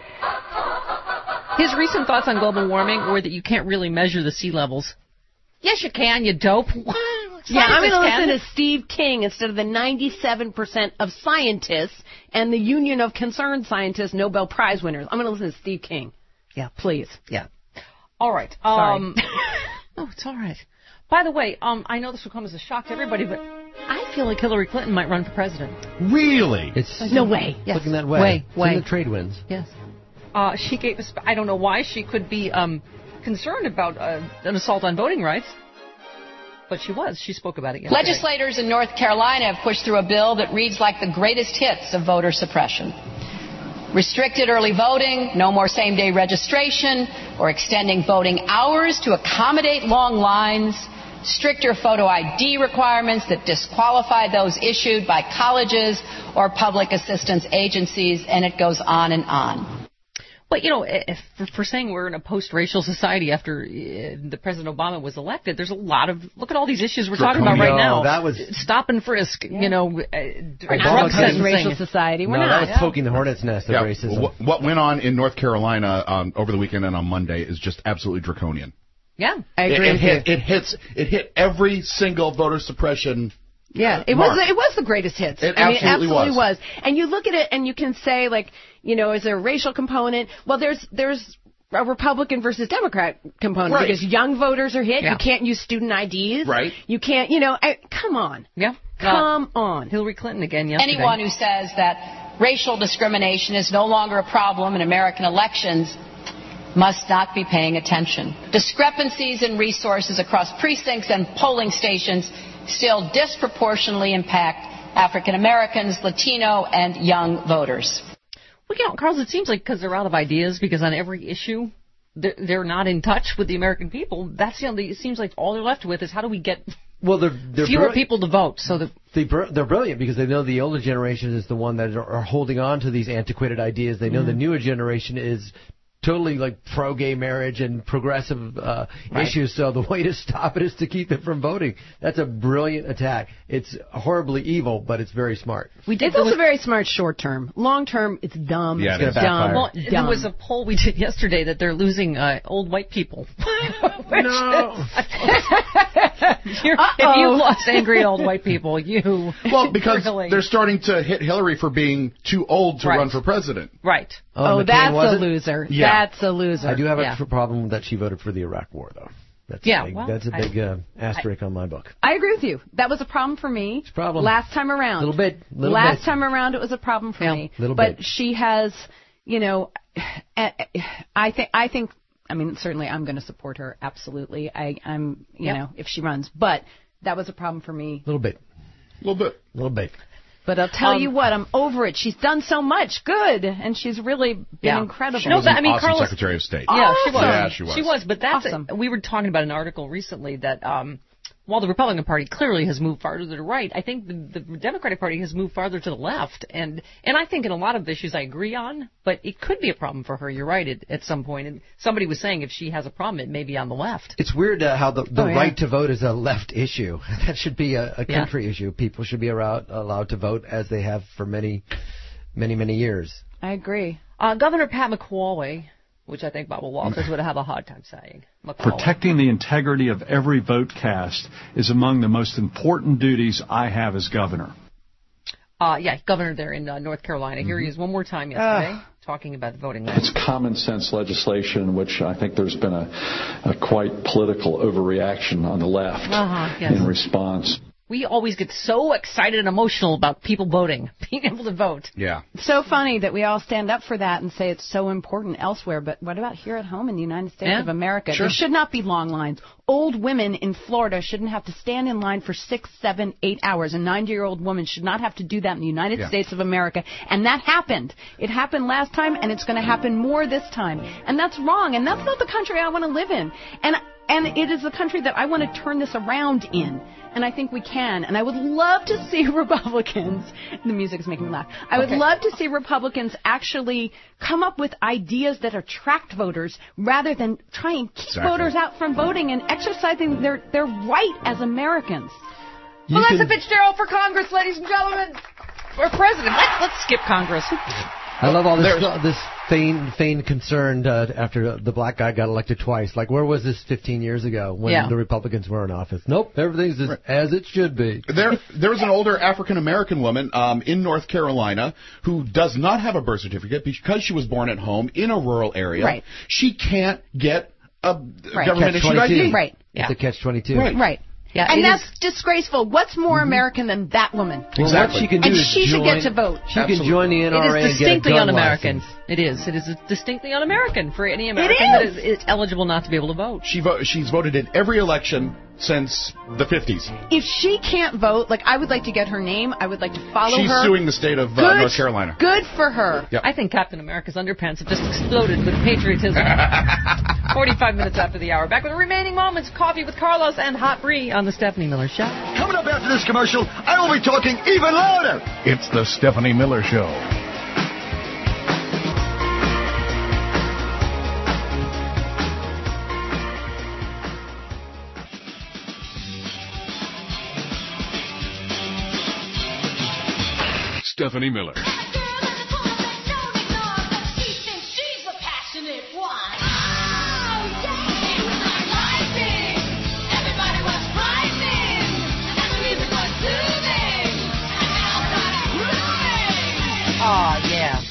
His recent thoughts on global warming were that you can't really measure the sea levels. Yes, you can, you dope. Yeah, I'm going to listen to Steve King instead of the 97% of scientists and the Union of Concerned Scientists Nobel Prize winners. I'm going to listen to Steve King. Yeah. Please. Yeah. All right. Sorry. Oh, it's all right. By the way, I know this will come as a shock to everybody, but I feel like Hillary Clinton might run for president. Really? It's no way. Yes. Looking that way. Way. The trade winds. Yes. She gave us, I don't know why she could be concerned about an assault on voting rights. But she was. She spoke about it yesterday. Legislators in North Carolina have pushed through a bill that reads like the greatest hits of voter suppression. Restricted early voting, no more same-day registration, or extending voting hours to accommodate long lines, stricter photo ID requirements that disqualify those issued by colleges or public assistance agencies, and it goes on and on. But, for saying we're in a post-racial society after the President Obama was elected, there's a lot of, look at all these issues we're talking about right now. That was stop and frisk, drug racial society. We're not. That was poking the hornet's nest of racism. What went on in North Carolina over the weekend and on Monday is just absolutely draconian. Yeah, I agree. It hit every single voter suppression. Yeah, it was the greatest hits. It absolutely was. And you look at it and you can say, is there a racial component? Well, there's a Republican versus Democrat component because young voters are hit. Yeah. You can't use student IDs. Right. You can't, come on. Yeah. Come on. Hillary Clinton again yesterday. Anyone who says that racial discrimination is no longer a problem in American elections must not be paying attention. Discrepancies in resources across precincts and polling stations still disproportionately impact African Americans, Latino, and young voters. Well, Carlos, it seems like because they're out of ideas, because on every issue they're not in touch with the American people. That's it seems like all they're left with is how do we get fewer people to vote. So they're brilliant because they know the older generation is the one that are holding on to these antiquated ideas. They know the newer generation is totally pro-gay marriage and progressive issues, so the way to stop it is to keep them from voting. That's a brilliant attack. It's horribly evil, but it's very smart. It's also very smart short term. Long term, it's dumb. Yeah, it's dumb. Well, there was a poll we did yesterday that they're losing old white people. No. If you lost angry old white people, you... Well, because they're starting to hit Hillary for being too old to run for president. Right. Oh, that's a loser. Yeah. That's a loser. I do have a problem that she voted for the Iraq War, though. That's Yeah, a big, well, that's a big asterisk on my book. I agree with you. That was a problem for me. It's a problem. Last time around. Last time around, it was a problem for me. But she has, I think. I mean, certainly, I'm going to support her. Absolutely. I'm, you know, if she runs. But that was a problem for me. Little bit. But I'll tell you what, I'm over it. She's done so much good, and she's really been incredible. She was an awesome Secretary of State. Yeah, she was. Yeah, she was. She was, but that's we were talking about an article recently that while the Republican Party clearly has moved farther to the right, I think the Democratic Party has moved farther to the left. And I think in a lot of issues I agree on, but it could be a problem for her. You're right, at some point. And somebody was saying if she has a problem, it may be on the left. It's weird how the right to vote is a left issue. That should be a country issue. People should be allowed to vote as they have for many, many, many years. I agree. Governor Pat McCawley, which I think Barbara Walters would have a hard time saying. Protecting the integrity of every vote cast is among the most important duties I have as governor. Governor there in North Carolina. Here he is one more time yesterday talking about the voting rights. It's common sense legislation, which I think there's been a quite political overreaction on the left in response. We always get so excited and emotional about people voting, being able to vote. Yeah. It's so funny that we all stand up for that and say it's so important elsewhere, but what about here at home in the United States of America? Sure. There should not be long lines. Old women in Florida shouldn't have to stand in line for 6, 7, 8 hours. A 90-year-old woman should not have to do that in the United States of America. And that happened. It happened last time, and it's going to happen more this time. And that's wrong, and that's not the country I want to live in. And it is the country that I want to turn this around in. And I think we can. And I would love to see Republicans, the music is making me laugh, I would love to see Republicans actually come up with ideas that attract voters rather than try and keep voters out from voting and exercising their right as Americans. Melissa Fitzgerald for Congress, ladies and gentlemen. Or President. Let's skip Congress. I love all this feigned concern after the black guy got elected twice. Like, where was this 15 years ago when the Republicans were in office? Nope, everything's as it should be. There was an older African-American woman in North Carolina who does not have a birth certificate because she was born at home in a rural area. Right. She can't get a government-issued ID. Right. It's a catch-22. Right. Yeah, and that's disgraceful. What's more American than that woman? Well, what she can do is she should get to vote. She can join the NRA and get a gun license. It is distinctly un-American for any American that is eligible not to be able to vote. She's voted in every election since the 50s. If she can't vote, I would like to get her name. I would like to follow her. She's suing the state of North Carolina. Good for her. Yep. I think Captain America's underpants have just exploded with patriotism. 45 minutes after the hour. Back with the remaining moments. Coffee with Carlos and Hot Brie on the Stephanie Miller Show. Coming up after this commercial, I will be talking even louder. It's the Stephanie Miller Show. Stephanie Miller. Oh, yeah.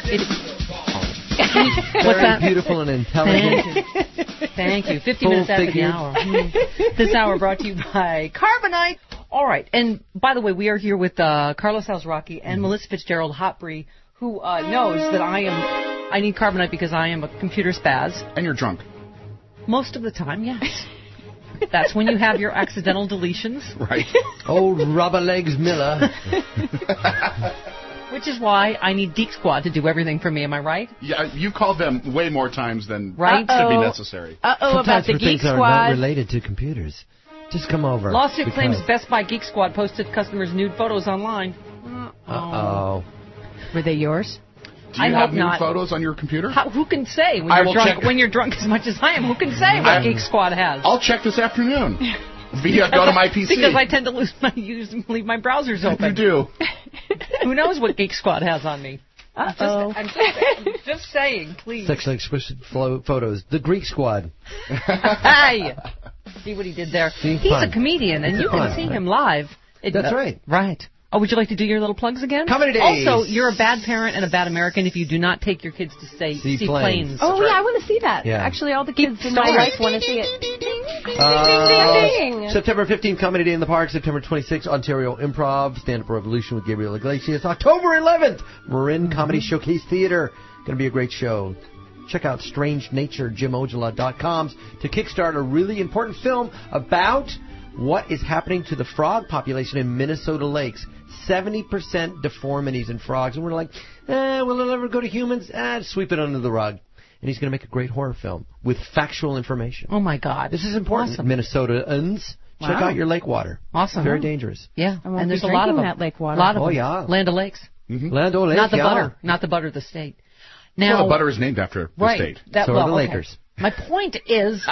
What's that? Beautiful and intelligent. Thank you. 50 minutes after the hour. This hour brought to you by Carbonite. All right. And by the way, we are here with Carlos Alzraki and Melissa Fitzgerald Hot Brie, who knows that I need Carbonite because I am a computer spaz. And you're drunk. Most of the time, yes. That's when you have your accidental deletions. Right. Old Rubber Legs Miller. Which is why I need Geek Squad to do everything for me. Am I right? Yeah, you've called them way more times than should be necessary. About the Geek things Squad. Are not related to computers. Just come over. Lawsuit claims Best Buy Geek Squad posted customers' nude photos online. Uh-oh. Were they yours? Do you have nude photos on your computer? Who can say when you're drunk as much as I am? Who can say what Geek Squad has? I'll check this afternoon. Go to my PC. Because I tend to leave my browsers open. You do. Who knows what Geek Squad has on me? I'm just saying, please. Sexually explicit photos. The Greek Squad. Hey! See what he did there? He's a comedian, and you can see him live. That's right. Right. Oh, would you like to do your little plugs again? Comedy days. Also, you're a bad parent and a bad American if you do not take your kids to see planes. Oh, yeah, I want to see that. Yeah. Actually, all the kids in my life want to see it. ding. September 15th, Comedy Day in the Park. September 26th, Ontario Improv, Stand-Up Revolution with Gabriel Iglesias. October 11th, Marin Comedy Showcase Theater. Going to be a great show. Check out strangenature.JimOjala.com to kickstart a really important film about what is happening to the frog population in Minnesota lakes. 70% deformities in frogs. And we're like, will it ever go to humans? Sweep it under the rug. And he's going to make a great horror film with factual information. Oh, my God. This is important. Awesome. Minnesotans, check out your lake water. Awesome. Very dangerous. Yeah. And there's a lot of them. That lake water. A lot of them. Yeah. Land O'Lakes. Mm-hmm. Land O'Lakes, Not the butter. Not the butter of the state. Now, the butter is named after the state. So are the Lakers. My point is...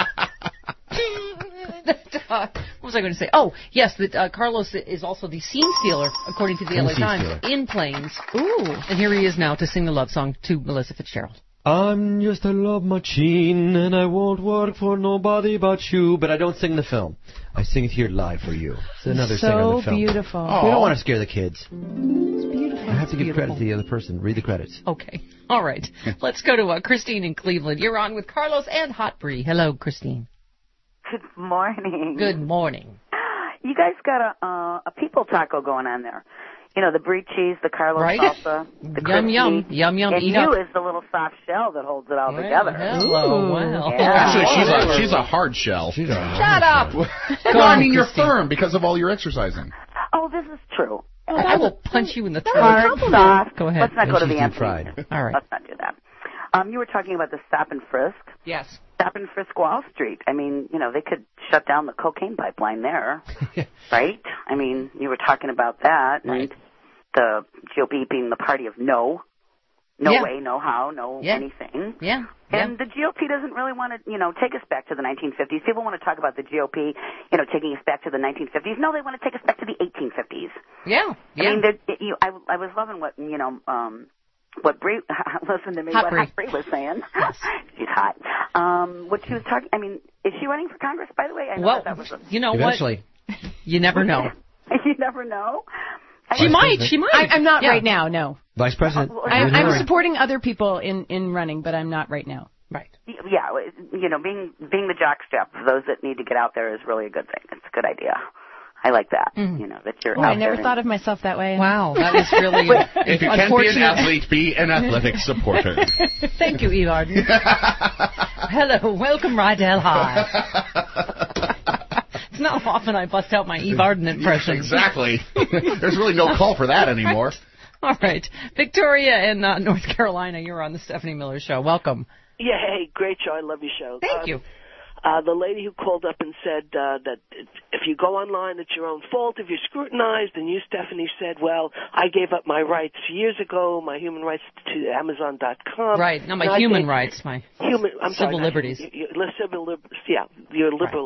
what was I going to say? Oh, yes, that Carlos is also the scene stealer, according to the LA Times, in Planes. Ooh. And here he is now to sing the love song to Melissa Fitzgerald. I'm just a love machine, and I won't work for nobody but you. But I don't sing the film. I sing it here live for you. It's another singer in the film. So beautiful. We don't want to scare the kids. It's beautiful. I have to give credit to the other person. Read the credits. Okay. All right. Let's go to Christine in Cleveland. You're on with Carlos and Hot Brie. Hello, Christine. Good morning. Good morning. You guys got a people taco going on there. You know, the brie cheese, the Carlos salsa, the yum, yum, yum, yum. And you is the little soft shell that holds it all together. Hello, wow. Yeah. Actually, she's a hard shell. Shut up. I mean, you're firm because of all your exercising. Oh, this is true. I will punch you in the throat. Hard, soft. Go ahead. Let's not go to the answer. Fried. All right. Let's not do that. You were talking about the Stop and Frisk. Yes. Stop and Frisk Wall Street. I mean, you know, they could shut down the cocaine pipeline there, right? I mean, you were talking about that. Right. And the GOP being the party of no way, no how, no anything. Yeah. And the GOP doesn't really want to, take us back to the 1950s. People want to talk about the GOP, taking us back to the 1950s. No, they want to take us back to the 1850s. Yeah. I mean, I was loving what, what Brie, listen to me, Hot what Brie. Hot Brie was saying. She's hot. What she was talking, I mean, is she running for Congress, by the way? I know that was you know Eventually. what? You never know. You never know. She might. I'm not right now, no. Vice President. I'm supporting other people in running, but I'm not right now. Right. Yeah, being the jockstrap for those that need to get out there is really a good thing. It's a good idea. I like that. That you're out I never there thought of myself that way. Wow, that is really if you can't be an athlete, be an athletic supporter. Thank you, Eve Arden. Hello, welcome, Rydell High. It's not often I bust out my Eve Arden impression. Exactly. There's really no call for that anymore. All right. Victoria in North Carolina, you're on the Stephanie Miller Show. Welcome. Yeah, hey, great show. I love your show. Thank you. The lady who called up and said that if you go online, it's your own fault if you're scrutinized, and you, Stephanie, said, well, I gave up my rights years ago, my human rights to Amazon.com. Right. No, my human rights, my civil liberties. You're liberal.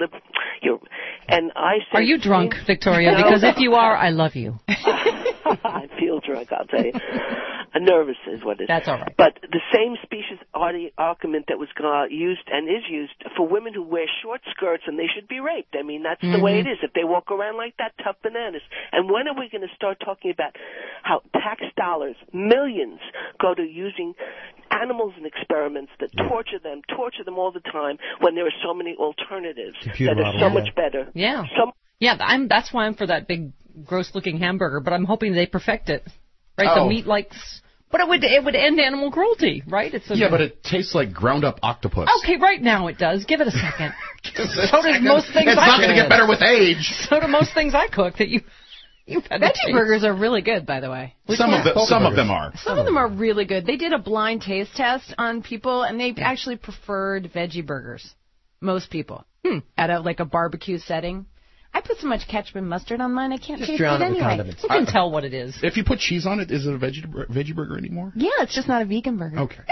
And I said, are you drunk, Victoria? No. Because if you are, I love you. I feel drunk, I'll tell you. Nervous is what it is. That's all right. But the same species argument that was used and is used for women who wear short skirts and they should be raped. I mean, that's the way it is. If they walk around like that, tough bananas. And when are we going to start talking about how tax dollars, millions, go to using animals in experiments that torture them all the time when there are so many alternatives that are so much better? Yeah. That's why I'm for that big, gross-looking hamburger, but I'm hoping they perfect it. Right, the meat but it would end animal cruelty, right? But it tastes like ground up octopus. Okay, right now it does. Give it a second. So does most things. It's not going to get better with age. So do most things I cook that you've had. Veggie burgers are really good, by the way. Some of them are. Some of them are really good. They did a blind taste test on people, and they actually preferred veggie burgers. Most people at a barbecue setting. I put so much ketchup and mustard on mine, I can't taste it anyway. You can tell what it is. If you put cheese on it, is it a veggie burger anymore? Yeah, it's just not a vegan burger. Okay.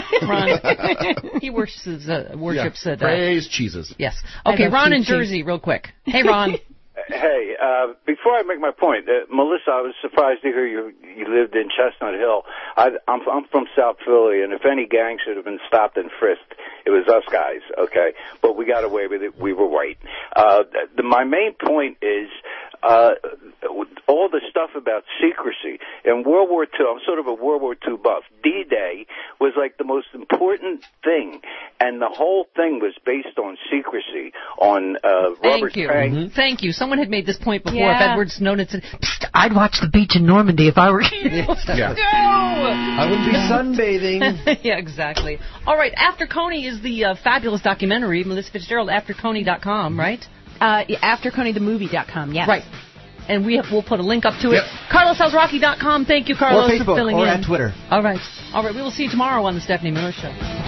Ron, he worships it. Praise cheeses. Yes. Okay, Ron in Jersey, real quick. Hey, Ron. Hey, before I make my point, Melissa, I was surprised to hear you lived in Chestnut Hill. I'm from South Philly, and if any gang should have been stopped and frisked, it was us guys, okay? But we got away with it. We were white. My main point is all the stuff about secrecy. In World War II, I'm sort of a World War II buff. D-Day was like the most important thing, and the whole thing was based on secrecy, on Robert Frank. Thank you. Someone had made this point before. Yeah. If Edward Snowden said, I'd watch the beach in Normandy if I were you. Yeah. No! I wouldn't be sunbathing. Yeah, exactly. All right, After Coney is the fabulous documentary. Melissa Fitzgerald, AfterConey.com, right? AfterConeyTheMovie.com, yes. Right. And we'll put a link up to it. CarlosHouseRocky.com. Thank you, Carlos, or Facebook, for filling or in. at Twitter. All right. We will see you tomorrow on the Stephanie Miller Show.